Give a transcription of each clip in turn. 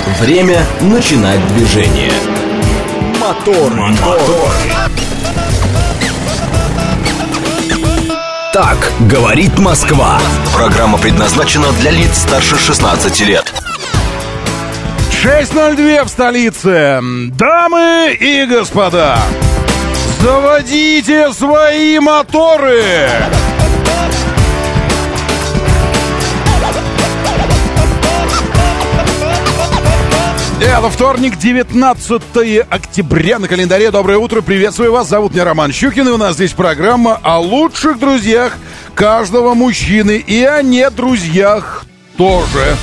Время начинать движение. Мотор. Так говорит Москва. Программа предназначена для лиц старше 16 лет. 6:02 в столице. Дамы и господа, заводите свои моторы! Это вторник, 19 октября на календаре. Доброе утро, приветствую вас. Зовут меня Роман Щукин, и у нас здесь программа о лучших друзьях каждого мужчины и о недрузьях тоже.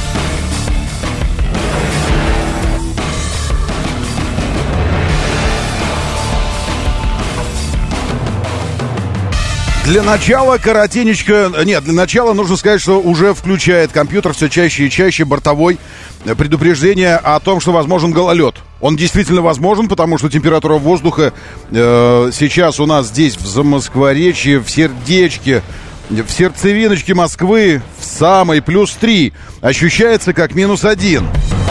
Для начала коротенечко... Нет, для начала нужно сказать, что уже включает компьютер все чаще и чаще бортовой предупреждение о том, что возможен гололед. Он действительно возможен, потому что температура воздуха сейчас у нас здесь, в Замоскворечье, в сердечке, в сердцевиночке Москвы, в самой +3, ощущается как -1.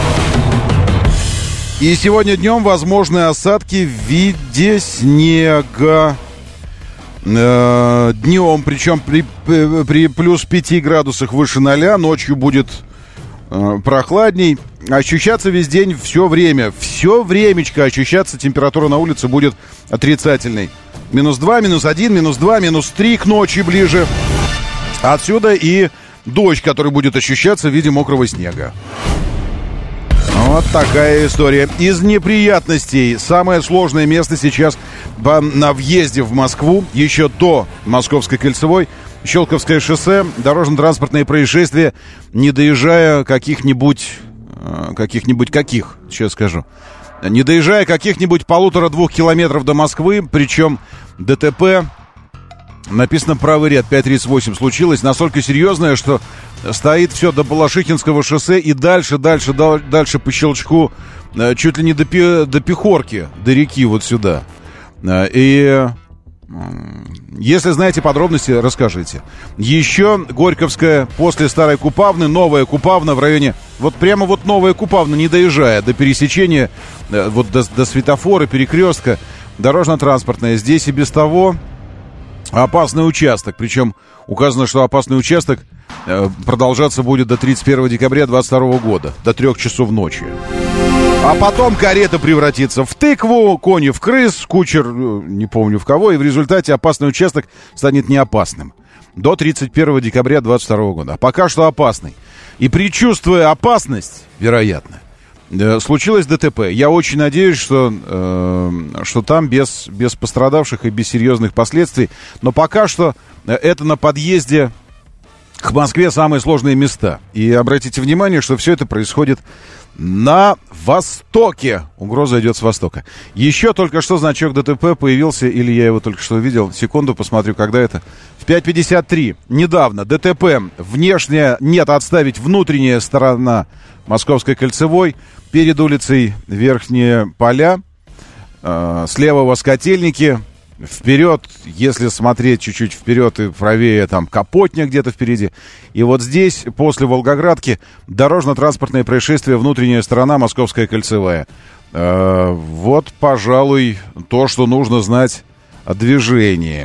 И сегодня днем возможны осадки в виде снега. Днем, причем при +5 градусах выше 0, ночью будет прохладней. Ощущаться весь день все времечко ощущаться температура на улице будет отрицательной. -2, -1, -2, -3 к ночи ближе. Отсюда и дождь, который будет ощущаться в виде мокрого снега. Вот такая история. Из неприятностей самое сложное место сейчас на въезде в Москву, еще до Московской кольцевой, Щелковское шоссе, дорожно-транспортные происшествия, не доезжая каких-нибудь, сейчас скажу, не доезжая каких-нибудь 1,5-2 километров до Москвы, причем ДТП, написано правый ряд, 538, случилось настолько серьезное, что стоит все до Балашихинского шоссе и дальше по щелчку, чуть ли не до Пехорки, до реки вот сюда. И если знаете подробности, расскажите. Еще Горьковская, после Старой Купавны, Новая Купавна в районе, вот прямо вот Новая Купавна, не доезжая до пересечения, вот до светофора, перекрестка, дорожно-транспортная. Здесь и без того опасный участок, причем указано, что опасный участок продолжаться будет до 31 декабря 2022 года, до 3 часов ночи. А потом карета превратится в тыкву, кони в крыс, кучер не помню в кого, и в результате опасный участок станет неопасным до 31 декабря 2022 года. А пока что опасный. И предчувствуя опасность, вероятно, случилось ДТП. Я очень надеюсь, что там без пострадавших и без серьезных последствий. Но пока что это на подъезде к Москве самые сложные места. И обратите внимание, что все это происходит на востоке. Угроза идет с востока. Еще только что значок ДТП появился, или я его только что увидел. Секунду, посмотрю, когда это. В 5:53. Недавно ДТП. Внешняя, нет, отставить внутренняя сторона Московской кольцевой. Перед улицей Верхние Поля. Слева Воскотельники. Вперед, если смотреть чуть-чуть вперед и правее, там Капотня где-то впереди. И вот здесь, после Волгоградки, дорожно-транспортное происшествие, внутренняя сторона, Московская кольцевая. Вот, пожалуй, то, что нужно знать о движении.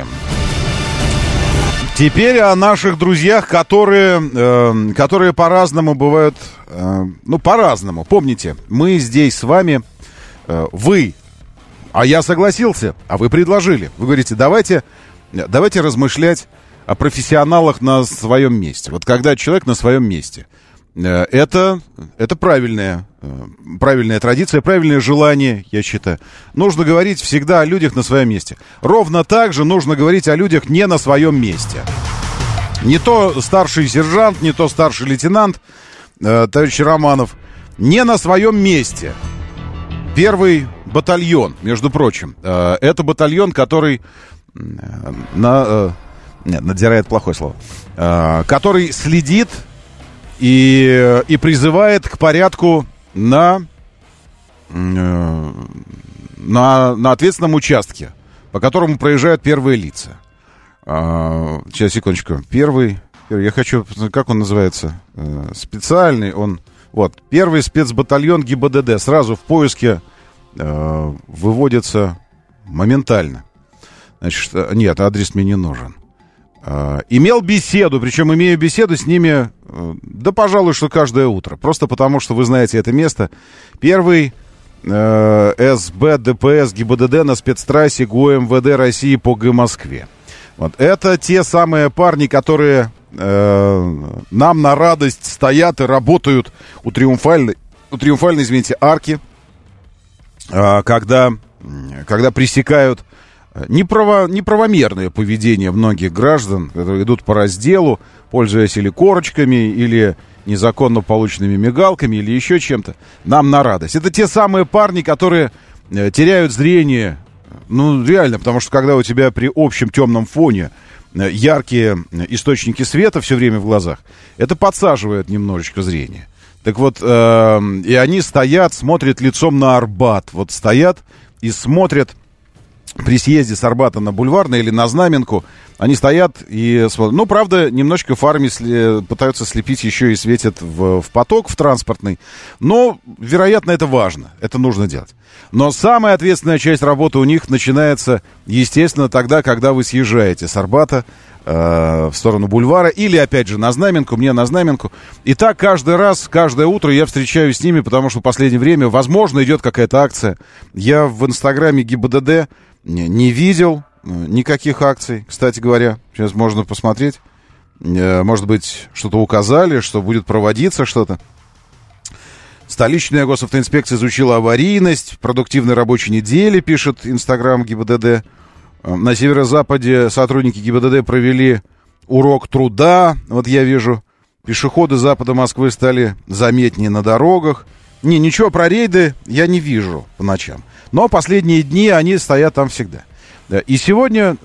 Теперь о наших друзьях, которые по-разному бывают, по-разному. Помните, мы здесь с вами, вы... А я согласился, а вы предложили. Вы говорите, давайте размышлять о профессионалах на своем месте. Вот когда человек на своем месте. Это правильная традиция, правильное желание, я считаю. Нужно говорить всегда о людях на своем месте. Ровно так же нужно говорить о людях не на своем месте. Не то старший сержант, не то старший лейтенант, товарищ Романов. Не на своем месте. Первый батальон, между прочим, это батальон, который надзирает плохое слово, который следит и призывает к порядку на ответственном участке, по которому проезжают первые лица. Сейчас, секундочку. Первый, я хочу, как он называется? Специальный, он Вот, первый спецбатальон ГИБДД сразу в поиске выводится моментально. Значит, нет, адрес мне не нужен. Имел беседу, причем имею беседу с ними, да, пожалуй, что каждое утро. Просто потому, что вы знаете это место. Первый СБ, ДПС, ГИБДД на спецтрассе ГУМВД России по Г Москве. Вот. Это те самые парни, которые нам на радость стоят и работают у триумфальной, извините, арки, когда пресекают неправомерное поведение многих граждан, которые идут по разделу, пользуясь или корочками, или незаконно полученными мигалками, или еще чем-то. Нам на радость. Это те самые парни, которые теряют зрение, ну, реально, потому что когда у тебя при общем темном фоне яркие источники света все время в глазах, это подсаживает немножечко зрение. Так вот, и они стоят, смотрят лицом на Арбат. Вот стоят и смотрят. При съезде с Арбата на Бульварный или на Знаменку, они стоят и смотрят. Ну, правда, немножечко фарами пытаются слепить еще и светят в поток, в транспортный. Но, вероятно, это важно. Это нужно делать. Но самая ответственная часть работы у них начинается, естественно, тогда, когда вы съезжаете с Арбата в сторону Бульвара или, опять же, на Знаменку, мне на Знаменку. И так каждый раз, каждое утро я встречаюсь с ними, потому что в последнее время, возможно, идет какая-то акция. Я в Инстаграме ГИБДД не видел никаких акций, кстати говоря. Сейчас можно посмотреть. Может быть, что-то указали, что будет проводиться что-то. Столичная госавтоинспекция изучила аварийность продуктивной рабочей недели, пишет Инстаграм ГИБДД. На северо-западе сотрудники ГИБДД провели урок труда. Вот я вижу, пешеходы запада Москвы стали заметнее на дорогах. Ничего про рейды я не вижу по ночам. Но последние дни они стоят там всегда. И сегодня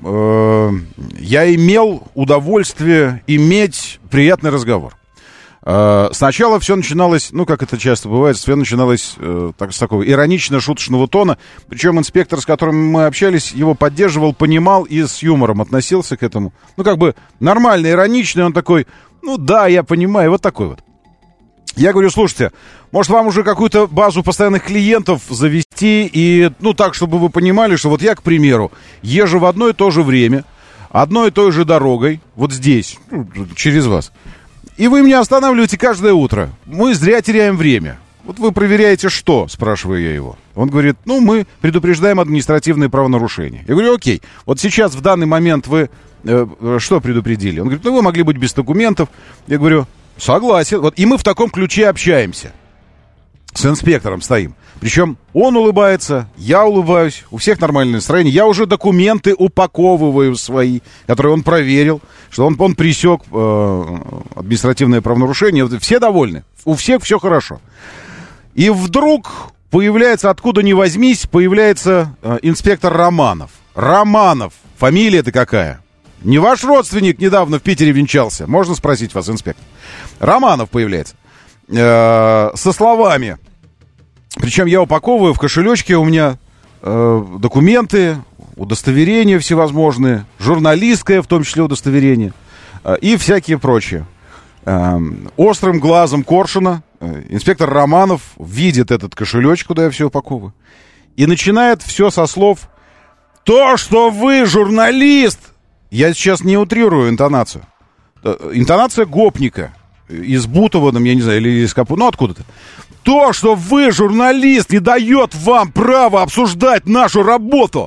я имел удовольствие иметь приятный разговор. Сначала все начиналось, ну, как это часто бывает, все начиналось с такого иронично-шуточного тона. Причем инспектор, с которым мы общались, его поддерживал, понимал и с юмором относился к этому. Ну, как бы нормально, ироничный, он такой, ну да, я понимаю, вот такой вот. Я говорю, слушайте, может, вам уже какую-то базу постоянных клиентов завести и, ну, так, чтобы вы понимали, что вот я, к примеру, езжу в одно и то же время, одной и той же дорогой, вот здесь, через вас, и вы меня останавливаете каждое утро. Мы зря теряем время. Вот вы проверяете что, спрашиваю я его. Он говорит, ну, мы предупреждаем административные правонарушения. Я говорю, окей, вот сейчас в данный момент вы что предупредили? Он говорит, ну, вы могли быть без документов. Я говорю, согласен. Вот, и мы в таком ключе общаемся. С инспектором стоим. Причем он улыбается, я улыбаюсь, у всех нормальное настроение. Я уже документы упаковываю свои, которые он проверил, что он пресек административное правонарушение. Все довольны, у всех все хорошо. И вдруг появляется, откуда ни возьмись, появляется инспектор Романов. Романов, фамилия-то какая? Не ваш родственник недавно в Питере венчался? Можно спросить вас, инспектор? Романов появляется. Со словами. Причем я упаковываю в кошелечке, у меня документы, удостоверения всевозможные, журналистское в том числе удостоверение и всякие прочие. Острым глазом Коршуна инспектор Романов видит этот кошелечек, куда я все упаковываю, и начинает все со слов: «То, что вы журналист!» Я сейчас не утрирую интонацию. Интонация гопника. Из Бутова, я не знаю, или из Капу, ну откуда-то. То, что вы, журналист, не дает вам права обсуждать нашу работу.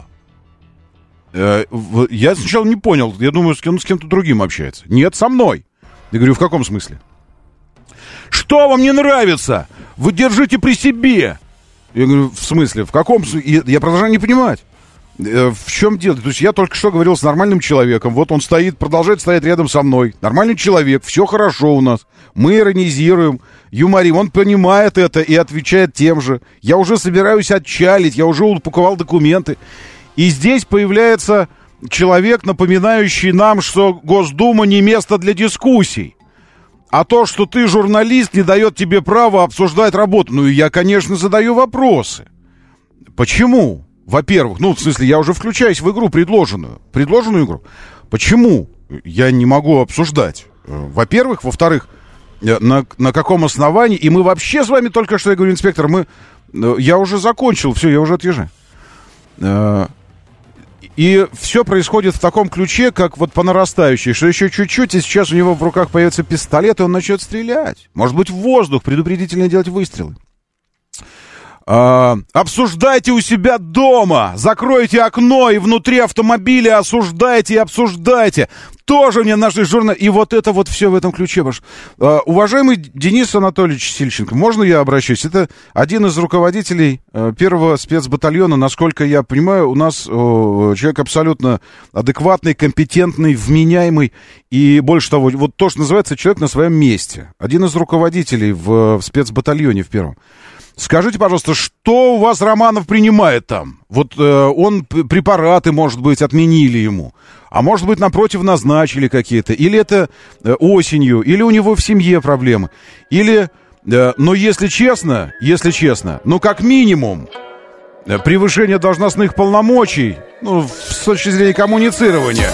Я сначала не понял. Я думаю, он с кем-то другим общается. Нет, со мной. Я говорю, в каком смысле? Что вам не нравится? Вы держите при себе. Я говорю, в смысле? В каком смысле? Я продолжаю не понимать. В чем дело? То есть я только что говорил с нормальным человеком. Вот он стоит, продолжает стоять рядом со мной. Нормальный человек, все хорошо у нас. Мы иронизируем, юморим. Он понимает это и отвечает тем же. Я уже собираюсь отчалить, я уже упаковал документы. И здесь появляется человек, напоминающий нам, что Госдума не место для дискуссий. А то, что ты журналист, не дает тебе права обсуждать работу. Ну и я, конечно, задаю вопросы. Почему? Во-первых, ну, в смысле, я уже включаюсь в игру предложенную игру. Почему я не могу обсуждать? Во-первых. Во-вторых, на каком основании. И мы вообще с вами только что, я говорю, инспектор, я уже закончил, все, я уже отъезжаю. И все происходит в таком ключе, как вот по нарастающей, что еще чуть-чуть, и сейчас у него в руках появится пистолет, и он начнет стрелять. Может быть, в воздух, предупредительно делать выстрелы. Обсуждайте у себя дома, закройте окно и внутри автомобиля осуждайте и обсуждайте. Тоже мне нашли журналы. И вот это вот все в этом ключе. Уважаемый Денис Анатольевич Сильченко, можно я обращусь? Это один из руководителей первого спецбатальона. Насколько я понимаю, у нас человек абсолютно адекватный, компетентный, вменяемый. И больше того, вот то, что называется человек на своем месте. Один из руководителей в спецбатальоне в первом. Скажите, пожалуйста, что у вас Романов принимает там? Вот он препараты, может быть, отменили ему. А может быть, напротив, назначили какие-то. Или это осенью, или у него в семье проблемы. Или, но если честно, ну, как минимум, превышение должностных полномочий, ну, с точки зрения коммуницирования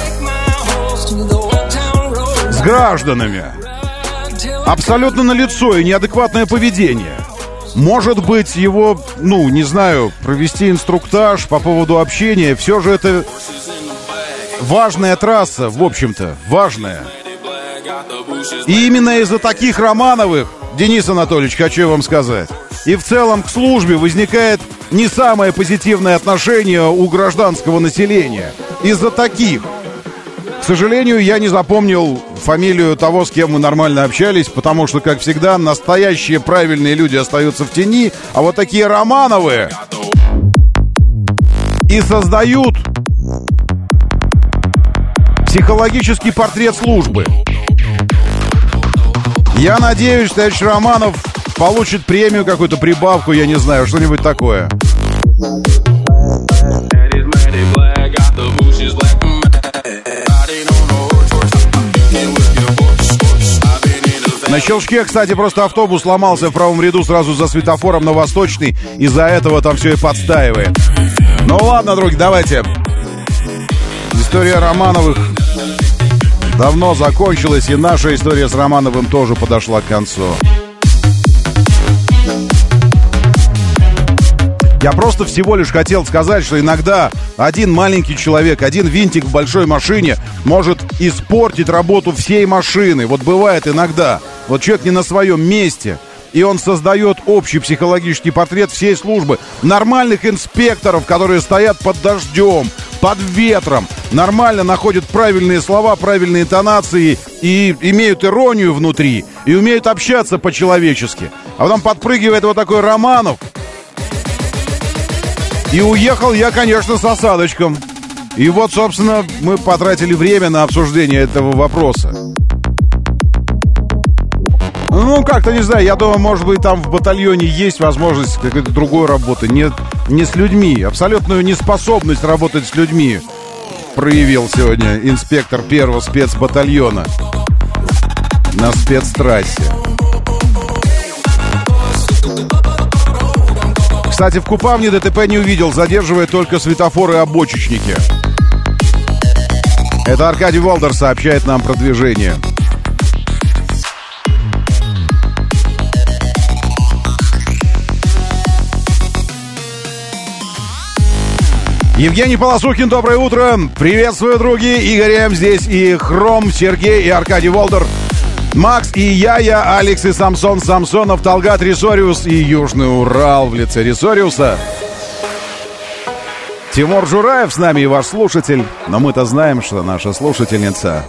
с гражданами, абсолютно налицо и неадекватное поведение. Может быть, его, ну, не знаю, провести инструктаж по поводу общения. Все же это важная трасса, в общем-то, важная. И именно из-за таких Романовых, Денис Анатольевич, хочу вам сказать, и в целом к службе возникает не самое позитивное отношение у гражданского населения. Из-за таких. К сожалению, я не запомнил фамилию того, с кем мы нормально общались, потому что, как всегда, настоящие правильные люди остаются в тени, а вот такие Романовы и создают психологический портрет службы. Я надеюсь, что товарищ Романов получит премию, какую-то прибавку, я не знаю, что-нибудь такое. На Щелчке, кстати, просто автобус сломался в правом ряду сразу за светофором на Восточный. Из-за этого там все и подстаивает. Ну ладно, други, давайте. История Романовых давно закончилась, и наша история с Романовым тоже подошла к концу. Я просто всего лишь хотел сказать, что иногда один маленький человек, один винтик в большой машине может испортить работу всей машины. Вот бывает иногда. Вот человек не на своем месте, и он создает общий психологический портрет всей службы. Нормальных инспекторов, которые стоят под дождем, под ветром, нормально находят правильные слова, правильные интонации и имеют иронию внутри, и умеют общаться по-человечески. А потом подпрыгивает вот такой Романов. И уехал я, конечно, с осадочком. И вот, собственно, мы потратили время на обсуждение этого вопроса. Ну, как-то, не знаю, я думаю, может быть, там в батальоне есть возможность какой-то другой работы. Не с людьми. Абсолютную неспособность работать с людьми проявил сегодня инспектор первого спецбатальона на спецтрассе. Кстати, в Купавне ДТП не увидел, задерживая только светофоры и обочечники. Это Аркадий Волдер сообщает нам про движение. Евгений Полосухин, доброе утро. Приветствую, други. Игорь М. здесь и Хром, Сергей и Аркадий Волдер. Макс и я, Алекс и Самсон Самсонов, Талгат Рисориус и Южный Урал в лице Рисориуса. Тимур Жураев с нами и ваш слушатель. Но мы-то знаем, что наша слушательница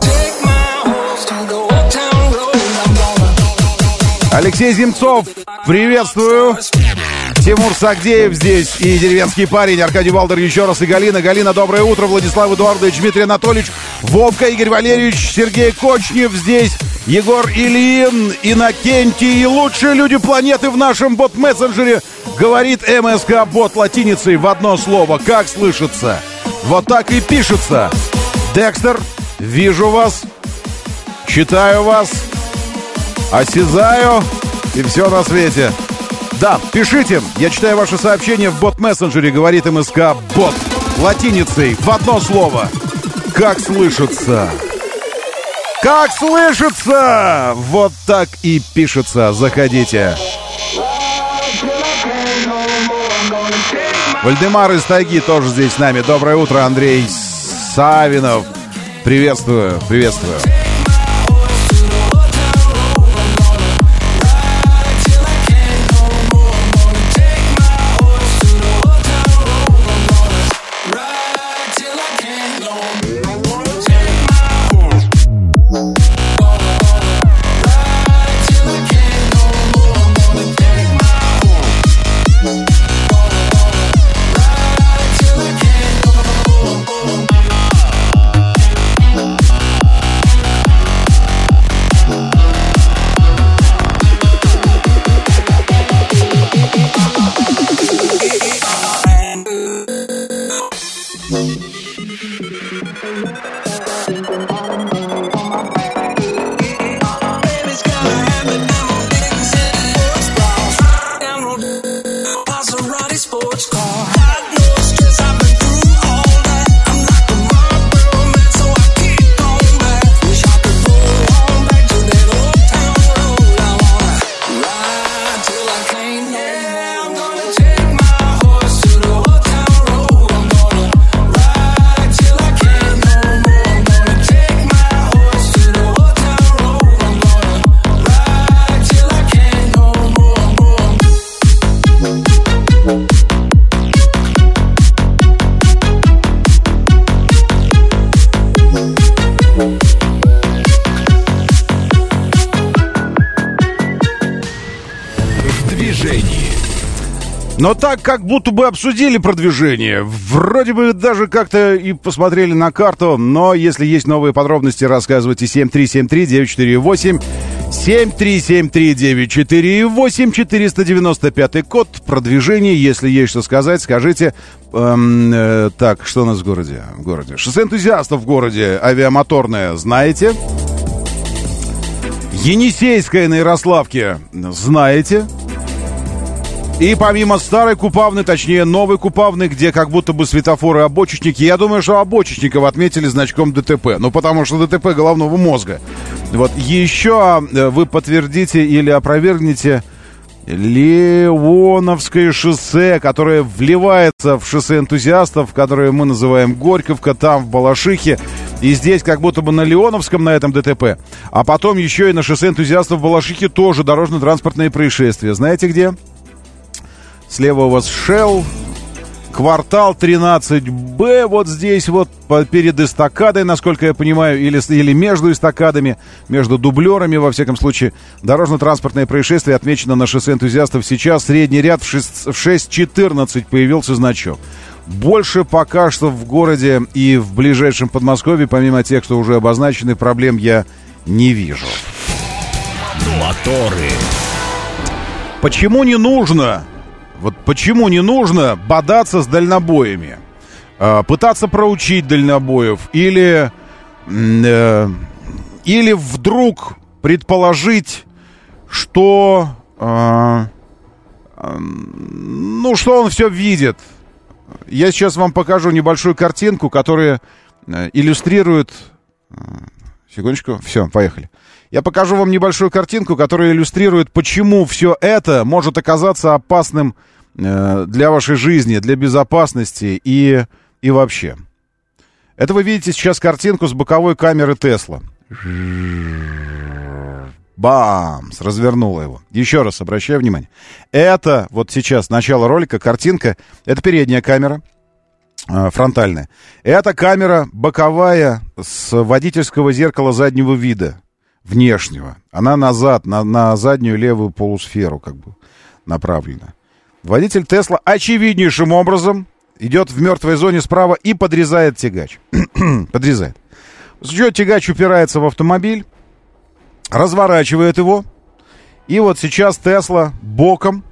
Алексей Земцов, приветствую. Тимур Сагдеев здесь и деревенский парень Аркадий Валдер еще раз и Галина. Галина, доброе утро. Владислав Эдуардович, Дмитрий Анатольевич, Вовка, Игорь Валерьевич, Сергей Кочнев здесь, Егор Ильин, Иннокентий и лучшие люди планеты в нашем бот-мессенджере. Говорит МСК-бот латиницей в одно слово. Как слышится? Вот так и пишется. Декстер, вижу вас, читаю вас, осязаю и все на свете. Да, пишите, я читаю ваши сообщения в бот-мессенджере, говорит МСК-бот латиницей в одно слово. Как слышится? Как слышится? Вот так и пишется. Заходите. Вальдемар из тайги тоже здесь с нами. Доброе утро, Андрей Савинов. Приветствую, приветствую. Но так, как будто бы обсудили продвижение. Вроде бы даже как-то и посмотрели на карту. Но если есть новые подробности, рассказывайте. 7373948. 7373948. 495 код. Продвижение. Если есть что сказать, скажите. Так, что у нас в городе? Шоссе энтузиастов в городе. Авиамоторное. Знаете? Енисейская на Ярославке. Знаете? И помимо старой Купавны, точнее новой Купавны, где как будто бы светофоры и обочечники, я думаю, что обочечников отметили значком ДТП. Ну, потому что ДТП головного мозга. Вот еще вы подтвердите или опровергнете Леоновское шоссе, которое вливается в шоссе энтузиастов, которое мы называем Горьковка, там в Балашихе. И здесь как будто бы на Леоновском, на этом ДТП. А потом еще и на шоссе энтузиастов в Балашихе тоже дорожно-транспортные происшествия. Знаете где? Слева у вас Shell, квартал 13Б, вот здесь вот перед эстакадой, насколько я понимаю, или между эстакадами, между дублерами, во всяком случае. Дорожно-транспортное происшествие отмечено на шоссе энтузиастов сейчас. Средний ряд в 6:14 появился значок. Больше пока что в городе и в ближайшем Подмосковье, помимо тех, что уже обозначены, проблем я не вижу. Моторы. Почему не нужно бодаться с дальнобоями? Пытаться проучить дальнобоев или вдруг предположить, что что он все видит. Я сейчас вам покажу небольшую картинку, которая иллюстрирует... Секундочку. Все, поехали. Я покажу вам небольшую картинку, которая иллюстрирует, почему все это может оказаться опасным для вашей жизни, для безопасности и вообще. Это вы видите сейчас картинку с боковой камеры Тесла. Бамс! Развернула его. Еще раз обращаю внимание. Это вот сейчас начало ролика, картинка. Это передняя камера, фронтальная. Это камера боковая с водительского зеркала заднего вида, внешнего. Она назад, на заднюю левую полусферу как бы направлена. Водитель Тесла очевиднейшим образом идет в мертвой зоне справа и подрезает тягач. Подрезает. Тягач упирается в автомобиль, разворачивает его. И вот сейчас Тесла боком,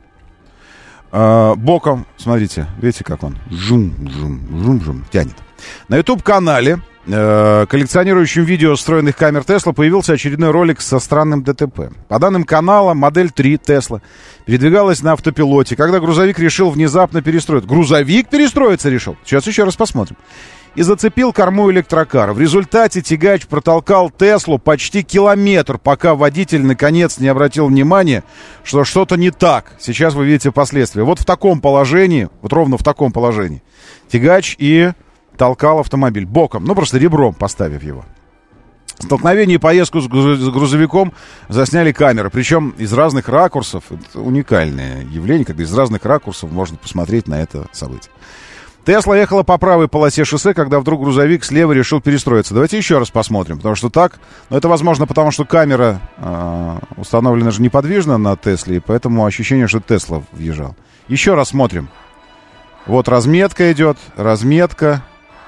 смотрите, видите, как он жум, тянет. На YouTube-канале, коллекционирующем видео встроенных камер Тесла, появился очередной ролик со странным ДТП. По данным канала, модель 3 Тесла передвигалась на автопилоте, когда грузовик решил внезапно перестроиться. Грузовик перестроиться решил? Сейчас еще раз посмотрим. и зацепил корму электрокара. В результате тягач протолкал Теслу почти километр, пока водитель наконец не обратил внимания, что что-то не так. Сейчас вы видите последствия. Вот в таком положении, вот ровно в таком положении, тягач и толкал автомобиль боком, ну просто ребром поставив его. Столкновение и поездку с грузовиком засняли камеры, причем из разных ракурсов. Это уникальное явление, когда из разных ракурсов можно посмотреть на это событие. Тесла ехала по правой полосе шоссе, когда вдруг грузовик слева решил перестроиться. Давайте еще раз посмотрим, потому что так... Но это возможно, потому что камера установлена же неподвижно на Тесле, и поэтому ощущение, что Тесла въезжал. Еще раз смотрим. Вот разметка идет, разметка.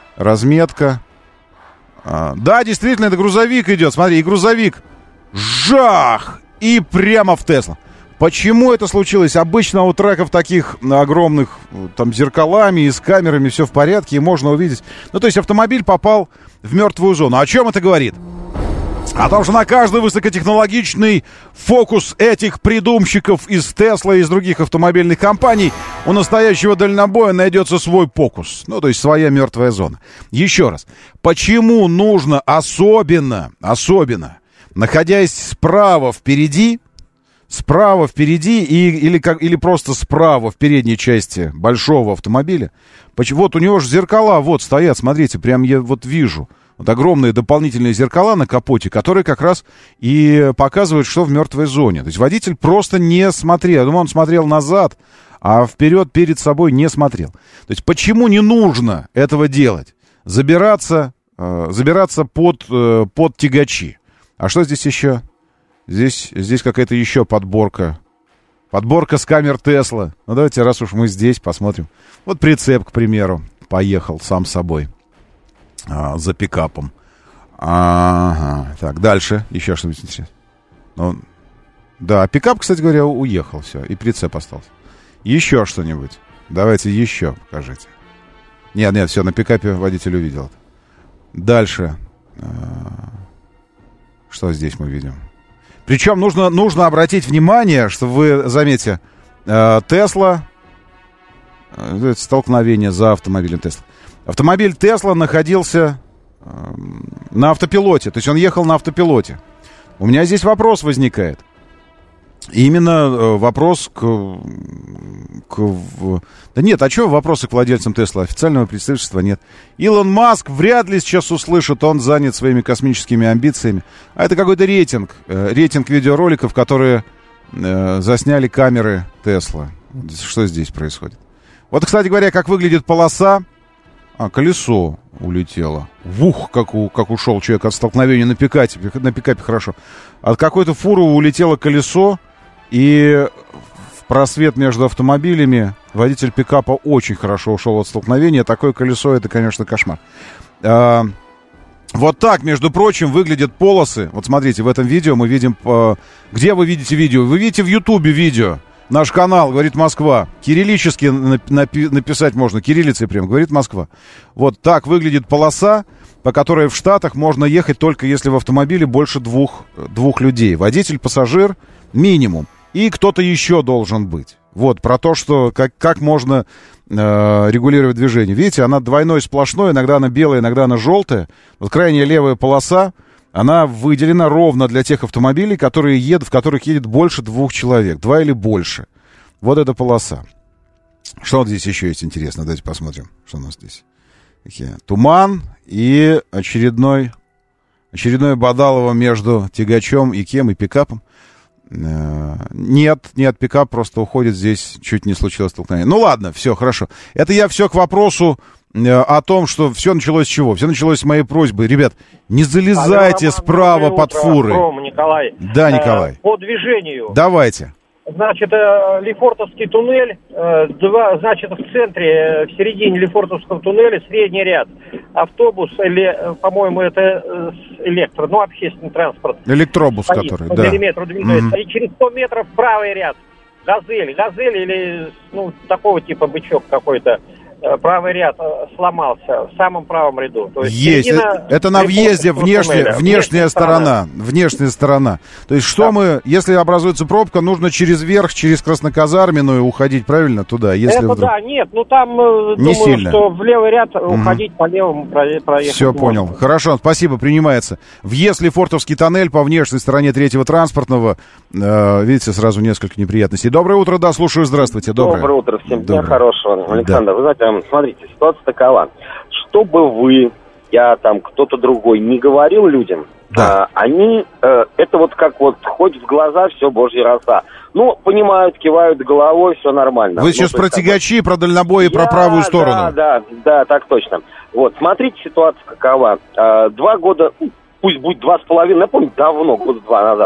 Да, действительно, это грузовик идет. Смотри, и грузовик. Жах! И прямо в Теслу. Почему это случилось? Обычно у треков таких огромных, там, зеркалами и с камерами все в порядке, и можно увидеть. Ну, то есть автомобиль попал в мертвую зону. О чем это говорит? О том, что на каждый высокотехнологичный фокус этих придумщиков из Тесла и из других автомобильных компаний у настоящего дальнобоя найдется свой фокус. Ну, то есть своя мертвая зона. Еще раз. Почему нужно особенно, находясь справа впереди или просто справа в передней части большого автомобиля, вот у него же зеркала вот стоят, смотрите, прям я вот вижу. Вот огромные дополнительные зеркала на капоте, которые как раз и показывают, что в мертвой зоне. То есть водитель просто не смотрел. Я думаю, он смотрел назад, а вперед перед собой не смотрел. То есть почему не нужно этого делать? Забираться под тягачи. А что здесь еще? Здесь какая-то еще подборка. Подборка с камер Тесла. Ну давайте, раз уж мы здесь, посмотрим. Вот прицеп, к примеру, поехал сам собой. За пикапом. Ага. Так, дальше. Еще что-нибудь интересное. Ну, да, пикап, кстати говоря, уехал, все. И прицеп остался. Еще что-нибудь. Давайте еще покажите. Нет, все, на пикапе водитель увидел. Дальше. Что здесь мы видим? Причем нужно обратить внимание, что вы заметите, Тесла... Это столкновение за автомобилем Тесла. Автомобиль Тесла находился на автопилоте. То есть он ехал на автопилоте. У меня здесь вопрос возникает. Именно вопрос Да нет, а чего вопросы к владельцам Тесла? Официального представительства нет. Илон Маск вряд ли сейчас услышит, он занят своими космическими амбициями. А это какой-то рейтинг видеороликов, которые засняли камеры Тесла. Что здесь происходит? Вот, кстати говоря, как выглядит полоса. Колесо улетело. Вух, как ушел человек от столкновения на пикапе хорошо. От какой-то фуры улетело колесо, и в просвет между автомобилями водитель пикапа очень хорошо ушел от столкновения. Такое колесо — это, конечно, кошмар. Вот так, между прочим, выглядят полосы. Вот смотрите, в этом видео мы видим... Где вы видите видео? Вы видите в Ютубе видео. Наш канал, говорит Москва. Кириллически написать можно. Кириллицей прям, говорит Москва. Вот так выглядит полоса, по которой в Штатах можно ехать только если в автомобиле больше двух людей. Водитель, пассажир, минимум. И кто-то еще должен быть. Вот, про то, что как можно регулировать движение. Видите, она двойной сплошной, иногда она белая, иногда она желтая. Вот крайняя левая полоса, она выделена ровно для тех автомобилей, в которых едет больше 2 человек. 2 или больше. Вот эта полоса. Что вот здесь еще есть интересно? Давайте посмотрим, что у нас здесь. Туман и очередное бодалово между тягачом и кем, и пикапом. Нет, пикап просто уходит. Здесь чуть не случилось столкновение. Ну ладно, все, хорошо. Это я все к вопросу о том, что все началось с чего? Все началось с моей просьбы. Ребят, не залезайте справа под фуры. Николай. Да, Николай. По движению. Давайте. Значит, Лефортовский туннель, значит, в центре, в середине Лефортовского туннеля средний ряд. Автобус, или, по-моему, это электро, общественный транспорт. Электробус, который, по периметру двигается. И через 100 метров правый ряд. Газель или, такого типа бычок какой-то. правый ряд сломался в самом правом ряду. То есть это на въезде, внешняя сторона. Внешняя сторона. То есть что если образуется пробка, нужно через верх, через Красноказарменную уходить, правильно, туда? Если это вдруг... да, нет, там, не думаю, сильно. Что в левый ряд уходить по левому проехать. Все, понял. Хорошо, спасибо, принимается. Въезд Лефортовский тоннель по внешней стороне третьего транспортного. Видите, сразу несколько неприятностей. Доброе утро, да, слушаю, здравствуйте. Доброе утро, всем дня хорошего. Александр, да. Вы знаете, смотрите, ситуация такова. Чтобы вы, я там, кто-то другой не говорил людям, да. Они, это вот как вот хоть в глаза все божья роса. Ну, понимают, кивают головой, все нормально. Вы сейчас про тягачи, про дальнобой и про правую сторону. Да, так точно. Вот, смотрите, ситуация какова. 2 года, пусть будет 2,5, я помню, давно, года 2 назад.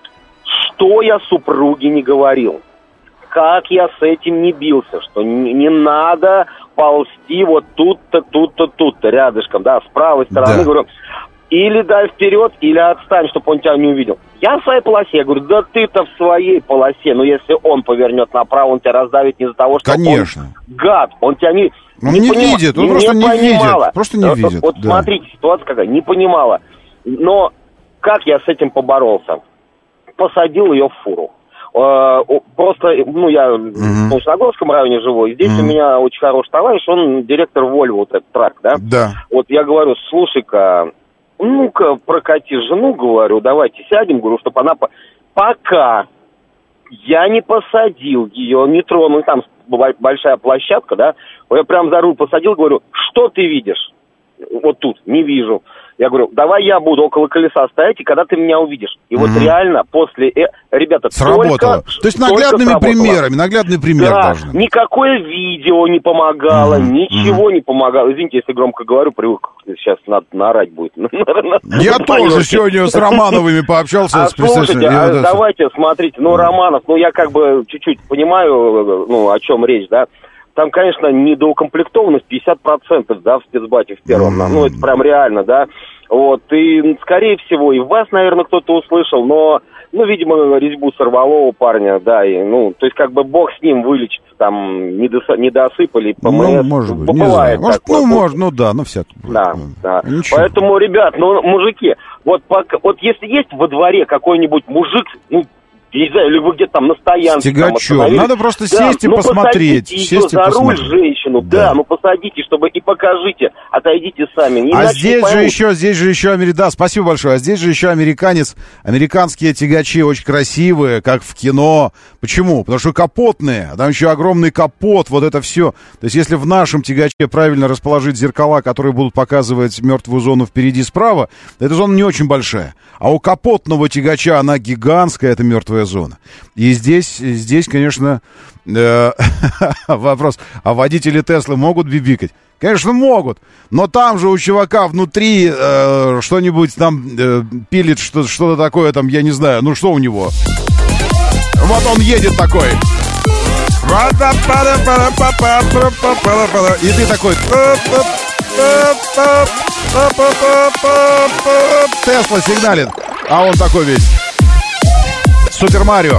Что я супруге не говорил? Как я с этим не бился, что не надо ползти вот тут-то, тут-то, тут-то, рядышком, да, с правой стороны, говорю, или дай вперед, или отстань, чтобы он тебя не увидел. Я в своей полосе, я говорю, да ты-то в своей полосе, но если он повернет направо, он тебя раздавит не из-за того, что конечно. Он гад, он тебя не видит, он просто не видит, просто не видит. Вот смотрите, ситуация какая, не понимала, но как я с этим поборолся? Посадил ее в фуру. Просто, я в Солнечногорском районе живу, и здесь у меня очень хороший товарищ, он директор Volvo, вот этот трак, да? Да. Вот я говорю, слушай-ка, ну-ка прокати жену, говорю, давайте сядем, говорю, чтобы она... Пока я не посадил ее, не тронул, там большая площадка, да, я прям за руль посадил, говорю, что ты видишь? Вот тут, не вижу. Я говорю, давай я буду около колеса стоять, и когда ты меня увидишь. И вот реально после... Ребята, сработало. То есть наглядный пример да, должен. Никакое видео не помогало, ничего не помогало. Извините, если громко говорю, привык, сейчас надо наорать будет. Я тоже сегодня с Романовыми пообщался. Слушайте, давайте, смотрите, Романов, я как бы чуть-чуть понимаю, о чем речь, да. Там, конечно, недоукомплектованность 50%, да, в спецбате в первом. Это прям реально, да. Вот, и, скорее всего, и вас, наверное, кто-то услышал, но, видимо, резьбу сорвало у парня, да, и, то есть, как бы, бог с ним вылечит, там, недосыпали, ПМС. Может быть, бывает. Не знаю. Может, всяко. Да. Ничего. Поэтому, ребят, мужики, вот если есть во дворе какой-нибудь мужик, я не знаю, или вы где-то там на стоянке. Тягачом. Надо просто сесть и посмотреть. Сесть за руль женщину, посадите, чтобы и покажите, отойдите сами. Здесь же еще, да, спасибо большое, здесь же еще американец, американские тягачи очень красивые, как в кино. Почему? Потому что капотные, там еще огромный капот, вот это все. То есть если в нашем тягаче правильно расположить зеркала, которые будут показывать мертвую зону впереди справа, эта зона не очень большая. А у капотного тягача она гигантская, это мертвая зона. И здесь конечно, вопрос, а водители Теслы могут бибикать? Конечно, могут, но там же у чувака внутри что-нибудь там пилит, что-то такое там, я не знаю, что у него? Вот он едет такой. И ты такой... Тесла сигналит, а он такой весь. Супер Марио.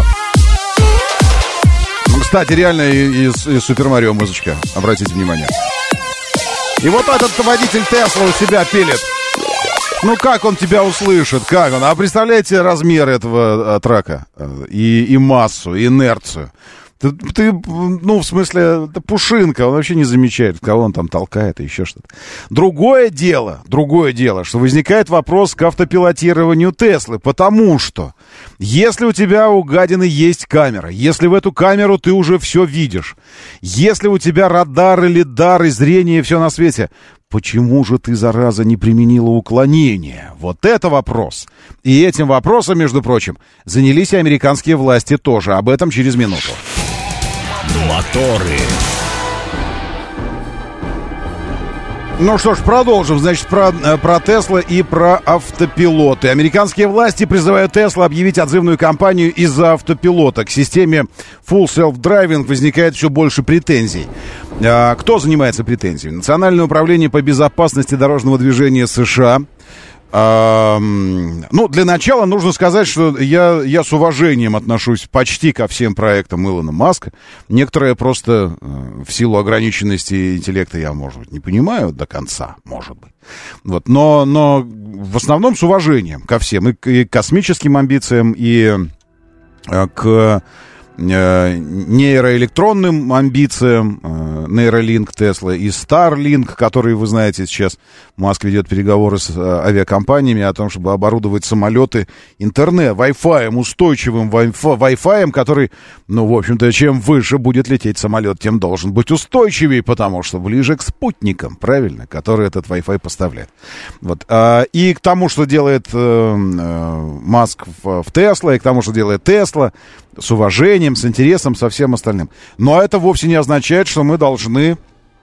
Кстати, реально из Супер Марио музычка. Обратите внимание. И вот этот водитель Тесла у себя пилит. Как он тебя услышит? Как он? А представляете размер этого трака? И массу, и инерцию. Ты, в смысле, это пушинка, он вообще не замечает, кого он там толкает и еще что-то. Другое дело, что возникает вопрос к автопилотированию Теслы, потому что если у тебя у гадины есть камера, если в эту камеру ты уже все видишь, если у тебя радар и лидар и зрение и все на свете, почему же ты, зараза, не применила уклонение? Вот это вопрос. И этим вопросом, между прочим, занялись и американские власти тоже. Об этом через минуту. Моторы. Что ж, продолжим. Значит, про Тесла и про автопилоты. Американские власти призывают Тесла объявить отзывную кампанию из-за автопилота. К системе Full Self-Driving возникает все больше претензий. Кто занимается претензиями? Национальное управление по безопасности дорожного движения США Ну, для начала нужно сказать, что я с уважением отношусь почти ко всем проектам Илона Маска. Некоторые просто в силу ограниченности интеллекта я, может быть, не понимаю до конца, может быть. Вот. Но в основном с уважением ко всем. И к космическим амбициям, и к нейроэлектронным амбициям, Neuralink Tesla и Starlink, который, вы знаете, сейчас Маск ведет переговоры с авиакомпаниями о том, чтобы оборудовать самолеты интернет, Wi-Fi, устойчивым Wi-Fi, который, ну, в общем-то, чем выше будет лететь самолет, тем должен быть устойчивее, потому что ближе к спутникам, правильно, которые этот Wi-Fi поставляет. Вот. И к тому, что делает Маск в Tesla, и к тому, что делает Tesla, с уважением, с интересом, со всем остальным. Но это вовсе не означает, что мы должны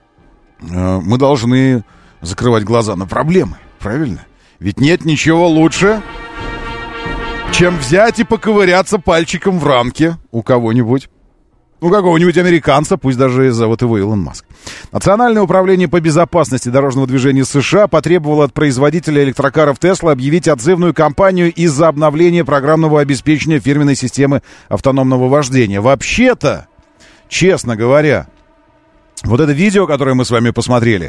закрывать глаза на проблемы, правильно? Ведь нет ничего лучше, чем взять и поковыряться пальчиком в рамке у кого-нибудь. У какого-нибудь американца, пусть даже зовут его Илон Маск. Национальное управление по безопасности дорожного движения США потребовало от производителя электрокаров Tesla объявить отзывную кампанию из-за обновления программного обеспечения фирменной системы автономного вождения. Вообще-то, честно говоря, вот это видео, которое мы с вами посмотрели,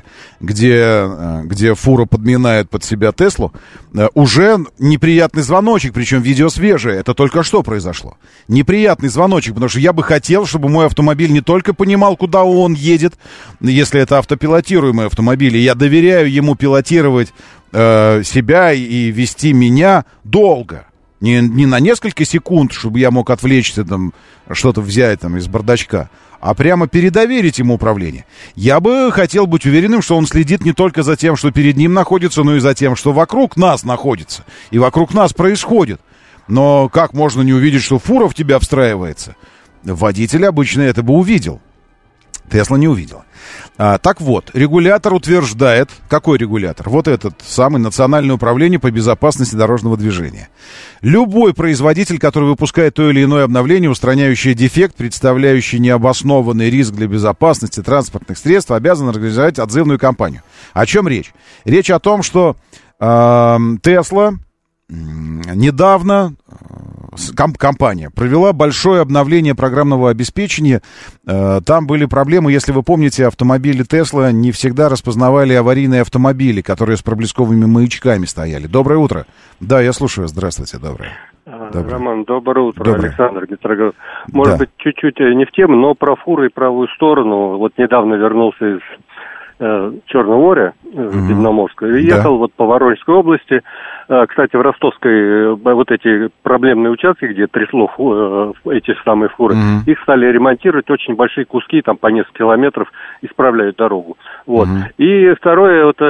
где фура подминает под себя Теслу, уже неприятный звоночек, причем видео свежее, это только что произошло. Неприятный звоночек, потому что я бы хотел, чтобы мой автомобиль не только понимал, куда он едет, если это автопилотируемый автомобиль, и я доверяю ему пилотировать себя и вести меня долго. Не на несколько секунд, чтобы я мог отвлечься, там, что-то взять там, из бардачка, а прямо передоверить ему управление. Я бы хотел быть уверенным, что он следит не только за тем, что перед ним находится, но и за тем, что вокруг нас находится. И вокруг нас происходит. Но как можно не увидеть, что фура в тебя встраивается? Водитель обычно это бы увидел. Тесла не увидела. Так вот, регулятор утверждает... Какой регулятор? Вот этот самый Национальное управление по безопасности дорожного движения. Любой производитель, который выпускает то или иное обновление, устраняющее дефект, представляющий необоснованный риск для безопасности транспортных средств, обязан организовать отзывную кампанию. О чем речь? Речь о том, что Тесла недавно... компания провела большое обновление программного обеспечения. Там были проблемы, если вы помните, автомобили Tesla не всегда распознавали аварийные автомобили, которые с проблесковыми маячками стояли. Доброе утро. Да, я слушаю. Здравствуйте. Доброе. Роман, доброе утро. Доброе. Александр Гитрогород. Может быть, чуть-чуть не в тему, но про фуры и правую сторону. Вот недавно вернулся из Черного моря, Дивноморска, и ехал вот по Воронежской области. Кстати, в Ростовской вот эти проблемные участки, где трясло эти самые фуры, их стали ремонтировать, очень большие куски, там по несколько километров исправляют дорогу. Вот. И второе, вот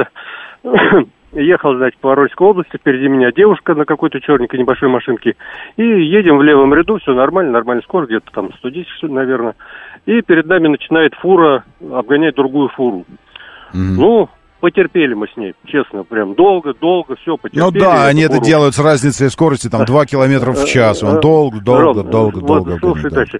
ехал, значит, по Воронежской области, впереди меня девушка на какой-то черненькой небольшой машинке, и едем в левом ряду, все нормально, скорость, где-то там 110, наверное, и перед нами начинает фура обгонять другую фуру. Ну, потерпели мы с ней, честно, прям долго, все потерпели. Ну да, они это делают с разницей скорости, там, 2 километра в час, он долго. Слушай, дальше.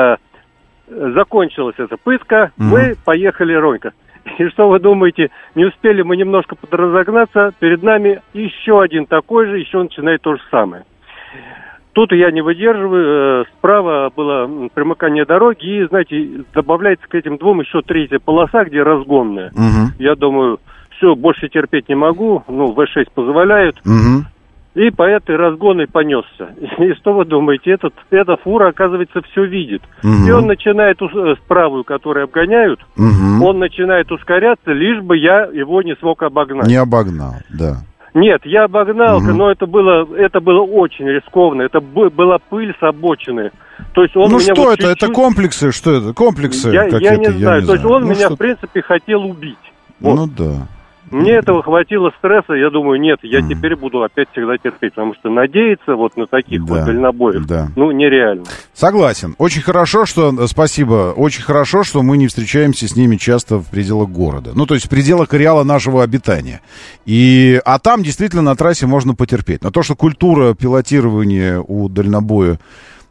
Закончилась эта пытка, мы поехали ровненько. И что вы думаете, не успели мы немножко подразогнаться, перед нами еще один такой же, еще начинает то же самое. Тут я не выдерживаю, справа было примыкание дороги, и, знаете, добавляется к этим двум еще третья полоса, где разгонная. Я думаю, все, больше терпеть не могу, ну, В6 позволяют, и по этой разгонной понесся. И что вы думаете, эта фура, оказывается, все видит. И он начинает, правую, которую обгоняют, он начинает ускоряться, лишь бы я его не смог обогнать. Не обогнал, да. Нет, я обогнал, но это было очень рискованно. Это была пыль с обочины. То есть он ну меня что вот это? Это комплексы? Что это? Комплексы? Я не знаю. То есть он меня, в принципе, хотел убить. Вот. Ну да. Мне этого хватило стресса. Я думаю, нет, я теперь буду опять всегда терпеть. Потому что надеяться вот на таких вот дальнобоев, ну, нереально. Согласен. Очень хорошо, что... Спасибо. Очень хорошо, что мы не встречаемся с ними часто в пределах города. Ну, то есть в пределах ареала нашего обитания. А там действительно на трассе можно потерпеть. Но то, что культура пилотирования у дальнобоя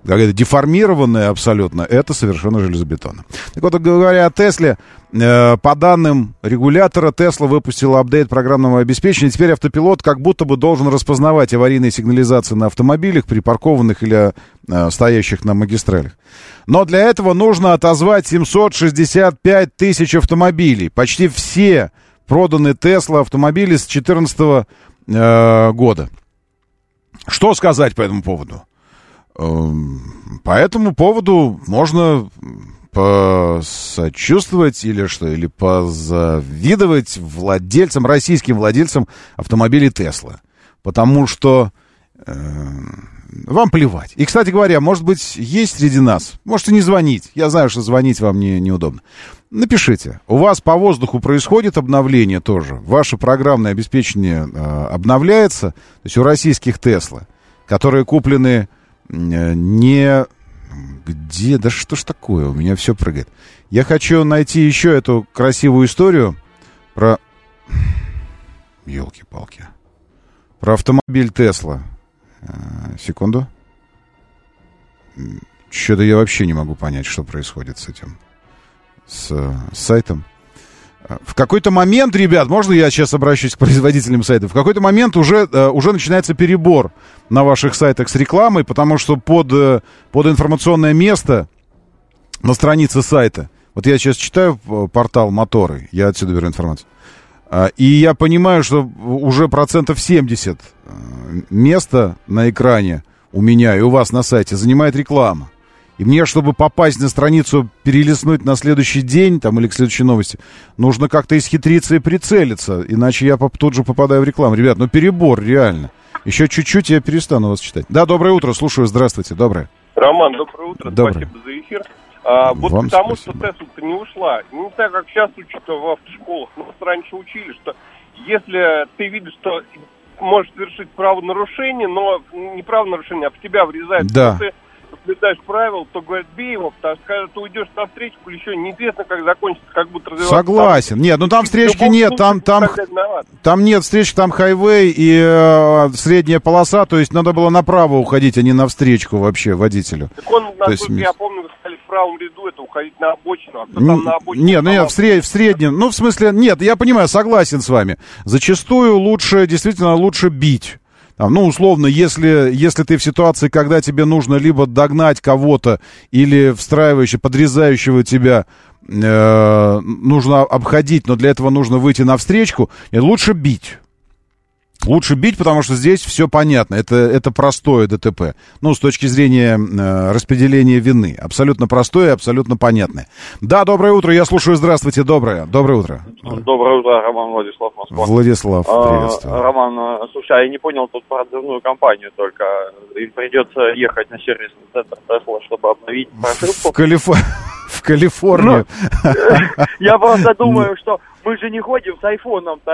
какая-то деформированная абсолютно, это совершенно железобетонно. Так вот, говоря о Тесле, по данным регулятора, Тесла выпустила апдейт программного обеспечения. Теперь автопилот как будто бы должен распознавать аварийные сигнализации на автомобилях, припаркованных или стоящих на магистралях. Но для этого нужно отозвать 765 тысяч автомобилей. Почти все проданные Тесла автомобили с 2014 года. Что сказать по этому поводу? По этому поводу можно посочувствовать или позавидовать российским владельцам автомобилей Тесла. Потому что вам плевать. И, кстати говоря, может быть, есть среди нас, можете не звонить. Я знаю, что звонить вам неудобно. Напишите. У вас по воздуху происходит обновление тоже? Ваше программное обеспечение обновляется? То есть у российских Тесла, которые куплены не... Где? Да что ж такое? У меня все прыгает. Я хочу найти еще эту красивую историю про... Ёлки-палки. Про автомобиль Тесла. Секунду. Что-то я вообще не могу понять, что происходит с этим. С сайтом. В какой-то момент, ребят, можно я сейчас обращусь к производителям сайтов? В какой-то момент уже начинается перебор на ваших сайтах с рекламой, потому что под информационное место на странице сайта, вот я сейчас читаю портал Моторы, я отсюда беру информацию, и я понимаю, что уже 70% места на экране у меня и у вас на сайте занимает реклама. И мне, чтобы попасть на страницу, перелистнуть на следующий день там, или к следующей новости, нужно как-то исхитриться и прицелиться, иначе я тут же попадаю в рекламу. Ребят, перебор, реально. Еще чуть-чуть, я перестану вас читать. Да, доброе утро, слушаю, здравствуйте, доброе. Роман, доброе утро, доброе. Спасибо за эфир. Вот вам к тому, спасибо. что Тесла-то не ушла. Не знаю, как сейчас учат в автошколах, но раньше учили, что если ты видишь, что можешь совершить правонарушение, но не правонарушение, а в тебя врезает, да. Ты соблюдаешь правила, то, говорят, бей его, потому что когда ты уйдешь на встречку или еще, неизвестно, как закончится, как будут развиваться. Согласен. Нет, там встречки нет, там нет встречки, там хайвей и средняя полоса, то есть надо было направо уходить, а не на встречку вообще водителю. Так он, насколько я помню, вы сказали, в правом ряду это уходить на обочину, а кто там на обочине? Нет, в среднем, в смысле, нет, я понимаю, согласен с вами. Зачастую действительно лучше бить. Условно, если ты в ситуации, когда тебе нужно либо догнать кого-то, или подрезающего тебя нужно обходить, но для этого нужно выйти навстречу, лучше бить. Лучше бить, потому что здесь все понятно. Это простое ДТП. С точки зрения распределения вины. Абсолютно простое, абсолютно понятное. Да, доброе утро, я слушаю. Здравствуйте, доброе утро. Доброе утро, Роман, Владислав, Москва. Владислав, приветствую. Роман, слушай, я не понял тут про отзывную компанию только. Им придется ехать на сервисный центр Тесла, чтобы обновить прошивку. В Калифорнию. Я просто думаю, что мы же не ходим с айфоном-то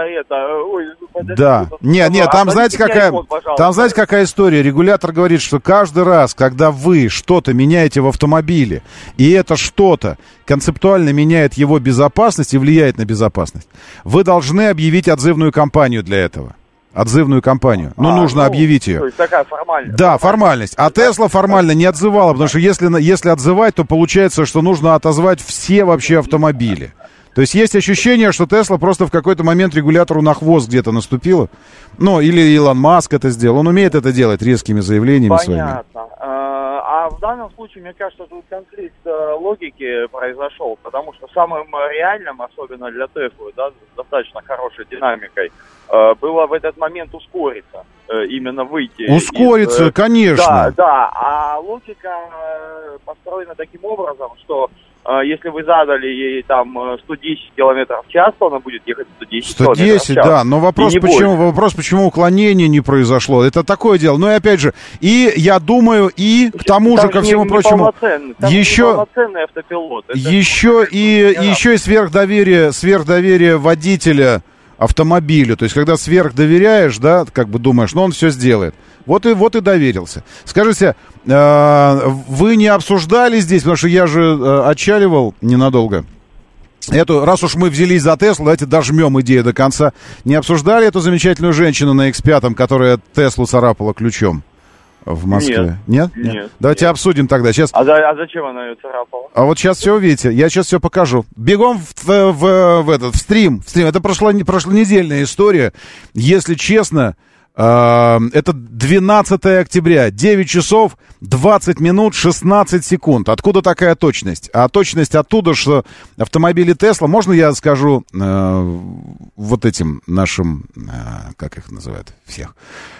Да. Нет, там знаете какая история? Регулятор говорит, что каждый раз, когда вы что-то меняете в автомобиле, и это что-то концептуально меняет его безопасность и влияет на безопасность, вы должны объявить отзывную кампанию для этого. Отзывную кампанию. Нужно объявить ее. То есть такая формальность. Да, формальность. А Тесла формально не отзывала, потому что если отзывать, то получается, что нужно отозвать все вообще автомобили. То есть ощущение, что Тесла просто в какой-то момент регулятору на хвост где-то наступила. Или Илон Маск это сделал. Он умеет это делать резкими заявлениями своими. Понятно. А в данном случае, мне кажется, тут конфликт логики произошел, потому что самым реальным, особенно для Теслы, с достаточно хорошей динамикой, было в этот момент ускориться, именно выйти. Ускориться, конечно. Да, а логика построена таким образом, что если вы задали ей там 110 километров в час, то она будет ехать 110 километров в час. Да, но вопрос, почему уклонение не произошло, это такое дело. И опять же, я думаю, к тому же, ко всему прочему, еще автопилот. и сверхдоверие водителя автомобилю. То есть, когда сверхдоверяешь, думаешь, он все сделает. Вот и доверился. Скажите, вы не обсуждали здесь, потому что я же отчаливал ненадолго. Раз уж мы взялись за Теслу, давайте дожмем идею до конца. Не обсуждали эту замечательную женщину на X5, которая Теслу царапала ключом? в Москве? Нет? Давайте обсудим тогда. Сейчас... А зачем она ее царапала? А вот сейчас все увидите. Я сейчас все покажу. Бегом в стрим. Это прошлонедельная история. Если честно, это 12 октября. 9 часов 20 минут 16 секунд. Откуда такая точность? А точность оттуда, что автомобили Tesla, можно я скажу вот этим нашим, как их называют всех?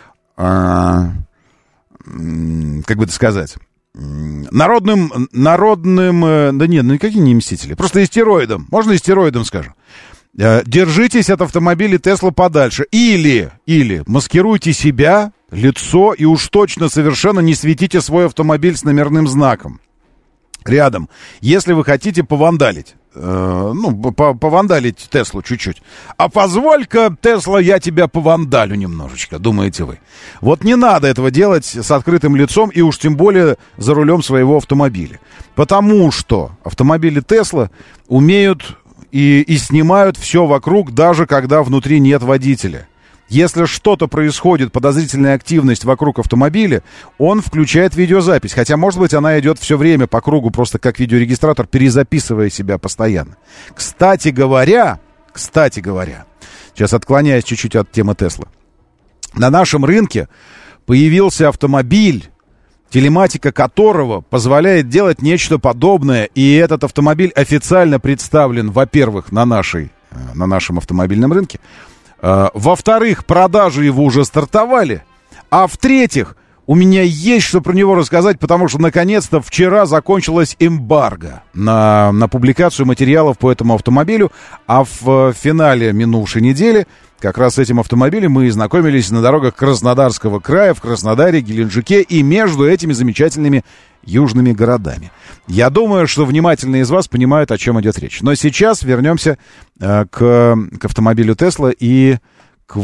Как бы это сказать, народным, да нет, ну никакие не мстители, просто истероидом, можно истероидом скажу. Держитесь от автомобилей Tesla подальше, или маскируйте себя, лицо, и уж точно совершенно не светите свой автомобиль с номерным знаком рядом, если вы хотите повандалить. Повандалить Теслу чуть-чуть. А позволь-ка, Тесла, я тебя повандалю немножечко, думаете вы. Вот не надо этого делать с открытым лицом и уж тем более за рулем своего автомобиля. Потому что автомобили Тесла умеют и снимают все вокруг, даже когда внутри нет водителя. Если что-то происходит, подозрительная активность вокруг автомобиля, он включает видеозапись. Хотя, может быть, она идет все время по кругу, просто как видеорегистратор, перезаписывая себя постоянно. Кстати говоря, сейчас отклоняясь чуть-чуть от темы Тесла, на нашем рынке появился автомобиль, телематика которого позволяет делать нечто подобное. И этот автомобиль официально представлен, во-первых, на нашем автомобильном рынке. Во-вторых, продажи его уже стартовали. А в-третьих, у меня есть что про него рассказать, потому что, наконец-то, вчера закончилась эмбарго на публикацию материалов по этому автомобилю. А в финале минувшей недели как раз с этим автомобилем мы и знакомились на дорогах Краснодарского края, в Краснодаре, Геленджике и между этими замечательными южными городами. Я думаю, что внимательные из вас понимают, о чем идет речь. Но сейчас вернемся к автомобилю Tesla и к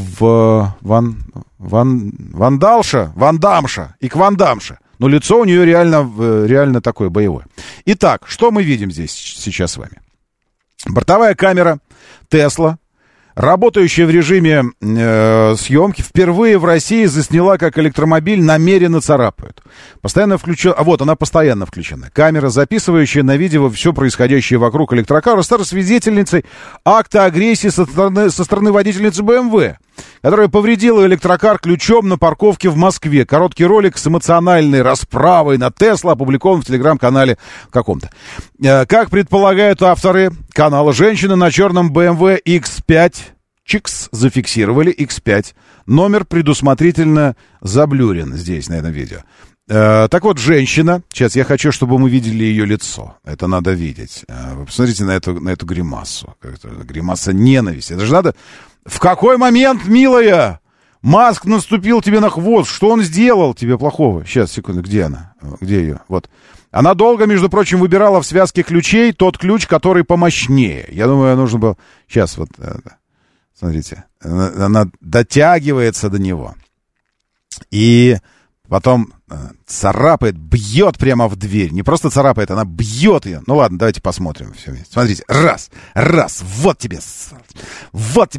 Вандамше и к Вандамше. Но лицо у нее реально такое боевое. Итак, что мы видим здесь сейчас с вами? Бортовая камера Tesla, работающая в режиме съемки, впервые в России засняла, как электромобиль намеренно царапают. Постоянно включена, она постоянно включена. Камера, записывающая на видео все происходящее вокруг электрокара, стала свидетельницей акта агрессии со стороны водительницы BMW, которая повредила электрокар ключом на парковке в Москве. Короткий ролик с эмоциональной расправой на Tesla опубликован в телеграм-канале каком-то. Как предполагают авторы канала, женщина на черном BMW X5 зафиксировали X5. Номер предусмотрительно заблюрен здесь, на этом видео. Так вот, женщина, сейчас я хочу, чтобы мы видели ее лицо. Это надо видеть. Вы посмотрите на эту гримасу. Гримаса ненависти. Это же надо... В какой момент, милая, Маск наступил тебе на хвост? Что он сделал тебе плохого? Сейчас, секунду, где она? Где ее? Вот. Она долго, между прочим, выбирала в связке ключей тот ключ, который помощнее. Я думаю, нужно было... Сейчас, вот, смотрите. Она дотягивается до него. И потом царапает, бьет прямо в дверь. Не просто царапает, она бьет ее. Ну ладно, давайте посмотрим все вместе. Смотрите, раз, вот тебе, вот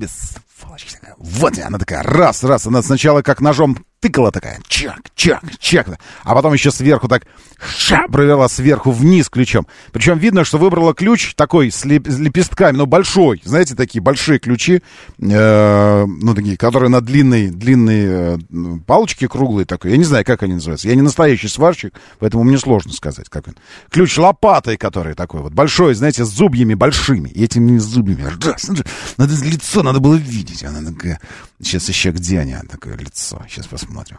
она такая, раз. Она сначала как ножом тыкала такая, чак, а потом еще сверху так, провела сверху вниз ключом. Причем видно, что выбрала ключ такой с лепестками, но большой. Знаете, такие большие ключи, такие, которые на длинные палочки круглые такой. Я не знаю, как они называются. Я не настоящий сварщик, поэтому мне сложно сказать, как он. Ключ лопатой, который такой вот большой, знаете, с зубьями большими. И этими зубьями. Надо лицо, надо было видеть. Она такая... Сейчас еще где они? Такое лицо. Сейчас посмотрим.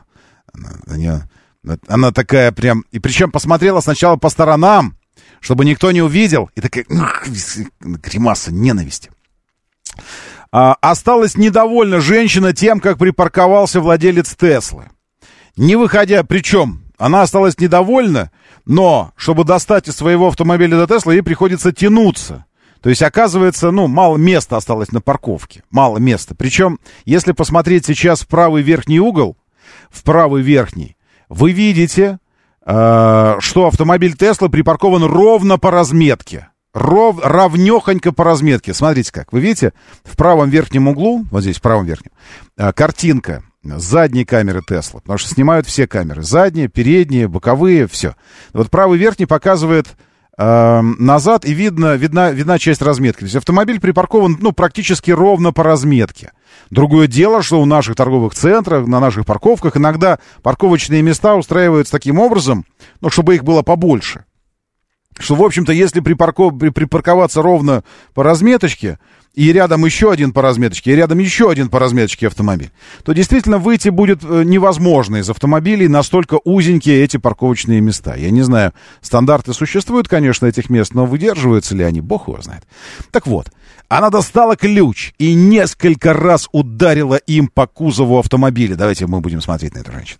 Она такая прям... И причем посмотрела сначала по сторонам, чтобы никто не увидел. И такая гримаса ненависти. Осталась недовольна женщина тем, как припарковался владелец Теслы. Не выходя... Причем она осталась недовольна, но чтобы достать из своего автомобиля до Теслы, ей приходится тянуться. То есть, оказывается, мало места осталось на парковке. Мало места. Причем, если посмотреть сейчас в правый верхний угол, вы видите, что автомобиль Tesla припаркован ровно по разметке. Равнёхонько по разметке. Смотрите как. Вы видите, в правом верхнем углу, вот здесь, в правом верхнем, картинка. задние камеры Tesla, потому что снимают все камеры. Задние, передние, боковые, все. Вот правый верхний показывает назад, и видна часть разметки. То есть автомобиль припаркован, практически ровно по разметке. Другое дело, что у наших торговых центрах, на наших парковках иногда парковочные места устраиваются таким образом, чтобы их было побольше. Что, в общем-то, если припарковаться ровно по разметочке, и рядом еще один по разметочке, и рядом еще один по разметочке автомобиль, то действительно выйти будет невозможно из автомобилей, настолько узенькие эти парковочные места. Я не знаю, стандарты существуют, конечно, этих мест, но выдерживаются ли они, бог его знает. Так вот, она достала ключ и несколько раз ударила им по кузову автомобиля. Давайте мы будем смотреть на эту женщину.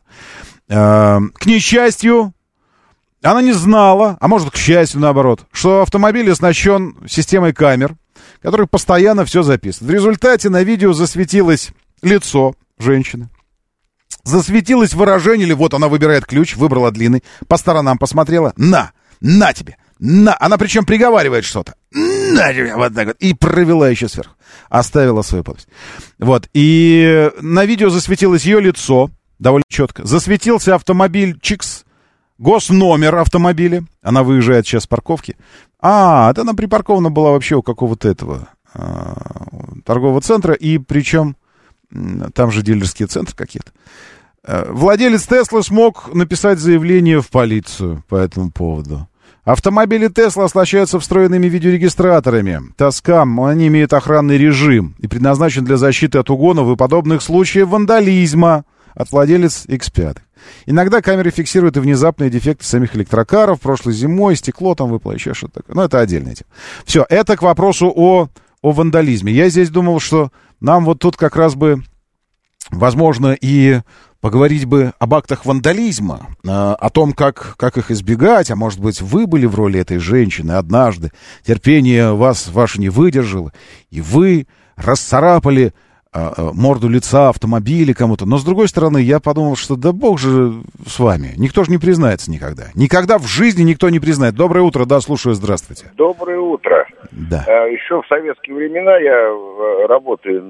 К несчастью, она не знала, а может, к счастью, наоборот, что автомобиль оснащен системой камер, который постоянно все записывает. В результате на видео засветилось лицо женщины, засветилось выражение, или вот она выбирает ключ, выбрала длинный, по сторонам посмотрела, на тебе, на, она причем приговаривает что-то, на тебе, вот так вот, и провела еще сверху, оставила свою подпись. Вот, и на видео засветилось ее лицо, довольно четко, засветился автомобиль Чикс, госномер автомобиля, она выезжает сейчас с парковки. Это она припаркована была вообще у какого-то этого торгового центра, и причем там же дилерские центры какие-то. Владелец Теслы смог написать заявление в полицию по этому поводу. Автомобили Тесла оснащаются встроенными видеорегистраторами. Таскам, они имеют охранный режим и предназначен для защиты от угонов и подобных случаев вандализма, от владелец X5. Иногда камеры фиксируют и внезапные дефекты самих электрокаров. Прошлой зимой стекло там выпало, еще что-то такое. Это отдельная тема. Все, это к вопросу о вандализме. Я здесь думал, что нам вот тут как раз бы, возможно, и поговорить бы об актах вандализма, о том, как их избегать, а может быть, вы были в роли этой женщины однажды, терпение ваше не выдержало, и вы расцарапали морду лица автомобиля кому-то. Но, с другой стороны, я подумал, что да бог же с вами. Никто же не признается никогда. Никогда в жизни никто не признает. Доброе утро, да, слушаю, здравствуйте. Доброе утро. Да. Еще в советские времена я работаю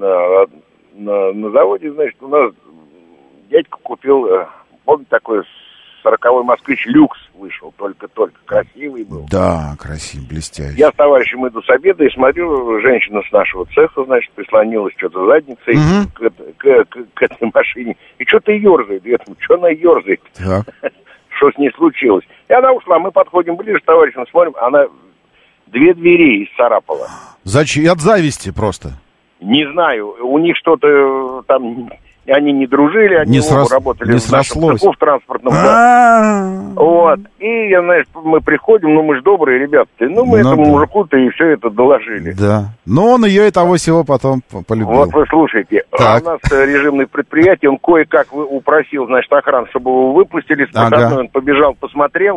на заводе, значит, у нас дядька купил, помните, такой 40-й «Москвич» люкс вышел, только-только, красивый был. Да, красивый, блестящий. Я с товарищем иду с обеда и смотрю, женщина с нашего цеха, значит, прислонилась что-то задницей к этой машине, и что-то ерзает. Я думаю, что она ерзает? Что с ней случилось? И она ушла, мы подходим ближе с товарищем, смотрим, она 2 двери исцарапала. Зачем? От зависти просто. Не знаю, у них что-то там... Они не дружили, они работали в нашем цеху, в транспортном. Вот. И, мы приходим, мы же добрые ребята. Мы этому мужику-то и все это доложили. Да. Но он ее и того всего потом полюбил. Вот вы слушайте. Так. У нас режимное предприятие, он кое-как упросил, значит, охрану, чтобы его выпустили. С выходной он побежал, посмотрел.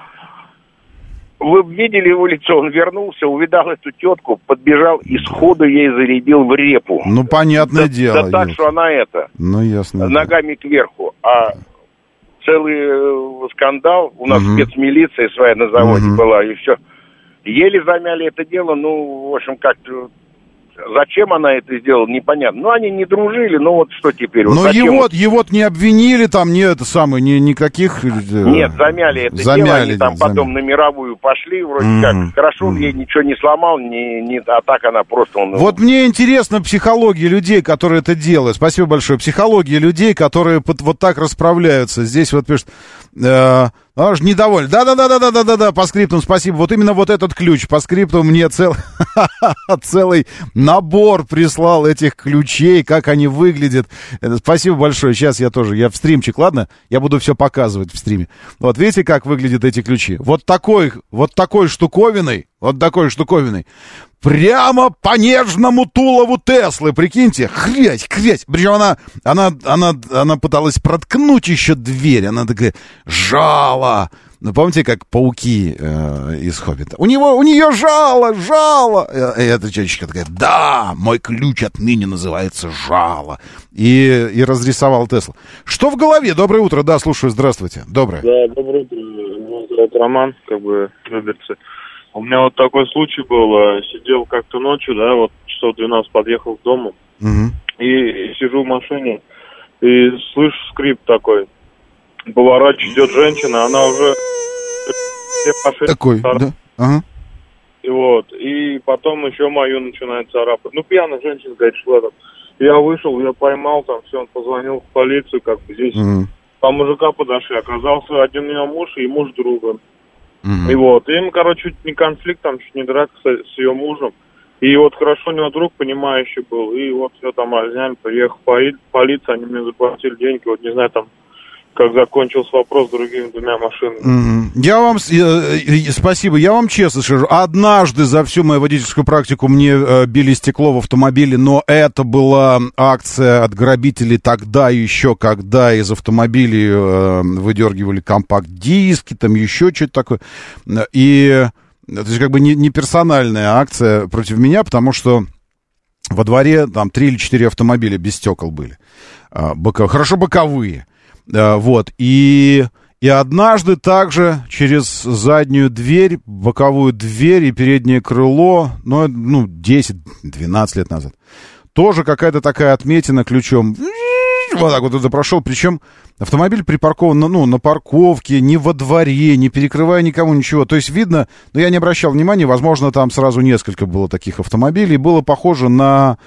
Вы видели его лицо, он вернулся, увидал эту тетку, подбежал и сходу ей зарядил в репу. Ну, понятное дело. Да так, что она ясно. Ногами кверху. А целый скандал, у нас спецмилиция своя на заводе была, и все. Еле замяли это дело, в общем, как-то... Зачем она это сделала, непонятно. Они не дружили, вот что теперь? Но его не обвинили, там никаких... Нет, замяли это дело, они там потом на мировую пошли, вроде как. Хорошо, он ей ничего не сломал, а так она просто... Вот мне интересна психология людей, которые это делают. Спасибо большое. Психология людей, которые вот так расправляются. Здесь вот пишет... Она же недовольна. Да, по скриптам, спасибо. Вот именно вот этот ключ по скриптам мне целый набор прислал этих ключей, как они выглядят. Спасибо большое. Сейчас я в стримчик, ладно? Я буду все показывать в стриме. Вот видите, как выглядят эти ключи? Вот такой штуковиной, прямо по нежному тулову Теслы, прикиньте, хрять. Причем она пыталась проткнуть еще дверь, она такая жала. Помните, как пауки из «Хоббита»? У нее жало. И эта девочка такая, да, мой ключ отныне называется жало. И разрисовал Теслу. Что в голове? Доброе утро, да, слушаю, здравствуйте. Доброе. Да, доброе утро. Меня зовут Роман, Люберцы. У меня вот такой случай был, сидел как-то ночью, часов 12 подъехал к дому, и сижу в машине, и слышу скрип такой. Поворачиваю, идет женщина, она уже... Такой, да? Ага. И вот, и потом еще мою начинает царапать. Ну, пьяная женщина, говорит, шла там. Я вышел, я поймал там, все, он позвонил в полицию, как бы здесь. Там мужика подошли, оказался один у него муж и муж друга. И вот, им, короче, чуть не конфликт, там чуть не драка с ее мужем. И вот хорошо у него друг понимающий был, и вот все там разняли, приехал полиция, они мне заплатили деньги, вот не знаю, там, как закончился вопрос с другими двумя машинами. Я вам, спасибо, я вам честно скажу, однажды за всю мою водительскую практику мне били стекло в автомобиле, но это была акция от грабителей тогда еще, когда из автомобилей выдергивали компакт-диски, там еще что-то такое, и то есть как бы не персональная акция против меня, потому что во дворе там 3 или 4 автомобиля без стекол были, хорошо боковые. Вот, и однажды также через заднюю дверь, боковую дверь и переднее крыло, 10-12 лет назад, тоже какая-то такая отметина ключом, вот так вот это прошел, причем автомобиль припаркован, на парковке, не во дворе, не перекрывая никому ничего, то есть видно, но я не обращал внимания, возможно, там сразу несколько было таких автомобилей, было похоже на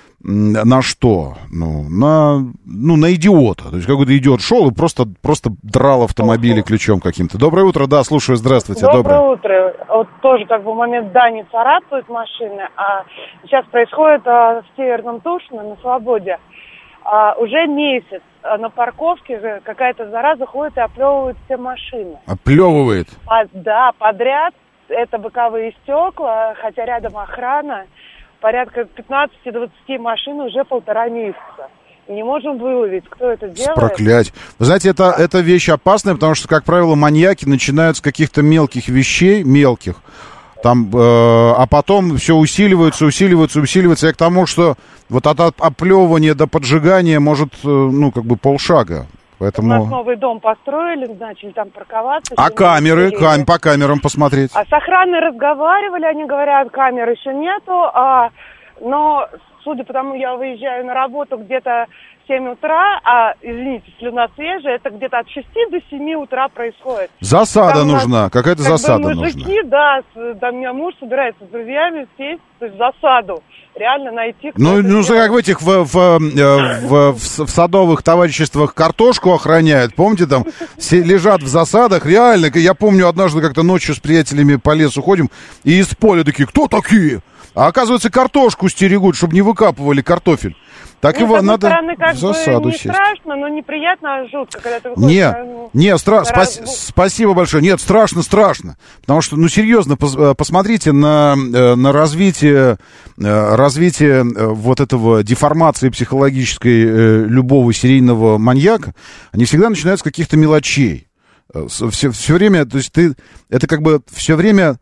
что? На идиота. То есть какой-то идиот шел и просто драл автомобили ключом каким-то. Доброе утро, да, слушаю, здравствуйте. Доброе утро. Вот тоже как бы в момент не царапают машины, а сейчас происходит в Северном Тушино, на Свободе. Уже месяц на парковке какая-то зараза ходит и оплевывает все машины. Оплевывает? Да, подряд. Это боковые стекла, хотя рядом охрана. Порядка 15-20 машин уже 1,5 месяца. И не можем выловить, кто это делает. Проклять. Вы знаете, это вещь опасная, потому что, как правило, маньяки начинают с каких-то мелких вещей, там, а потом все усиливается. Я к тому, что вот от оплевывания до поджигания может, полшага. Поэтому... У нас новый дом построили, начали там парковаться. А камеры? По камерам посмотреть? А с охраной разговаривали, они говорят, камер еще нету, но, судя по тому, я выезжаю на работу где-то в 7 утра, извините, слюна свежая, это где-то от 6 до 7 утра происходит. Засада там нужна, какая-то засада мужики, нужна. Да, у меня муж собирается с друзьями сесть, то есть засаду. Реально найти... Как в этих, в садовых товариществах картошку охраняют, помните, там, все лежат в засадах, реально, я помню, однажды как-то ночью с приятелями по лесу ходим, и из поля такие, кто такие? А оказывается, картошку стерегут, чтобы не выкапывали картофель. Так его надо стороны, как в засаду бы не сесть. страшно, но неприятно, жутко, когда ты выходишь. Спасибо большое. Нет, страшно. Потому что, серьезно, посмотрите на развитие вот этого деформации психологической любого серийного маньяка. Они всегда начинаются с каких-то мелочей. Все время, то есть это как бы все время...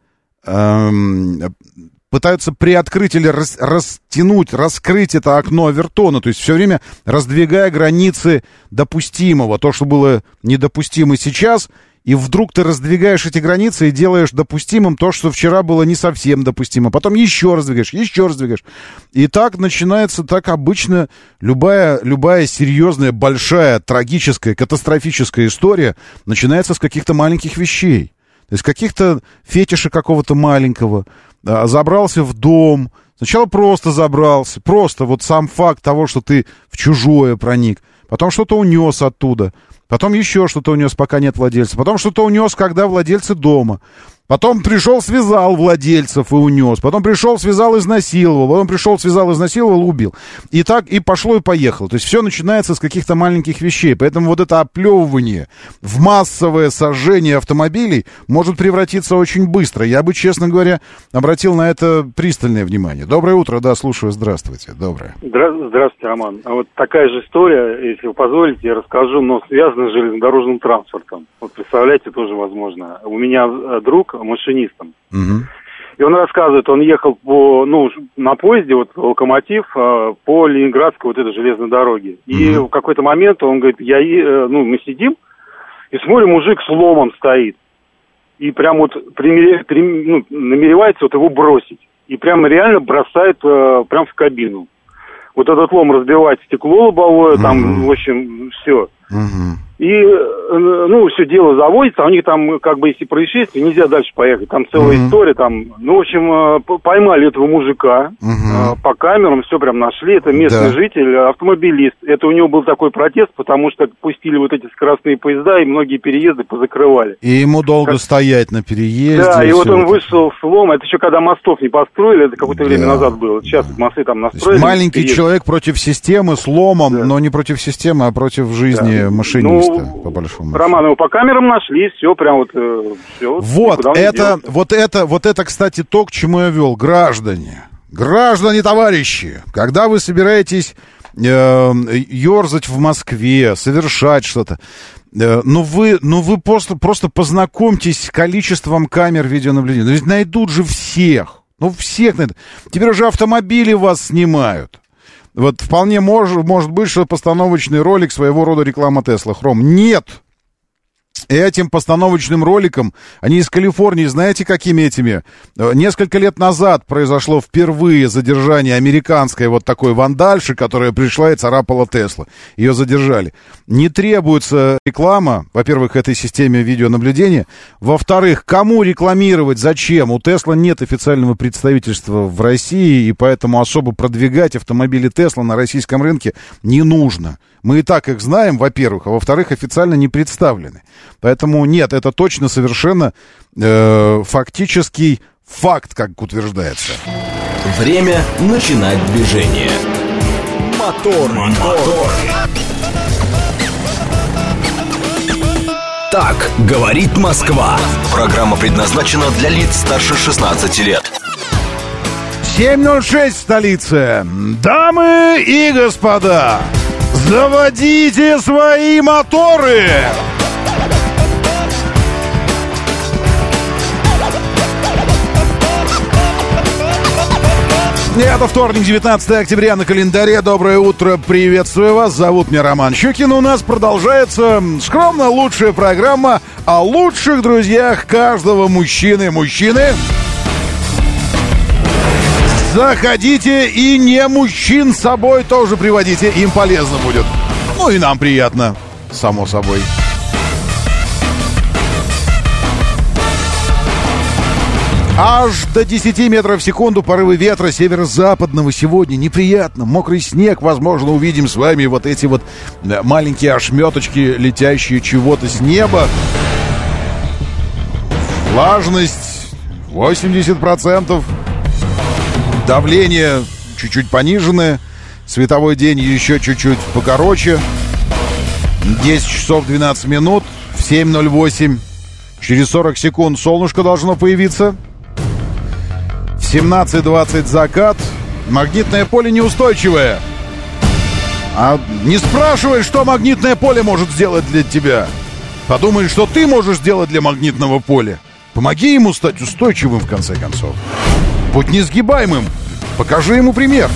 пытаются приоткрыть или растянуть, раскрыть это окно Овертона, то есть все время раздвигая границы допустимого, то, что было недопустимо сейчас, и вдруг ты раздвигаешь эти границы и делаешь допустимым то, что вчера было не совсем допустимо, потом еще раздвигаешь. И так начинается, так обычно любая серьезная, большая, трагическая, катастрофическая история начинается с каких-то маленьких вещей. То есть каких-то фетиша какого-то маленького, забрался в дом, сначала просто забрался, просто вот сам факт того, что ты в чужое проник, потом что-то унес оттуда, потом еще что-то унес, пока нет владельца, потом что-то унес, когда владельцы дома, потом пришел, связал владельцев и унес, потом пришел, связал, изнасиловал, потом пришел, связал, изнасиловал, убил. И так, и пошло, и поехало. То есть все начинается с каких-то маленьких вещей. Поэтому вот это оплевывание в массовое сожжение автомобилей может превратиться очень быстро. Я бы, честно говоря, обратил на это пристальное внимание. Доброе утро, да, слушаю, здравствуйте. Доброе. Здравствуйте, Роман. А вот такая же история, если вы позволите, я расскажу, но связана с железнодорожным транспортом. Вот представляете, тоже возможно. У меня друг машинистом. И он рассказывает, он ехал на поезде, вот локомотив, по Ленинградской вот этой железной дороге. И в какой-то момент он говорит, мы сидим, и смотрим, мужик с ломом стоит. И прям вот намеревается вот его бросить. И прям реально бросает прям в кабину. вот этот лом разбивать стекло лобовое, там, в общем, все. И, ну, все дело заводится, а у них там, как бы, если происшествие, нельзя дальше поехать. Там целая история, там, ну, в общем, поймали этого мужика по камерам, все прям нашли. Это местный житель, автомобилист. Это у него был такой протест, потому что пустили вот эти скоростные поезда, и многие переезды позакрывали. И ему долго стоять на переезде. Да, и вот он вышел с лома. Это еще когда мостов не построили, это какое-то время назад было. Сейчас мосты там настроили. Маленький человек против системы с ломом, но не против системы, а против жизни машиниста. По большому счету. Роман, его по камерам нашли, все, прям вот, все. Вот это, кстати, то, к чему я вел. Граждане, товарищи, когда вы собираетесь ерзать в Москве, совершать что-то, вы просто познакомьтесь с количеством камер видеонаблюдения. Но ведь найдут же всех. Всех найдут. Теперь уже автомобили вас снимают. Вот вполне может быть, что постановочный ролик своего рода реклама Тесла. Хром. Нет! Этим постановочным роликом, они из Калифорнии, знаете, какими этими? Несколько лет назад произошло впервые задержание американской вот такой вандальши, которая пришла и царапала Тесла. Ее задержали. Не требуется реклама, во-первых, этой системе видеонаблюдения. Во-вторых, кому рекламировать, зачем? У Тесла нет официального представительства в России, и поэтому особо продвигать автомобили Тесла на российском рынке не нужно. Мы и так их знаем, во-первых, а во-вторых, официально не представлены. Поэтому нет, это точно совершенно фактический факт, как утверждается. Время начинать движение. Мотор. Так говорит Москва. Программа предназначена для лиц старше 16 лет. 7:06 в столице. Дамы и господа, заводите свои моторы! Это вторник, 19 октября на календаре. Доброе утро, приветствую вас. Зовут меня Роман Щукин. У нас продолжается скромно лучшая программа о лучших друзьях каждого мужчины. Мужчины, заходите и не мужчин с собой тоже приводите. Им полезно будет. Ну и нам приятно, само собой. Аж до 10 метров в секунду порывы ветра северо-западного сегодня. Неприятно. Мокрый снег. Возможно, увидим с вами вот эти вот маленькие ошметочки, летящие чего-то с неба. Влажность 80%. Давление чуть-чуть пониженное. Световой день еще чуть-чуть покороче. 10 часов 12 минут. В 7:08. Через 40 секунд солнышко должно появиться. В 17:20 закат. Магнитное поле неустойчивое. А не спрашивай, что магнитное поле может сделать для тебя. Подумай, что ты можешь сделать для магнитного поля. Помоги ему стать устойчивым, в конце концов. Будь несгибаемым. Покажи ему пример.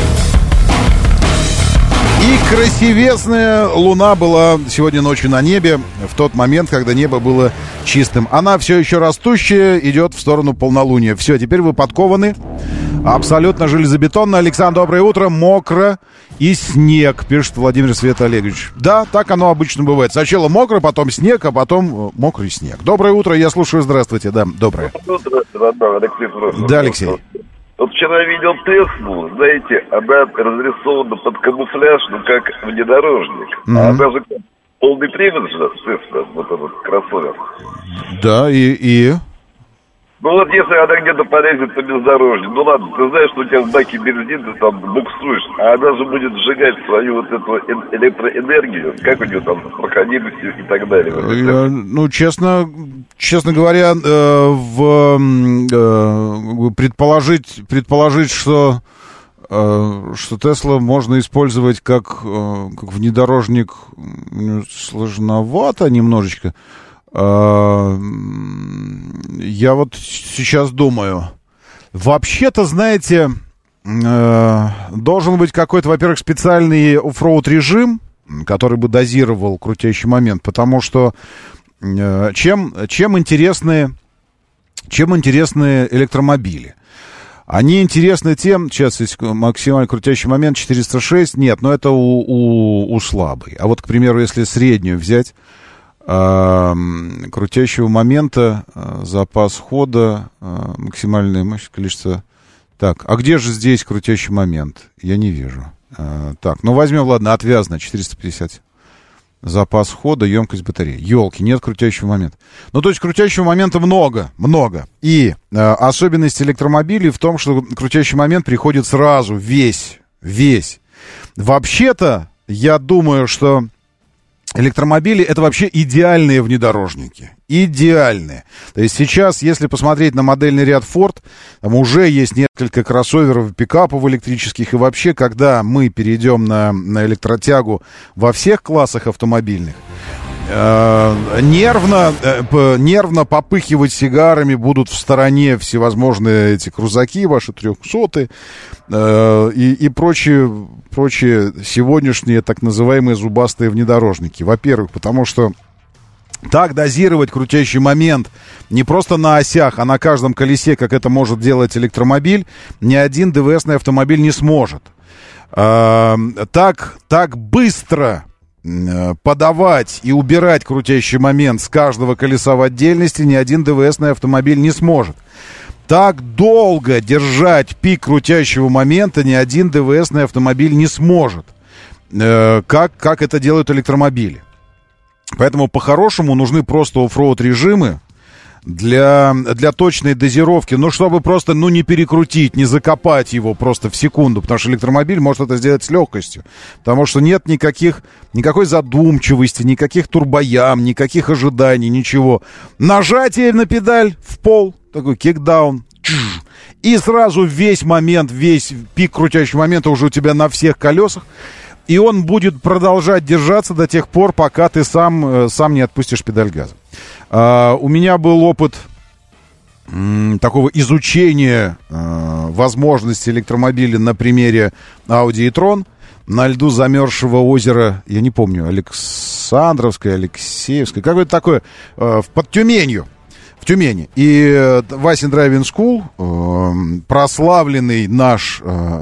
И красивесная луна была сегодня ночью на небе в тот момент, когда небо было чистым. Она все еще растущая, идет в сторону полнолуния. Все, теперь вы подкованы. Абсолютно железобетонно. Александр, доброе утро. Мокро и снег, пишет Владимир Света Олегович. Да, так оно обычно бывает. Сначала мокро, потом снег, а потом мокрый снег. Доброе утро, я слушаю. Здравствуйте. Да, доброе. Да, Алексей. Вот вчера видел Теслу, знаете, она разрисована под камуфляж, ну, как внедорожник. А она же полный привод же, Тесла, вот этот кроссовер. Да, и? Ну вот если она где-то полезет по бездорожью, ну ладно, ты знаешь, что у тебя в баке бензин, ты там буксуешь, а она же будет сжигать свою вот эту электроэнергию, как у нее там проходимостью и так далее. Ну, честно говоря, предположить, что Тесла можно использовать как внедорожник, сложновато немножечко. Я вот сейчас думаю, вообще-то, знаете, должен быть какой-то, во-первых, специальный оффроуд режим, который бы дозировал крутящий момент, потому что чем интересны электромобили? Они интересны тем, сейчас есть максимально крутящий момент 406, нет, но это у слабой. А вот, к примеру, если среднюю взять, крутящего момента, запас хода, максимальное мощность, количество... Так, а где же здесь крутящий момент? Я не вижу. Так, ну возьмем, ладно, отвязно, 450. Запас хода, емкость батареи. Ёлки, нет крутящего момента. Ну, то есть крутящего момента много. И особенность электромобилей в том, что крутящий момент приходит сразу, весь. Вообще-то, я думаю, что электромобили — это вообще идеальные внедорожники. Идеальные. То есть сейчас, если посмотреть на модельный ряд Ford, там уже есть несколько кроссоверов, пикапов электрических. И вообще, когда мы перейдем на электротягу во всех классах автомобильных, нервно попыхивать сигарами будут в стороне всевозможные эти крузаки, ваши 300-е и прочие сегодняшние так называемые зубастые внедорожники. Во-первых, потому что так дозировать крутящий момент не просто на осях, а на каждом колесе, как это может делать электромобиль, ни один ДВСный автомобиль не сможет. Так быстро подавать и убирать крутящий момент с каждого колеса в отдельности ни один ДВСный автомобиль не сможет. Так долго держать пик крутящего момента ни один ДВСный автомобиль не сможет, как это делают электромобили. Поэтому по-хорошему нужны просто оффроуд режимы для точной дозировки, чтобы просто, не перекрутить, не закопать его просто в секунду, потому что электромобиль может это сделать с легкостью, потому что нет никакой задумчивости, никаких турбоям, никаких ожиданий, ничего. Нажатие на педаль в пол, такой кикдаун, и сразу весь пик крутящего момента уже у тебя на всех колесах, и он будет продолжать держаться до тех пор, пока ты сам не отпустишь педаль газа. У меня был опыт такого изучения возможностей электромобиля на примере Audi e-tron на льду замерзшего озера, я не помню, Александровское, Алексеевское, какое-то такое, под Тюменью. В Тюмени. И Васин Driving School, прославленный наш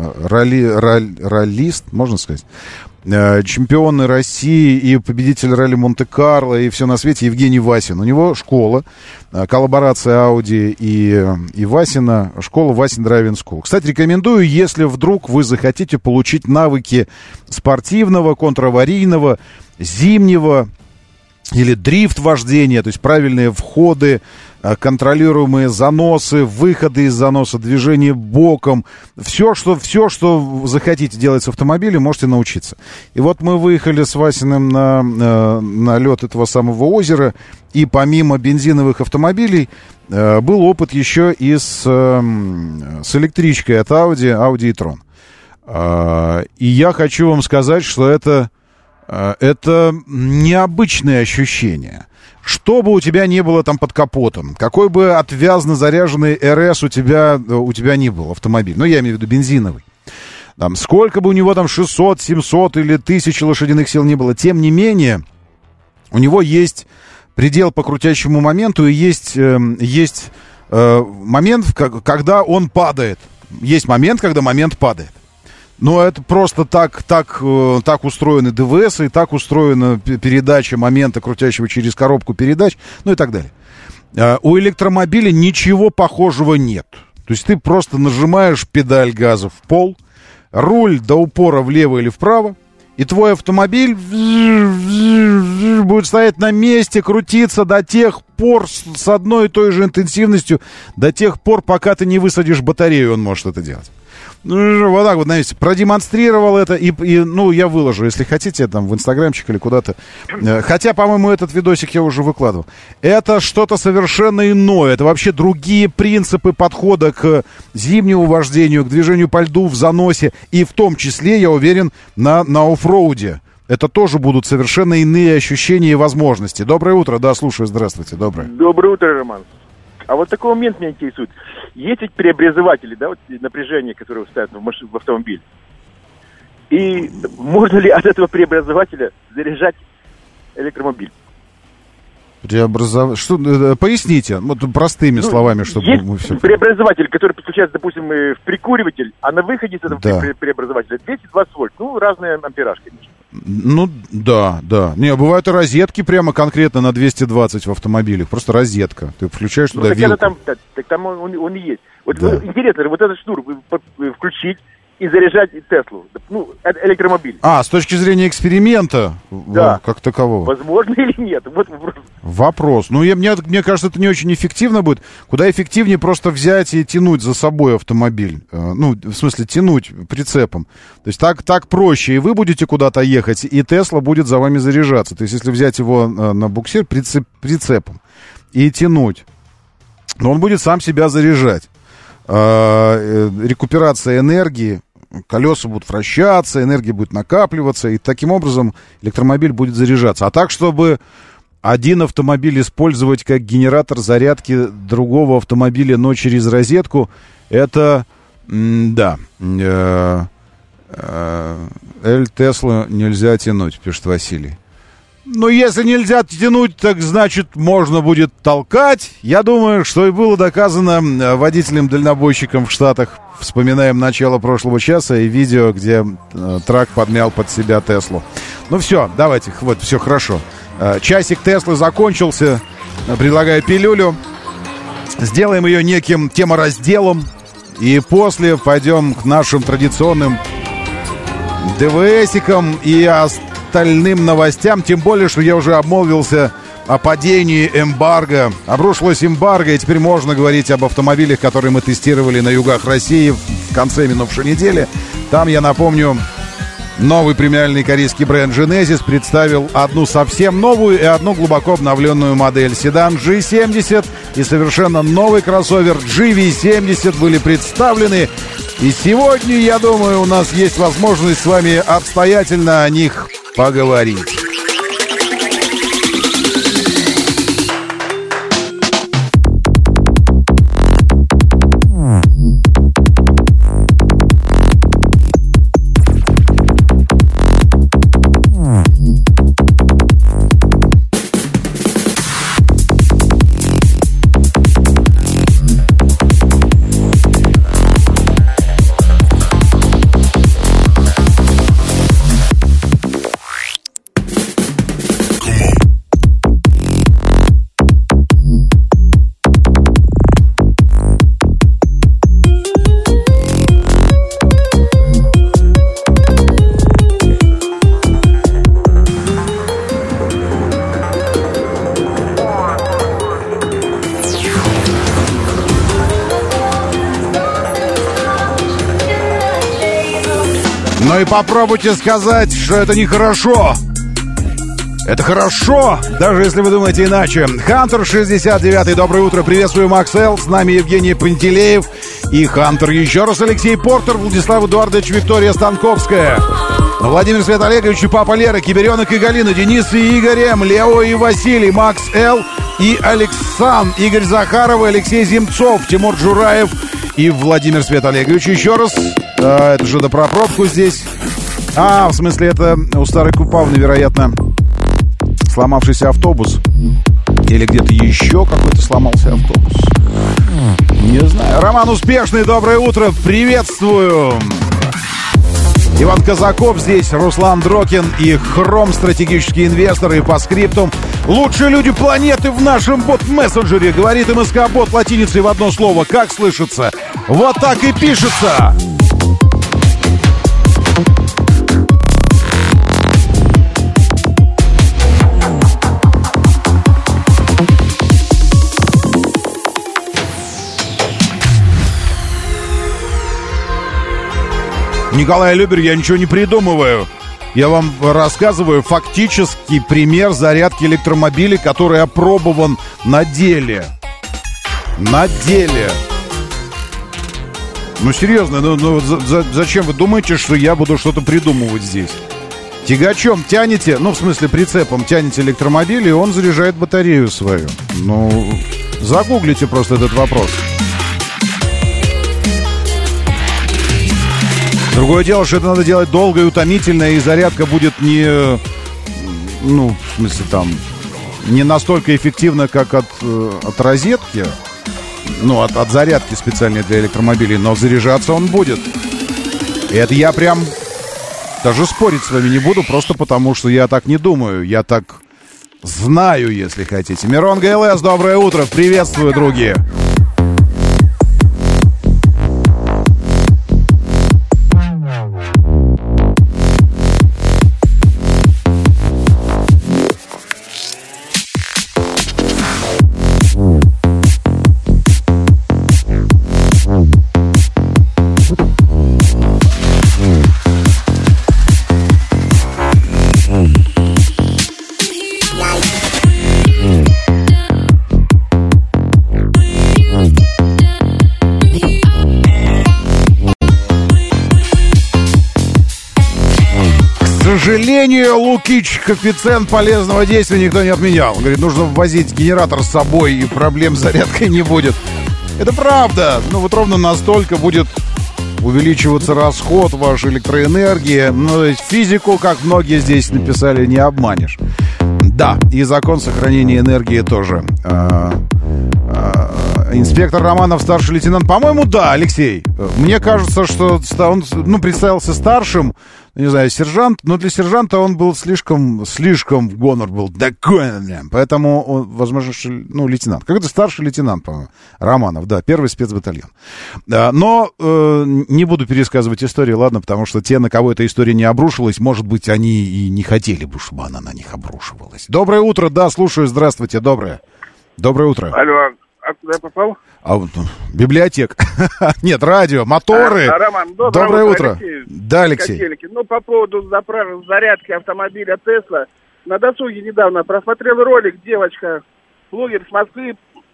раллист, можно сказать, чемпион России и победитель ралли Монте-Карло и все на свете, Евгений Васин. У него школа, коллаборация Audi и Васина, школа Васин Driving School. Кстати, рекомендую, если вдруг вы захотите получить навыки спортивного, контраварийного, зимнего или дрифт вождения, то есть правильные входы, контролируемые заносы, выходы из заноса, движение боком. Все, что захотите делать с автомобилем, можете научиться. И вот мы выехали с Васиным на лед этого самого озера, и помимо бензиновых автомобилей был опыт еще и с электричкой от Audi e-tron. И я хочу вам сказать, что это необычное ощущение. Что бы у тебя не было там под капотом, какой бы отвязно заряженный РС у тебя ни был автомобиль, я имею в виду бензиновый, там, сколько бы у него там 600, 700 или 1000 лошадиных сил не было, тем не менее, у него есть предел по крутящему моменту и есть момент, когда он падает. Есть момент, когда момент падает. Но это просто так устроены ДВС, и так устроена передача момента, крутящего через коробку передач, и так далее. У электромобиля ничего похожего нет. То есть ты просто нажимаешь педаль газа в пол, руль до упора влево или вправо, и твой автомобиль будет стоять на месте, крутиться до тех пор с одной и той же интенсивностью, до тех пор, пока ты не высадишь батарею, он может это делать. Вот так вот, знаете, продемонстрировал это, и я выложу, если хотите, там, в инстаграмчик или куда-то. Хотя, по-моему, этот видосик я уже выкладывал. Это что-то совершенно иное, это вообще другие принципы подхода к зимнему вождению, к движению по льду в заносе, и в том числе, я уверен, на оффроуде. Это тоже будут совершенно иные ощущения и возможности. Доброе утро, да, слушаю, здравствуйте, доброе. Доброе утро, Роман. А вот такой момент меня интересует. Есть ведь преобразователи, да, вот напряжение, которое ставят в автомобиль. И можно ли от этого преобразователя заряжать электромобиль? Что, поясните, вот простыми словами, чтобы есть мы все... преобразователь, который подключается, допустим, в прикуриватель, а на выходе из этого преобразователя 220 вольт. Ну, разные ампераж, конечно. Ну, да. Не, бывают и розетки прямо конкретно на 220 в автомобилях. Просто розетка. Ты включаешь туда вилку. Там он и есть. Вот интересно, вот этот шнур включить и заряжать Теслу, ну, электромобиль. С точки зрения эксперимента, как такового. Возможно или нет? Вот вопрос. Вопрос. Ну, мне кажется, это не очень эффективно будет. Куда эффективнее просто взять и тянуть за собой автомобиль. Ну, в смысле, тянуть прицепом. То есть так проще. И вы будете куда-то ехать, и Тесла будет за вами заряжаться. То есть если взять его на буксир прицепом и тянуть, он будет сам себя заряжать. Рекуперация энергии, колеса будут вращаться, энергия будет накапливаться, и таким образом электромобиль будет заряжаться. А так, чтобы один автомобиль использовать как генератор зарядки другого автомобиля, но через розетку, это, Теслу нельзя тянуть, пишет Василий. Ну, если нельзя тянуть, так значит, можно будет толкать. Я думаю, что и было доказано водителям-дальнобойщикам в Штатах. Вспоминаем начало прошлого часа и видео, где трак подмял под себя Теслу. Ну все, давайте, вот, все хорошо. Часик Теслы закончился. Предлагаю пилюлю. Сделаем ее неким теморазделом. И после пойдем к нашим традиционным ДВСикам и остальным новостям, тем более, что я уже обмолвился о падении эмбарго. Обрушилось эмбарго, и теперь можно говорить об автомобилях, которые мы тестировали на югах России в конце минувшей недели. Там, я напомню, новый премиальный корейский бренд Genesis представил одну совсем новую и одну глубоко обновленную модель. Седан G70 и совершенно новый кроссовер GV70 были представлены. И сегодня, я думаю, у нас есть возможность с вами обстоятельно о них поговорить. Ну и попробуйте сказать, что это нехорошо. Это хорошо, даже если вы думаете иначе. Хантер 69, доброе утро, приветствую, Макс Эл, с нами Евгений Пантелеев и Хантер еще раз, Алексей Портер, Владислав Эдуардович, Виктория Станковская, Владимир Свет Олегович и Папа Лера, Киберенок и Галина, Денис и Игорь М, Лео и Василий, Макс Эл и Александр, Игорь Захаров, Алексей Земцов, Тимур Джураев и Владимир Свет Олегович. Еще раз, это же про пробку здесь. В смысле, это у Старой Купавны, вероятно, сломавшийся автобус. Или где-то еще какой-то сломался автобус. Не знаю. Роман Успешный, доброе утро, приветствую. Иван Казаков здесь, Руслан Дрокин и Хром, стратегический инвестор, и по скриптум. Лучшие люди планеты в нашем бот-мессенджере. Говорит МСК-бот латиницей в одно слово. Как слышится? Вот так и пишется. Николай Любер, я ничего не придумываю. Я вам рассказываю фактический пример зарядки электромобилей, который опробован на деле. На деле. Ну, серьезно, зачем вы думаете, что я буду что-то придумывать здесь? Тягачом тянете, ну, в смысле, прицепом тянете электромобиль, и он заряжает батарею свою. Ну, загуглите просто этот вопрос. Другое дело, что это надо делать долго и утомительно, и зарядка будет не... Ну, в смысле, там... не настолько эффективно, как от розетки, ну, от зарядки специальной для электромобилей, но заряжаться он будет. И это я прям даже спорить с вами не буду, просто потому что я так не думаю, я так знаю, если хотите. Мирон ГЛС, доброе утро, приветствую, другие. К сожалению, Лукич коэффициент полезного действия никто не отменял. Он говорит, нужно ввозить генератор с собой, и проблем с зарядкой не будет. Это правда. Ну, вот ровно настолько будет увеличиваться расход вашей электроэнергии. Ну, физику, как многие здесь написали, не обманешь. Да, и закон сохранения энергии тоже. Инспектор Романов, старший лейтенант. По-моему, да, Алексей. Мне кажется, что он, представился старшим, не знаю, сержант, но для сержанта он был слишком в гонор был. Поэтому он, возможно, лейтенант. Какой-то старший лейтенант, по-моему. Романов, да, первый спецбатальон. Но не буду пересказывать историю, ладно, потому что те, на кого эта история не обрушилась, может быть, они и не хотели бы, чтобы она на них обрушивалась. Доброе утро, да, слушаю, здравствуйте, доброе утро. Алло. А куда я попал? Библиотека. Нет, радио, моторы. Роман, доброе утро. Да, Алексей. Ну, по поводу зарядки автомобиля Тесла. На досуге недавно просмотрел ролик. Девочка, блогер с Москвы,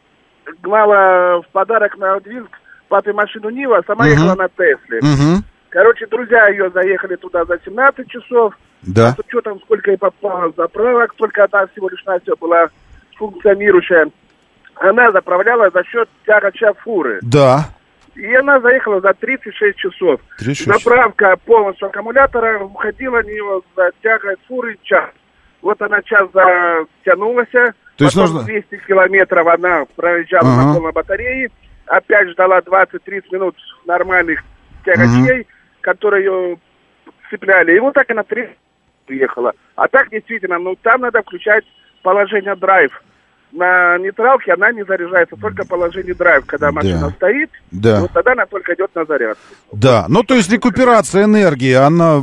гнала в подарок на Двинск папе машину Нива, сама ехала на Тесле. Короче, друзья ее заехали туда за 17 часов. Да. А что там, сколько ей попало заправок, только одна всего лишь на все была функционирующая. Она заправляла за счет тягача фуры. Да. И она заехала за 36 часов. 36. Заправка полностью аккумулятора уходила на нее за тягой фуры час. Вот она час затянулась. То есть потом нужно 200 километров она проезжала на полной батарее. Опять ждала 20-30 минут нормальных тягачей, которые ее цепляли. И вот так она 3 приехала. А так действительно, там надо включать положение драйв. На нейтралке она не заряжается, только положение драйв, когда машина стоит, вот тогда она только идет на зарядку. Да, то есть рекуперация энергии, она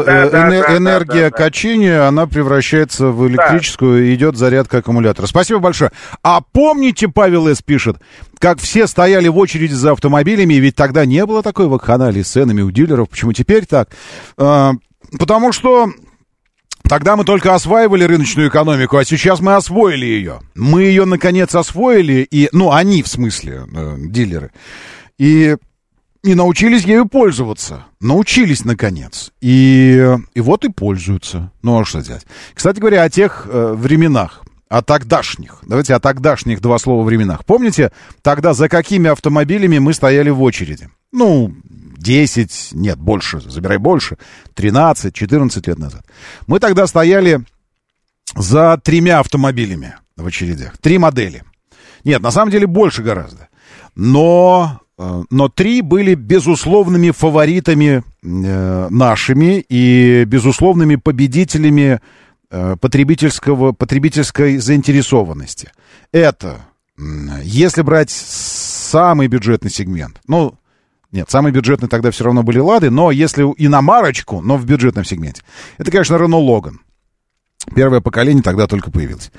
энергия качения, она превращается в электрическую, и идет зарядка аккумулятора. Спасибо большое. А помните, Павел С. пишет, как все стояли в очереди за автомобилями, ведь тогда не было такой вакханалии с ценами у дилеров, почему теперь так? Потому что тогда мы только осваивали рыночную экономику, а сейчас мы освоили ее. Мы ее, наконец, освоили, они, в смысле, дилеры, и научились ею пользоваться. Научились, наконец. И вот и пользуются. А что делать? Кстати говоря, о тех временах, о тогдашних. Давайте о тогдашних 2 слова временах. Помните, тогда за какими автомобилями мы стояли в очереди? 10, нет, больше, забирай больше, 13, 14 лет назад. Мы тогда стояли за 3 автомобилями в очередях. 3 модели. Нет, на самом деле больше гораздо. Но 3 были безусловными фаворитами нашими и безусловными победителями потребительской заинтересованности. Это, если брать самый бюджетный сегмент, нет, самый бюджетный тогда все равно были Лады, но если иномарочку, но в бюджетном сегменте, это, конечно, Renault Logan. Первое поколение тогда только появилось.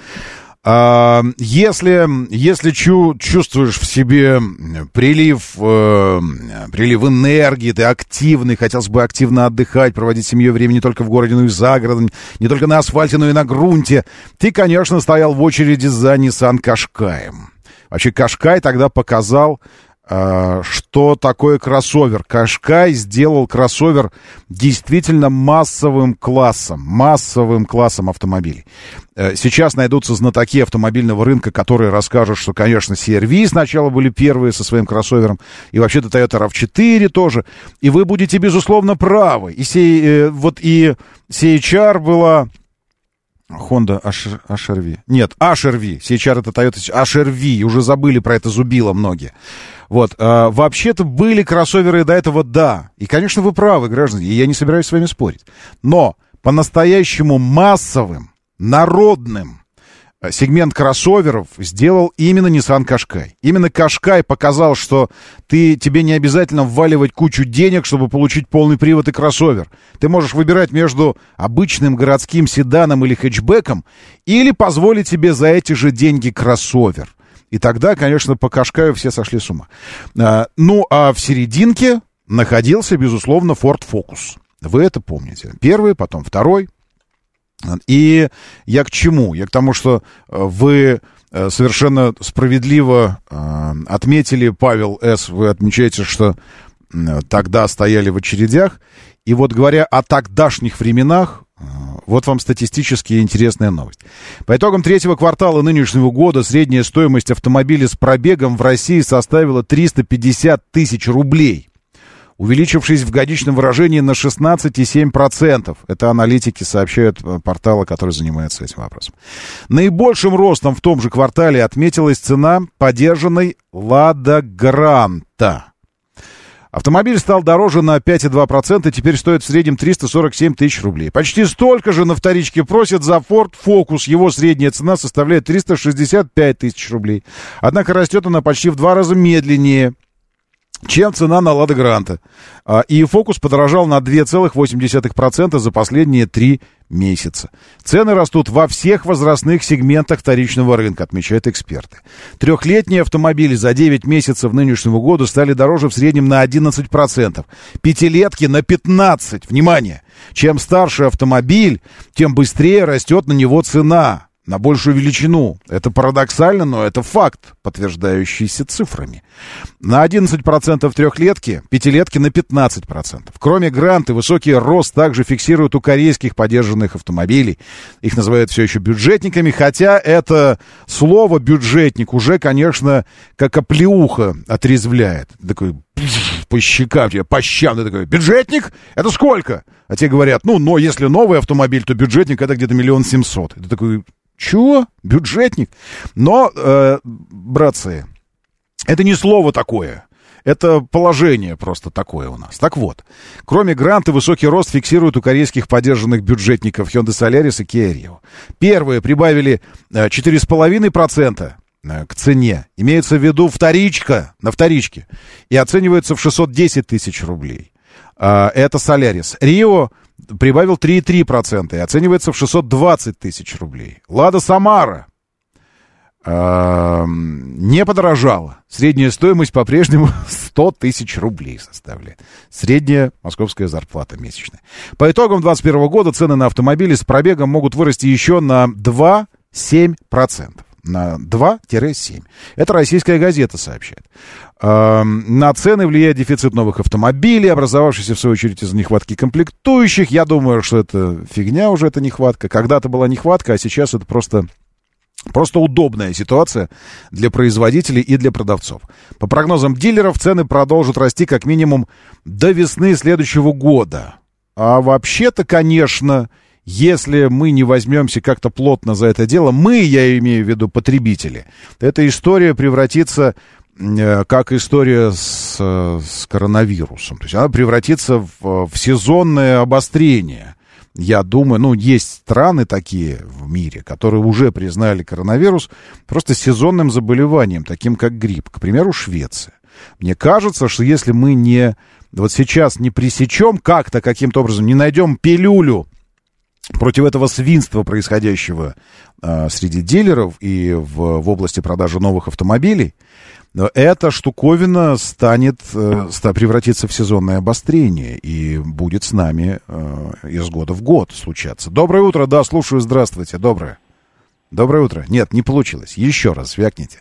Если чувствуешь в себе прилив энергии, ты активный, хотелось бы активно отдыхать, проводить с семьей время не только в городе, но и за городом, не только на асфальте, но и на грунте, ты, конечно, стоял в очереди за Nissan Qashqai. Вообще, Qashqai тогда показал, что такое кроссовер. Qashqai сделал кроссовер действительно массовым классом автомобилей. Сейчас найдутся знатоки автомобильного рынка, которые расскажут, что, конечно, CR-V сначала были первые со своим кроссовером, и вообще-то Toyota RAV4 тоже, и вы будете, безусловно, правы. И CHR была Honda HR-V. Нет, HR-V. Сейчас это Toyota HR-V. Уже забыли про это зубило многие. Вот. Вообще-то были кроссоверы до этого, да. И, конечно, вы правы, граждане, и я не собираюсь с вами спорить. Но по-настоящему массовым, народным сегмент кроссоверов сделал именно Nissan Qashqai. Именно Qashqai показал, что тебе не обязательно вваливать кучу денег, чтобы получить полный привод и кроссовер. Ты можешь выбирать между обычным городским седаном или хэтчбеком, или позволить себе за эти же деньги кроссовер. И тогда, конечно, по Qashqai все сошли с ума. Ну, а в серединке находился, безусловно, Ford Focus. Вы это помните. Первый, потом второй. И я к чему? Я к тому, что вы совершенно справедливо отметили, Павел С., вы отмечаете, что тогда стояли в очередях. И вот говоря о тогдашних временах, вот вам статистически интересная новость. По итогам третьего квартала нынешнего года средняя стоимость автомобиля с пробегом в России составила 350 тысяч рублей, увеличившись в годичном выражении на 16,7%. Это аналитики сообщают портала, который занимается этим вопросом. Наибольшим ростом в том же квартале отметилась цена подержанной «Лада Гранта». Автомобиль стал дороже на 5,2%, теперь стоит в среднем 347 тысяч рублей. Почти столько же на вторичке просят за Ford Focus. Его средняя цена составляет 365 тысяч рублей. Однако растет она почти в 2 раза медленнее, чем цена на Лада Гранта. И Focus подорожал на 2,8% за последние 3 месяца. Цены растут во всех возрастных сегментах вторичного рынка, отмечают эксперты. Трехлетние автомобили за 9 месяцев нынешнего года стали дороже в среднем на 11%. Пятилетки на 15%. Внимание! Чем старше автомобиль, тем быстрее растет на него цена. На большую величину. Это парадоксально, но это факт, подтверждающийся цифрами. На 11% трехлетки, пятилетки на 15%. Кроме Гранты, высокий рост также фиксируют у корейских подержанных автомобилей. Их называют все еще бюджетниками, хотя это слово «бюджетник» уже, конечно, как оплеуха отрезвляет. Такой по щекам, по щам, ты такой: бюджетник? Это сколько? А те говорят: ну, но если новый автомобиль, то бюджетник это где-то 1 700 000. Ты такой: чего? Бюджетник? Но, братцы, это не слово такое. Это положение просто такое у нас. Так вот, кроме Гранты, высокий рост фиксируют у корейских подержанных бюджетников Hyundai Solaris и Kia Rio. Первые прибавили 4,5% к цене. Имеется в виду вторичка, на вторичке. И оценивается в 610 тысяч рублей. Это Solaris. Rio прибавил 3,3% и оценивается в 620 тысяч рублей. Лада Самара не подорожала. Средняя стоимость по-прежнему 100 тысяч рублей составляет. Средняя московская зарплата месячная. По итогам 2021 года цены на автомобили с пробегом могут вырасти еще на 2,7%. На 2-7. Это «Российская газета» сообщает. На цены влияет дефицит новых автомобилей, образовавшийся, в свою очередь, из-за нехватки комплектующих. Я думаю, что это фигня уже, эта нехватка. Когда-то была нехватка, а сейчас это просто удобная ситуация для производителей и для продавцов. По прогнозам дилеров, цены продолжат расти как минимум до весны следующего года. А вообще-то, конечно, если мы не возьмемся как-то плотно за это дело, я имею в виду потребители, эта история превратится, как история с коронавирусом. То есть она превратится в сезонное обострение. Я думаю, есть страны такие в мире, которые уже признали коронавирус просто сезонным заболеванием, таким как грипп. К примеру, Швеция. Мне кажется, что если мы вот сейчас не пресечем как-то, каким-то образом, не найдем пилюлю против этого свинства, происходящего среди дилеров и в области продажи новых автомобилей, эта штуковина превратится в сезонное обострение и будет с нами из года в год случаться. Доброе утро, да, слушаю, здравствуйте, доброе. Доброе утро. Нет, не получилось. Еще раз звякните.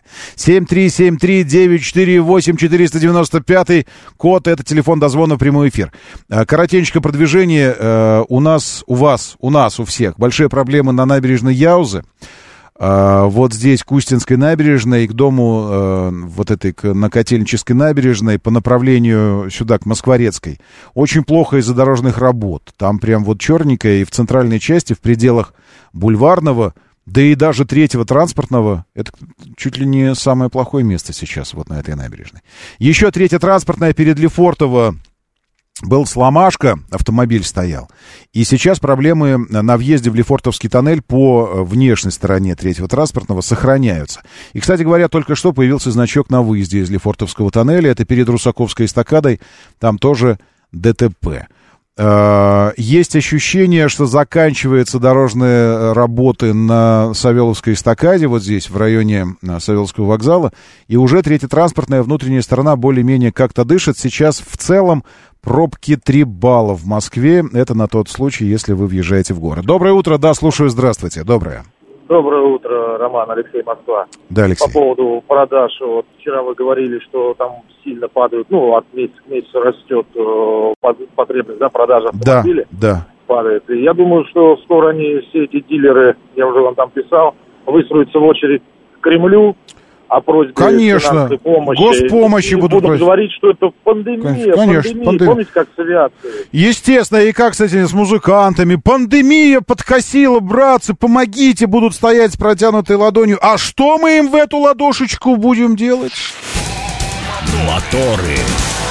7373948-495. Код — это телефон дозвона в прямой эфир. Коротенько продвижение. У всех большие проблемы на набережной Яузы. Вот здесь, к Устинской набережной, к дому на Котельнической набережной по направлению сюда, к Москворецкой. Очень плохо из-за дорожных работ. Там прям черненькое, и в центральной части, в пределах Бульварного, да и даже Третьего транспортного, это чуть ли не самое плохое место сейчас вот на этой набережной. Еще Третья транспортная перед Лефортово был сломашка, автомобиль стоял. И сейчас проблемы на въезде в Лефортовский тоннель по внешней стороне Третьего транспортного сохраняются. И, кстати говоря, только что появился значок на выезде из Лефортовского тоннеля. Это перед Русаковской эстакадой. Там тоже ДТП. Есть ощущение, что заканчиваются дорожные работы на Савеловской эстакаде, вот здесь, в районе Савеловского вокзала, и уже Третья транспортная внутренняя сторона более-менее как-то дышит. Сейчас в целом пробки 3 балла в Москве. Это на тот случай, если вы въезжаете в город. Доброе утро, да, слушаю, здравствуйте, доброе. Доброе утро, Роман, Алексей, Москва. Да, Алексей. По поводу продаж, вот вчера вы говорили, что там сильно падают, от месяца к месяцу растет потребность, продажа автомобилей. Да. Падает. И я думаю, что скоро они, все эти дилеры, я уже вам там писал, выстроятся в очередь к Кремлю, о просьбе финансовой помощи. Госпомощи будут просить. Говорить, что это пандемия. Помните, как с авиацией? Естественно, и как, кстати, с музыкантами. Пандемия подкосила, братцы, помогите, будут стоять с протянутой ладонью. А что мы им в эту ладошечку будем делать? Моторы.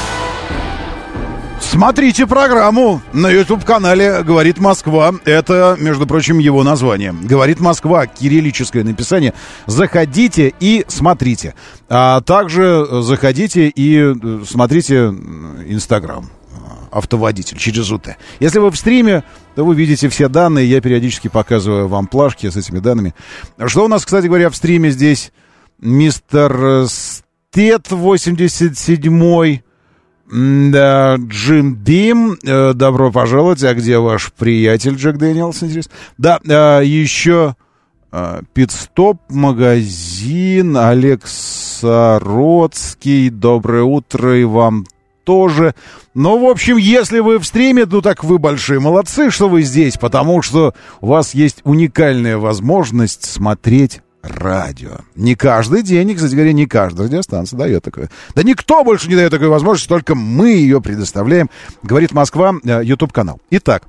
Смотрите программу на YouTube-канале «Говорит Москва». Это, между прочим, его название. «Говорит Москва», кириллическое написание. Заходите и смотрите. А также заходите и смотрите Инстаграм. Автоводитель через УТ. Если вы в стриме, то вы видите все данные. Я периодически показываю вам плашки с этими данными. Что у нас, кстати говоря, в стриме здесь? Мистер Стет 87-й. Да, Джим Бим, добро пожаловать. А где ваш приятель Джек Дэниелс, интересно? Да, еще Питстоп, магазин, Олег Сародский, доброе утро и вам тоже. Ну, в общем, если вы в стриме, так вы большие молодцы, что вы здесь, потому что у вас есть уникальная возможность смотреть радио. Не каждый день, кстати говоря, не каждая радиостанция дает такое. Да никто больше не дает такой возможности, только мы ее предоставляем. Говорит Москва, YouTube-канал. Итак,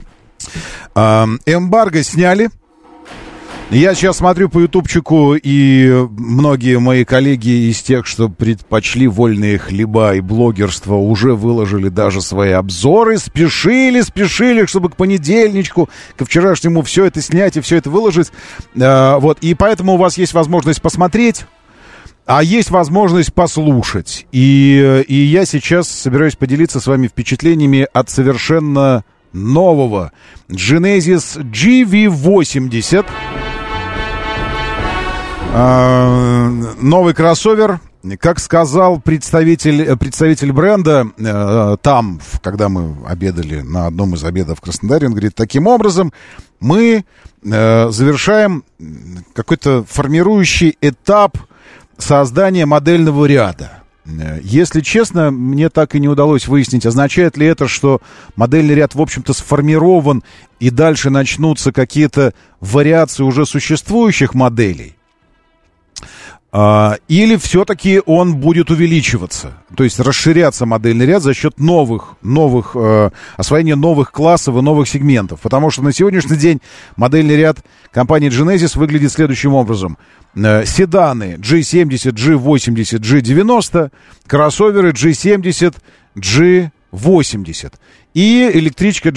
эмбарго сняли. Я сейчас смотрю по ютубчику, и многие мои коллеги из тех, что предпочли вольные хлеба и блогерство, уже выложили даже свои обзоры, спешили, чтобы к понедельничку, ко вчерашнему все это снять и все это выложить. И поэтому у вас есть возможность посмотреть, а есть возможность послушать. И я сейчас собираюсь поделиться с вами впечатлениями от совершенно нового Genesis GV80. Новый кроссовер, как сказал представитель бренда там, когда мы обедали на одном из обедов в Краснодаре, он говорит, таким образом мы завершаем какой-то формирующий этап создания модельного ряда. Если честно, мне так и не удалось выяснить, означает ли это, что модельный ряд, в общем-то, сформирован, и дальше начнутся какие-то вариации уже существующих моделей. Или все-таки он будет увеличиваться, то есть расширяться модельный ряд за счет освоения новых классов и новых сегментов. Потому что на сегодняшний день модельный ряд компании Genesis выглядит следующим образом. Седаны G70, G80, G90, кроссоверы G70, G80. И электричка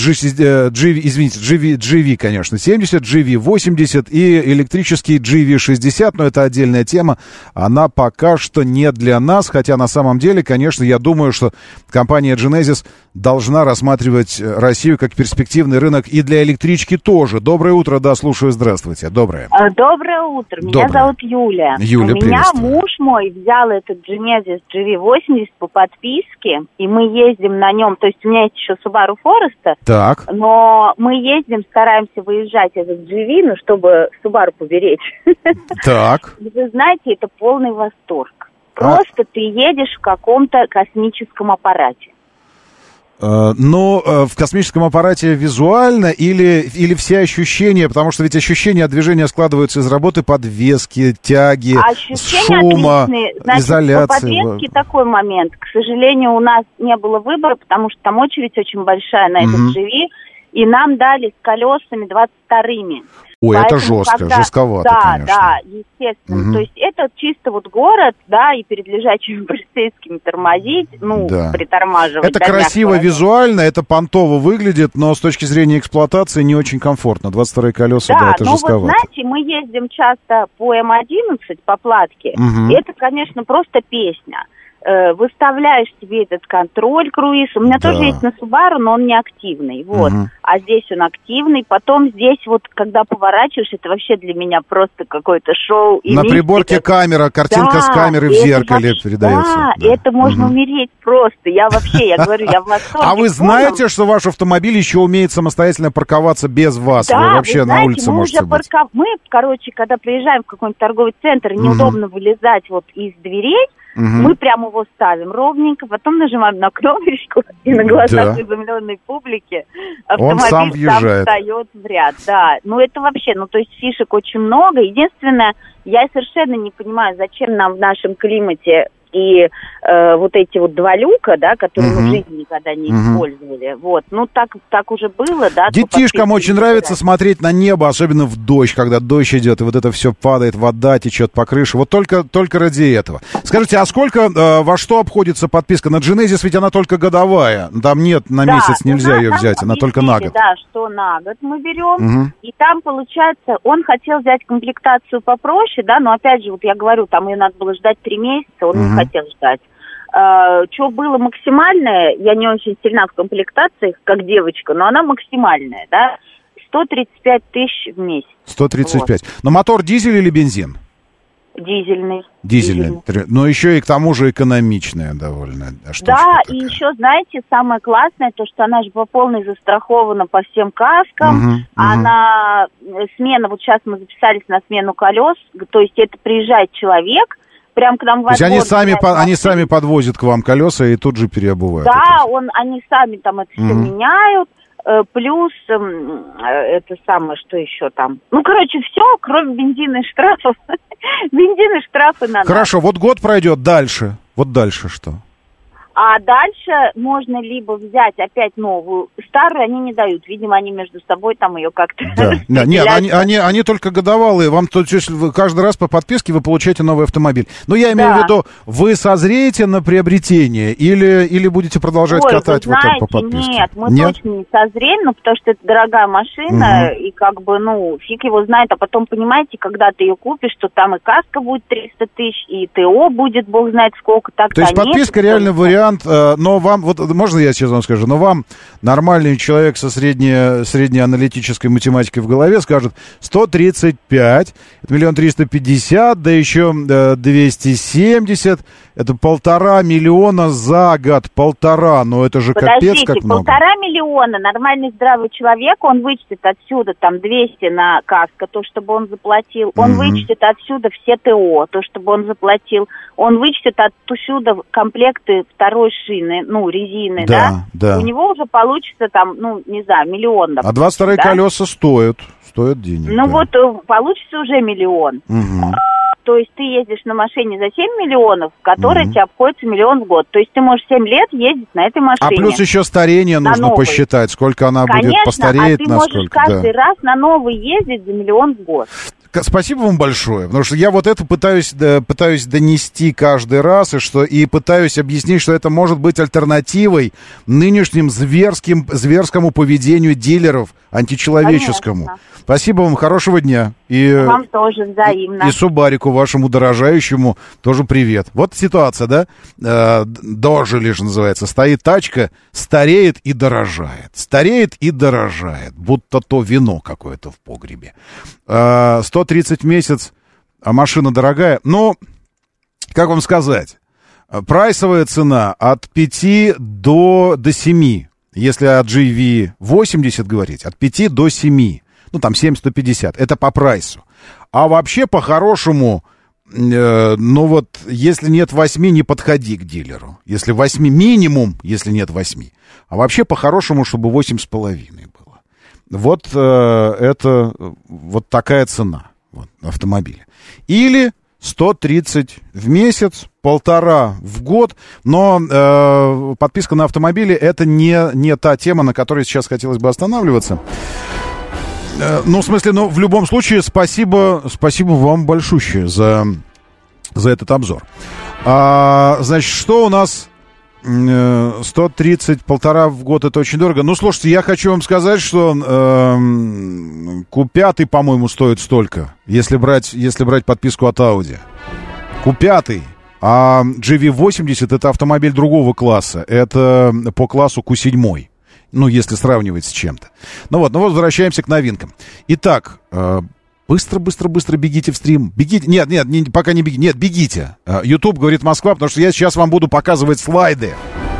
GV, конечно, 70, GV80 и электрический GV60, но это отдельная тема, она пока что не для нас, хотя на самом деле, конечно, я думаю, что компания Genesis должна рассматривать Россию как перспективный рынок и для электрички тоже. Доброе утро, да, слушаю, здравствуйте, доброе. Доброе утро, меня зовут Юля. Юля, у меня муж мой взял этот Genesis GV80 по подписке, и мы ездим на нем, то есть у меня есть еще Subaru Forester, так. Но мы ездим, стараемся выезжать из GV, чтобы Subaru поберечь. Так. Вы знаете, это полный восторг. Просто ты едешь в каком-то космическом аппарате. Но в космическом аппарате визуально или все ощущения, потому что ведь ощущения от движения складываются из работы подвески, тяги, шума, изоляции. По подвеске такой момент. К сожалению, у нас не было выбора, потому что там очередь очень большая на этот GV. и нам дали с колесами 22-ми. Ой, поэтому, это жестко, жестковато, конечно. Да, естественно. Угу. То есть это чисто вот город, да, и перед лежачими полицейскими тормозить, притормаживать. Это красиво визуально, это понтово выглядит, но с точки зрения эксплуатации не очень комфортно. 22-е колеса, да, это жестковато. Вот знаете, мы ездим часто по М11, по Платке, и это, конечно, просто песня. Выставляешь себе этот контроль круиз. У меня тоже есть на Subaru, но он не активный. Вот. А здесь он активный. Потом здесь вот, когда поворачиваешь, это вообще для меня просто какое-то шоу. И на приборке камера, картинка с камеры в зеркале передается. Да, это можно умереть просто. Я говорю, я в восторге. А вы знаете, что ваш автомобиль еще умеет самостоятельно парковаться без вас? Да, вы вообще на улице можете быть. Мы, когда приезжаем в какой-нибудь торговый центр, неудобно вылезать вот из дверей, мы прямо его ставим ровненько, потом нажимаем на кнопочку, и на глазах изумленной публики автомобиль сам встает в ряд. Да, это вообще, то есть фишек очень много. Единственное, я совершенно не понимаю, зачем нам в нашем климате и вот эти вот два люка, да, которые мы в жизни никогда не использовали. Вот, так уже было, да. Детишкам очень нравится смотреть на небо, особенно в дождь, когда дождь идет, и вот это все падает, вода течет по крыше. Вот только ради этого. Скажите, а сколько, во что обходится подписка? На Genesis ведь она только годовая. Там нет, на месяц нельзя ее взять, она только на год. Да, что на год мы берем. И там, получается, он хотел взять комплектацию попроще, да, но опять же, вот я говорю, там ее надо было ждать 3 месяца, он не хотел ждать. Что было максимальное, я не очень сильна в комплектациях, как девочка, но она максимальная, да, 135 тысяч в месяц. 135. Вот. Но мотор дизель или бензин? Дизельный. Дизельный. Но еще и к тому же экономичная довольно штучка. Да, такая. И еще, знаете, самое классное, то, что она же по полной застрахована по всем каскам. Она, смена, вот сейчас мы записались на смену колес, то есть это приезжает человек, прям к нам в То есть они сами подвозят к вам колеса и тут же переобувают. Да, они сами там это все меняют. Плюс это самое, что еще там. Все, кроме бензина и штрафов. Бензин и штрафы на нас. Хорошо, вот год пройдет, дальше. Вот дальше что? А дальше можно либо взять опять новую, старую они не дают. Видимо, они между собой там ее как-то... Да. Нет, они только годовалые. Вам каждый раз по подписке вы получаете новый автомобиль. Но я имею в виду, вы созреете на приобретение или будете продолжать катать вот так по подписке? Нет, мы точно не созреем, потому что это дорогая машина, и фиг его знает. А потом, понимаете, когда ты ее купишь, то там и каска будет 300 тысяч, и ТО будет, бог знает сколько. То есть подписка реально вариант. Но вам, вот можно я сейчас вам скажу, но вам нормальный человек со средней аналитической математикой в голове скажет 135, это 1 350 000, да еще 270, это 1,5 миллиона за год, 1,5, но это же капец как много. 1,5 миллиона, нормальный здравый человек, он вычтет отсюда там 200 на каско, то, чтобы он заплатил, он вычтет отсюда все ТО, то, чтобы он заплатил, он вычтет отсюда комплекты второй шины, резины, да? У него уже получится там, не знаю, 1 миллион. Допустим, а 22-е колеса стоят денег. Получится уже 1 миллион. То есть ты ездишь на машине за 7 миллионов, которая тебе обходится 1 миллион в год. То есть ты можешь 7 лет ездить на этой машине. А плюс еще старение нужно посчитать, сколько она будет постареет. Конечно, а ты можешь каждый раз на новый ездить за 1 миллион в год. Спасибо вам большое, потому что я вот это пытаюсь донести каждый раз, и пытаюсь объяснить, что это может быть альтернативой нынешнему зверскому поведению дилеров, античеловеческому. Конечно. Спасибо вам, хорошего дня. И вам тоже взаимно. И Субарику вашему дорожающему тоже привет. Вот ситуация, да? Дожили же называется. Стоит тачка, стареет и дорожает. Стареет и дорожает, будто то вино какое-то в погребе. 130 в месяц, а машина дорогая. Ну, как вам сказать, прайсовая цена от 5 до 7. Если от GV80 говорить, от 5 до 7. Там 7-150. Это по прайсу. А вообще, по-хорошему, если нет 8, не подходи к дилеру. Если 8, минимум, если нет 8. А вообще, по-хорошему, чтобы 8,5 было. Вот это такая цена автомобиля. Или 130 в месяц, 1,5 в год, но подписка на автомобили — это не та тема, на которой сейчас хотелось бы останавливаться. Ну, в смысле, в любом случае, спасибо вам большущее за этот обзор. Значит, что у нас? 130, 1,5 в год — это очень дорого. Ну, слушайте, я хочу вам сказать, что Q5, по-моему, стоит столько, если брать подписку от Audi. Q5. А GV80 — это автомобиль другого класса. Это по классу Q7. Ну, если сравнивать с чем-то. Ну вот, возвращаемся к новинкам. Итак, быстро бегите в стрим. Бегите. Нет, пока не бегите. Нет, бегите. YouTube говорит Москва, потому что я сейчас вам буду показывать слайды.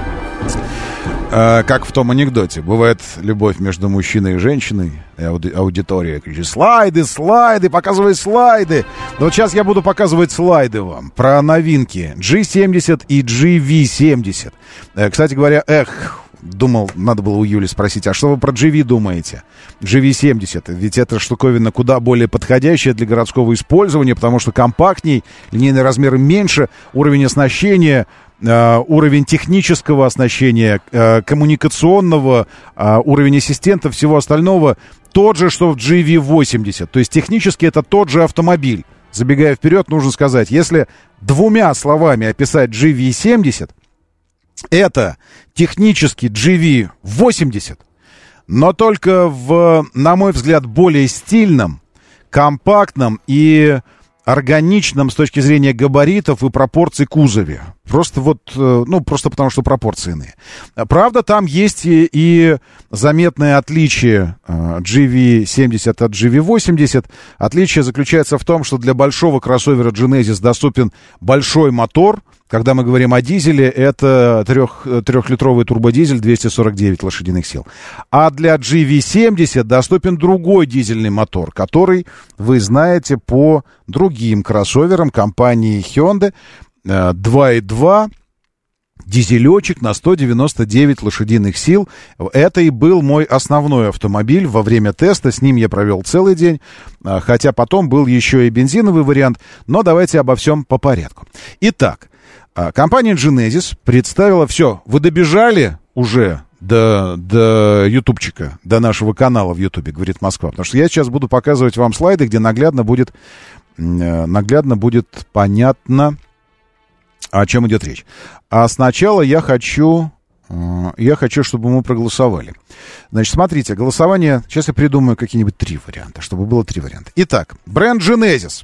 Как в том анекдоте. Бывает любовь между мужчиной и женщиной. И аудитория кричит: слайды, показывай слайды. Но вот сейчас я буду показывать слайды вам про новинки G70 и GV70. Кстати говоря, думал, надо было у Юли спросить, а что вы про GV думаете? GV70, ведь это штуковина куда более подходящая для городского использования, потому что компактней, линейные размеры меньше, уровень оснащения, уровень технического оснащения, коммуникационного, уровень ассистента, всего остального тот же, что в GV80. То есть технически это тот же автомобиль. Забегая вперед, нужно сказать, если двумя словами описать GV70, это технически GV80, но только в, на мой взгляд, более стильном, компактном и органичном с точки зрения габаритов и пропорций кузове. Просто потому что пропорции иные. Правда, там есть и заметное отличие GV70 от GV80. Отличие заключается в том, что для большого кроссовера Genesis доступен большой мотор. Когда мы говорим о дизеле, это 3-литровый турбодизель, 249 лошадиных сил. А для GV70 доступен другой дизельный мотор, который вы знаете по другим кроссоверам компании Hyundai. 2.2, дизелечек на 199 лошадиных сил. Это и был мой основной автомобиль во время теста. С ним я провел целый день, хотя потом был еще и бензиновый вариант. Но давайте обо всем по порядку. Итак, компания Genesis представила все. Вы добежали уже до ютубчика, до нашего канала в ютубе, говорит Москва. Потому что я сейчас буду показывать вам слайды, где наглядно будет понятно, о чем идет речь. А сначала я хочу, чтобы мы проголосовали. Значит, смотрите, голосование... Сейчас я придумаю какие-нибудь 3 варианта, чтобы было 3 варианта. Итак, бренд Genesis.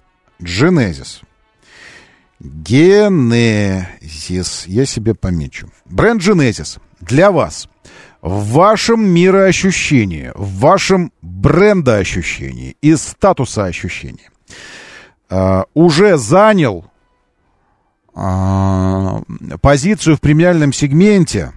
Я себе помечу. Бренд Genesis для вас в вашем мироощущении, в вашем брендоощущении и статусоощущении уже занял позицию в премиальном сегменте,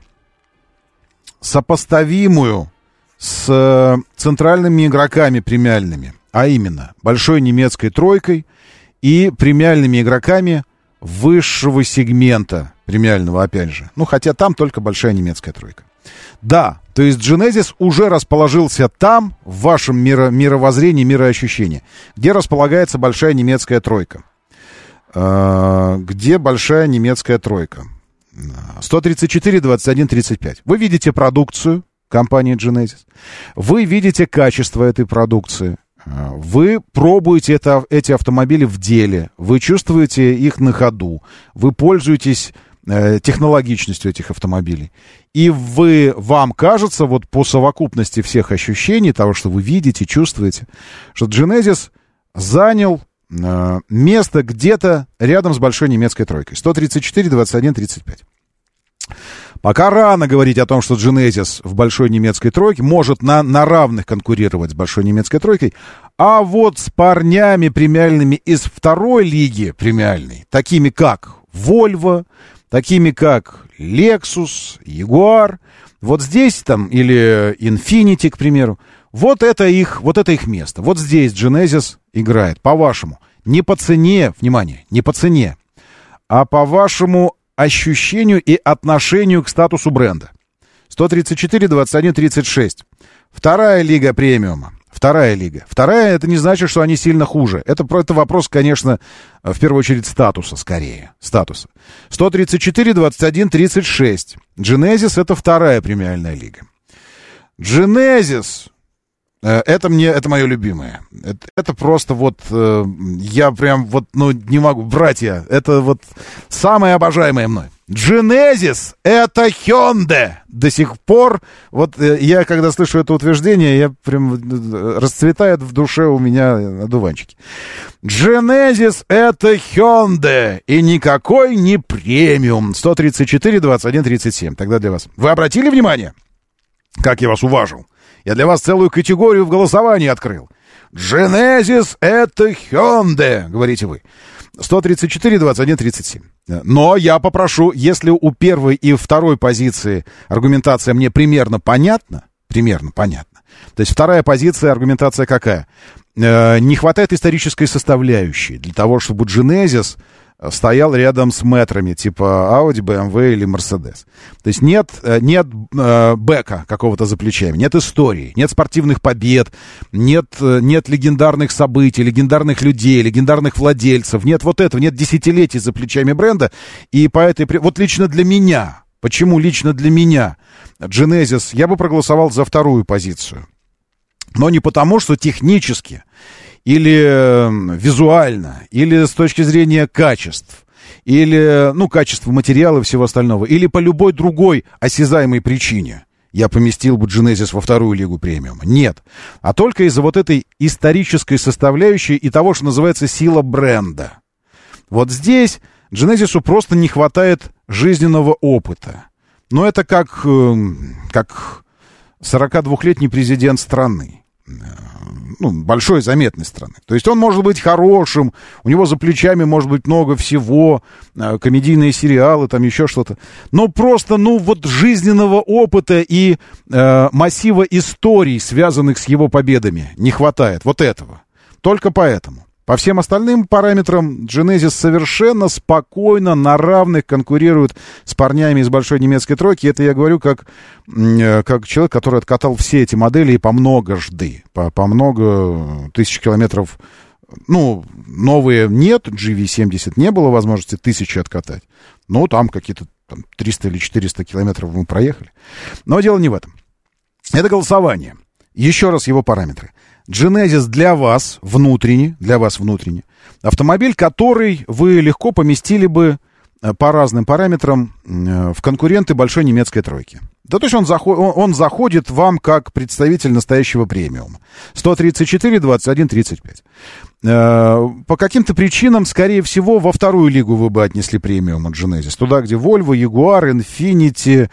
сопоставимую с центральными игроками премиальными, а именно большой немецкой тройкой и премиальными игроками высшего сегмента премиального, опять же. Ну, хотя там только большая немецкая тройка. Да, то есть Genesis уже расположился там, в вашем мировоззрении, мироощущении, где располагается большая немецкая тройка. Где большая немецкая тройка? 134, 21, 35. Вы видите продукцию компании Genesis, вы видите качество этой продукции, вы пробуете эти автомобили в деле, вы чувствуете их на ходу, вы пользуетесь технологичностью этих автомобилей. И вам кажется, вот по совокупности всех ощущений, того, что вы видите, чувствуете, что Genesis занял место где-то рядом с большой немецкой тройкой. 134, 21, 35. Пока рано говорить о том, что Genesis в большой немецкой тройке может на равных конкурировать с большой немецкой тройкой, а вот с парнями премиальными из второй лиги премиальной, такими как Volvo, такими как Lexus, Jaguar, вот здесь там, или Infiniti, к примеру, вот это их место. Вот здесь Genesis играет, по-вашему. Не по цене, внимание, не по цене, а по вашему ощущению и отношению к статусу бренда. 134, 21, 36. Вторая лига премиума. Вторая лига. Вторая, это не значит, что они сильно хуже. Это вопрос, конечно, в первую очередь статуса, скорее. Статуса. 134, 21, 36. Genesis — это вторая премиальная лига. Genesis — это мое любимое. Это просто вот... Я прям вот, не могу... Братья, это вот самое обожаемое мной. Genesis — это Hyundai. До сих пор, вот я когда слышу это утверждение, я прям расцветает в душе у меня одуванчики. Genesis — это Hyundai, и никакой не премиум. 134, 21, 37. Тогда для вас. Вы обратили внимание, как я вас уважил? Я для вас целую категорию в голосовании открыл. Genesis — это Hyundai, говорите вы. 134, 21, 37. Но я попрошу, если у первой и второй позиции аргументация мне примерно понятна, то есть вторая позиция, аргументация какая? Не хватает исторической составляющей для того, чтобы Genesis стоял рядом с метрами типа Audi, BMW или Mercedes. То есть нет бэка какого-то за плечами, нет истории, нет спортивных побед, нет легендарных событий, легендарных людей, легендарных владельцев, нет вот этого, нет десятилетий за плечами бренда. И по этой... Вот лично для меня, почему лично для меня Genesis, я бы проголосовал за вторую позицию. Но не потому, что технически или визуально, или с точки зрения качеств, или, качества материала и всего остального, или по любой другой осязаемой причине я поместил бы Genesis во вторую лигу премиума. Нет. А только из-за вот этой исторической составляющей и того, что называется сила бренда. Вот здесь Genesis'у просто не хватает жизненного опыта. Но это как 42-летний президент страны. Большой заметной страны. То есть он может быть хорошим, у него за плечами может быть много всего, комедийные сериалы, там еще что-то. Но просто, жизненного опыта и массива историй, связанных с его победами, не хватает. Вот этого. Только поэтому. По всем остальным параметрам Genesis совершенно спокойно, на равных конкурирует с парнями из большой немецкой тройки. Это я говорю как человек, который откатал все эти модели и по многожды, по много тысяч километров. Новые нет, GV70 не было возможности 1000 откатать. Там какие-то 300 или 400 километров мы проехали. Но дело не в этом. Это голосование. Еще раз его параметры. Genesis для вас внутренне, автомобиль, который вы легко поместили бы по разным параметрам в конкуренты большой немецкой тройки. Да, то есть он заходит вам как представитель настоящего премиума. 134, 21, 35. По каким-то причинам, скорее всего, во вторую лигу вы бы отнесли премиум от Genesis. Туда, где Volvo, Jaguar, Infiniti,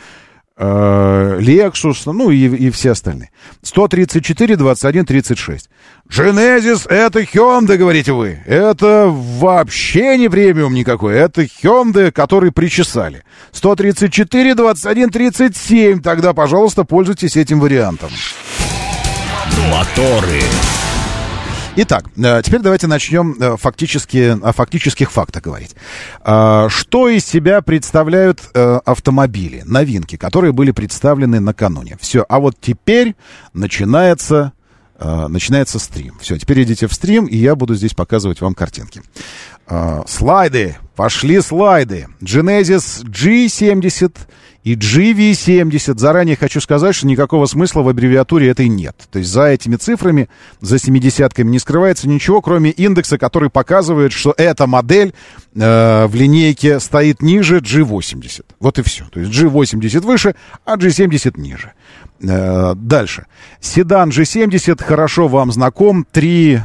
Lexus, и все остальные. 134, 21, 36. Genesis — это Hyundai, говорите вы. Это вообще не премиум никакой. Это Hyundai, который причесали. 134, 21, 37. Тогда, пожалуйста, пользуйтесь этим вариантом. Моторы. Итак, теперь давайте начнем о фактических фактах говорить. Что из себя представляют автомобили, новинки, которые были представлены накануне? Все, а вот теперь начинается стрим. Все, теперь идите в стрим, и я буду здесь показывать вам картинки. Слайды, пошли слайды. Genesis G70 и GV70. Заранее хочу сказать, что никакого смысла в аббревиатуре этой нет. То есть за этими цифрами, за 70-ками не скрывается ничего, кроме индекса, который показывает, что эта модель в линейке стоит ниже G80. Вот и все. То есть G80 выше, а G70 ниже. Дальше. Седан G70 хорошо вам знаком 3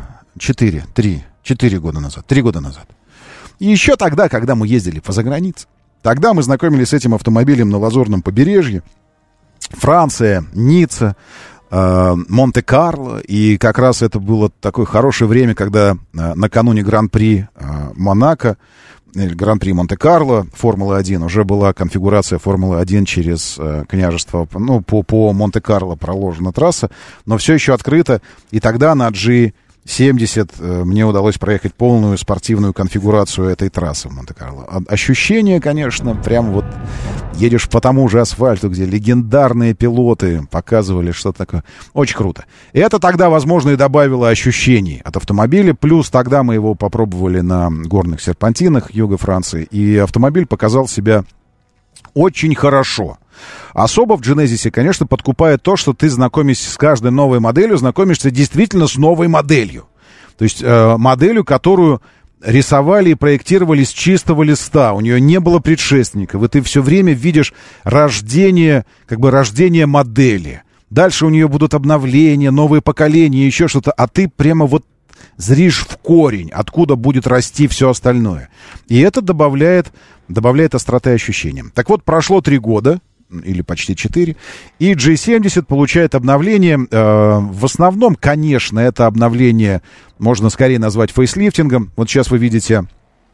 года назад. И еще тогда, когда мы ездили по загранице. Тогда мы знакомились с этим автомобилем на Лазурном побережье. Франция, Ницца, Монте-Карло. И как раз это было такое хорошее время, когда накануне Гран-при Монако, Гран-при Монте-Карло, Формула-1, уже была конфигурация Формулы-1 через княжество, по Монте-Карло проложена трасса, но все еще открыта. И тогда на G70 G70 мне удалось проехать полную спортивную конфигурацию этой трассы в Монте-Карло. Ощущение, конечно, прям вот едешь по тому же асфальту, где легендарные пилоты показывали что-то такое. Очень круто. И это тогда, возможно, и добавило ощущений от автомобиля. Плюс тогда мы его попробовали на горных серпантинах юга Франции. И автомобиль показал себя очень хорошо. Особо в Genesis, конечно, подкупает то, что ты, знакомясь с каждой новой моделью, знакомишься действительно с новой моделью. То есть моделью, которую рисовали и проектировали с чистого листа. У нее не было предшественников. И ты все время видишь рождение модели. Дальше у нее будут обновления, новые поколения, еще что-то. А ты прямо вот зришь в корень, откуда будет расти все остальное. И это добавляет остроты ощущениям. Так вот, прошло 3 года, или почти 4, и G70 получает обновление. В основном, конечно, это обновление можно скорее назвать фейслифтингом. Вот сейчас вы видите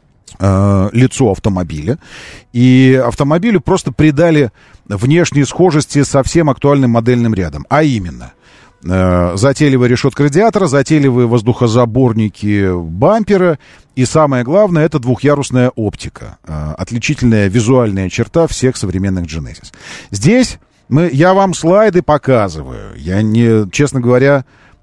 лицо автомобиля, и автомобилю просто придали внешние схожести со всем актуальным модельным рядом, а именно затейливая решетка радиатора, затейливые воздухозаборники бампера, и самое главное, это двухъярусная оптика, отличительная визуальная черта всех современных Genesis. Здесь я вам слайды показываю. Я честно говоря,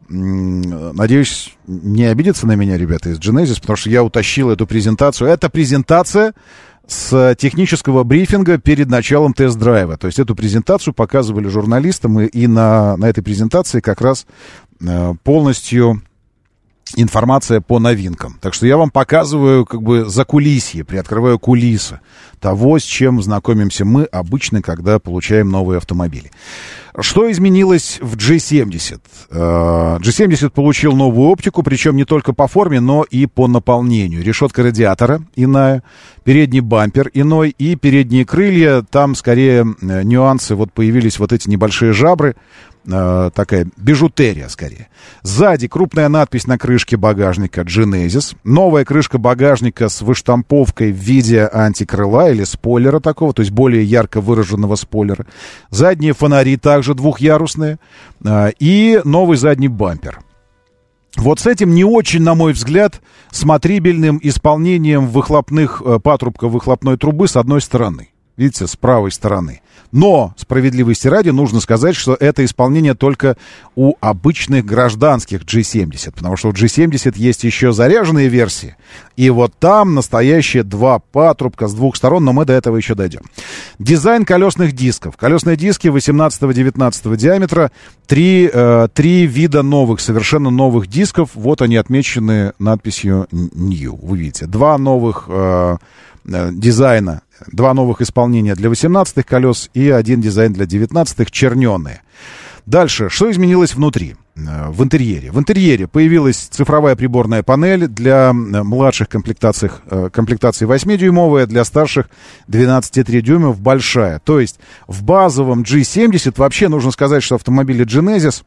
надеюсь, не обидятся на меня ребята из Genesis, потому что я утащил эту презентацию. Это презентация с технического брифинга перед началом тест-драйва. То есть эту презентацию показывали журналистам, и на этой презентации как раз полностью информация по новинкам. Так что я вам показываю как бы закулисье, приоткрываю кулисы того, с чем знакомимся мы обычно, когда получаем новые автомобили. Что изменилось в G70? G70 получил новую оптику, причем не только по форме, но и по наполнению. Решетка радиатора иная, передний бампер иной и передние крылья. Там скорее нюансы, вот появились вот эти небольшие жабры, такая бижутерия скорее. Сзади крупная надпись на крышке багажника Genesis. Новая крышка багажника с выштамповкой в виде антикрыла или спойлера такого, то есть более ярко выраженного спойлера. Задние фонари также двухъярусные. И новый задний бампер. Вот с этим не очень, на мой взгляд, смотрибельным исполнением патрубка выхлопной трубы с одной стороны. Видите, с правой стороны. Но, справедливости ради, нужно сказать, что это исполнение только у обычных гражданских G70, потому что у G70 есть еще заряженные версии, и вот там настоящие 2 патрубка с 2 сторон, но мы до этого еще дойдем. Дизайн колесных дисков. Колесные диски 18-19 диаметра, 3 вида новых, совершенно новых дисков, вот они отмечены надписью New, вы видите. 2 новых дизайна, 2 новых исполнения для 18-х колес и 1 дизайн для 19-х, черненые. Дальше, что изменилось внутри, в интерьере? В интерьере появилась цифровая приборная панель для младших комплектаций 8-дюймовая, для старших 12,3 дюймов большая. То есть в базовом G70 вообще нужно сказать, что автомобили Genesis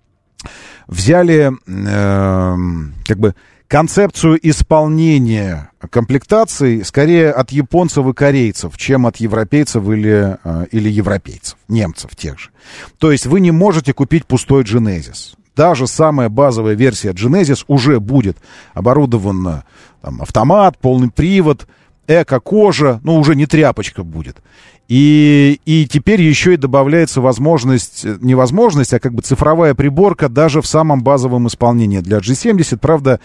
взяли концепцию исполнения комплектаций скорее от японцев и корейцев, чем от европейцев или европейцев, немцев тех же. То есть вы не можете купить пустой Genesis. Даже самая базовая версия Genesis уже будет оборудована автомат, полный привод, эко-кожа, уже не тряпочка будет. И теперь еще и добавляется невозможность, а цифровая приборка даже в самом базовом исполнении для G70. Правда,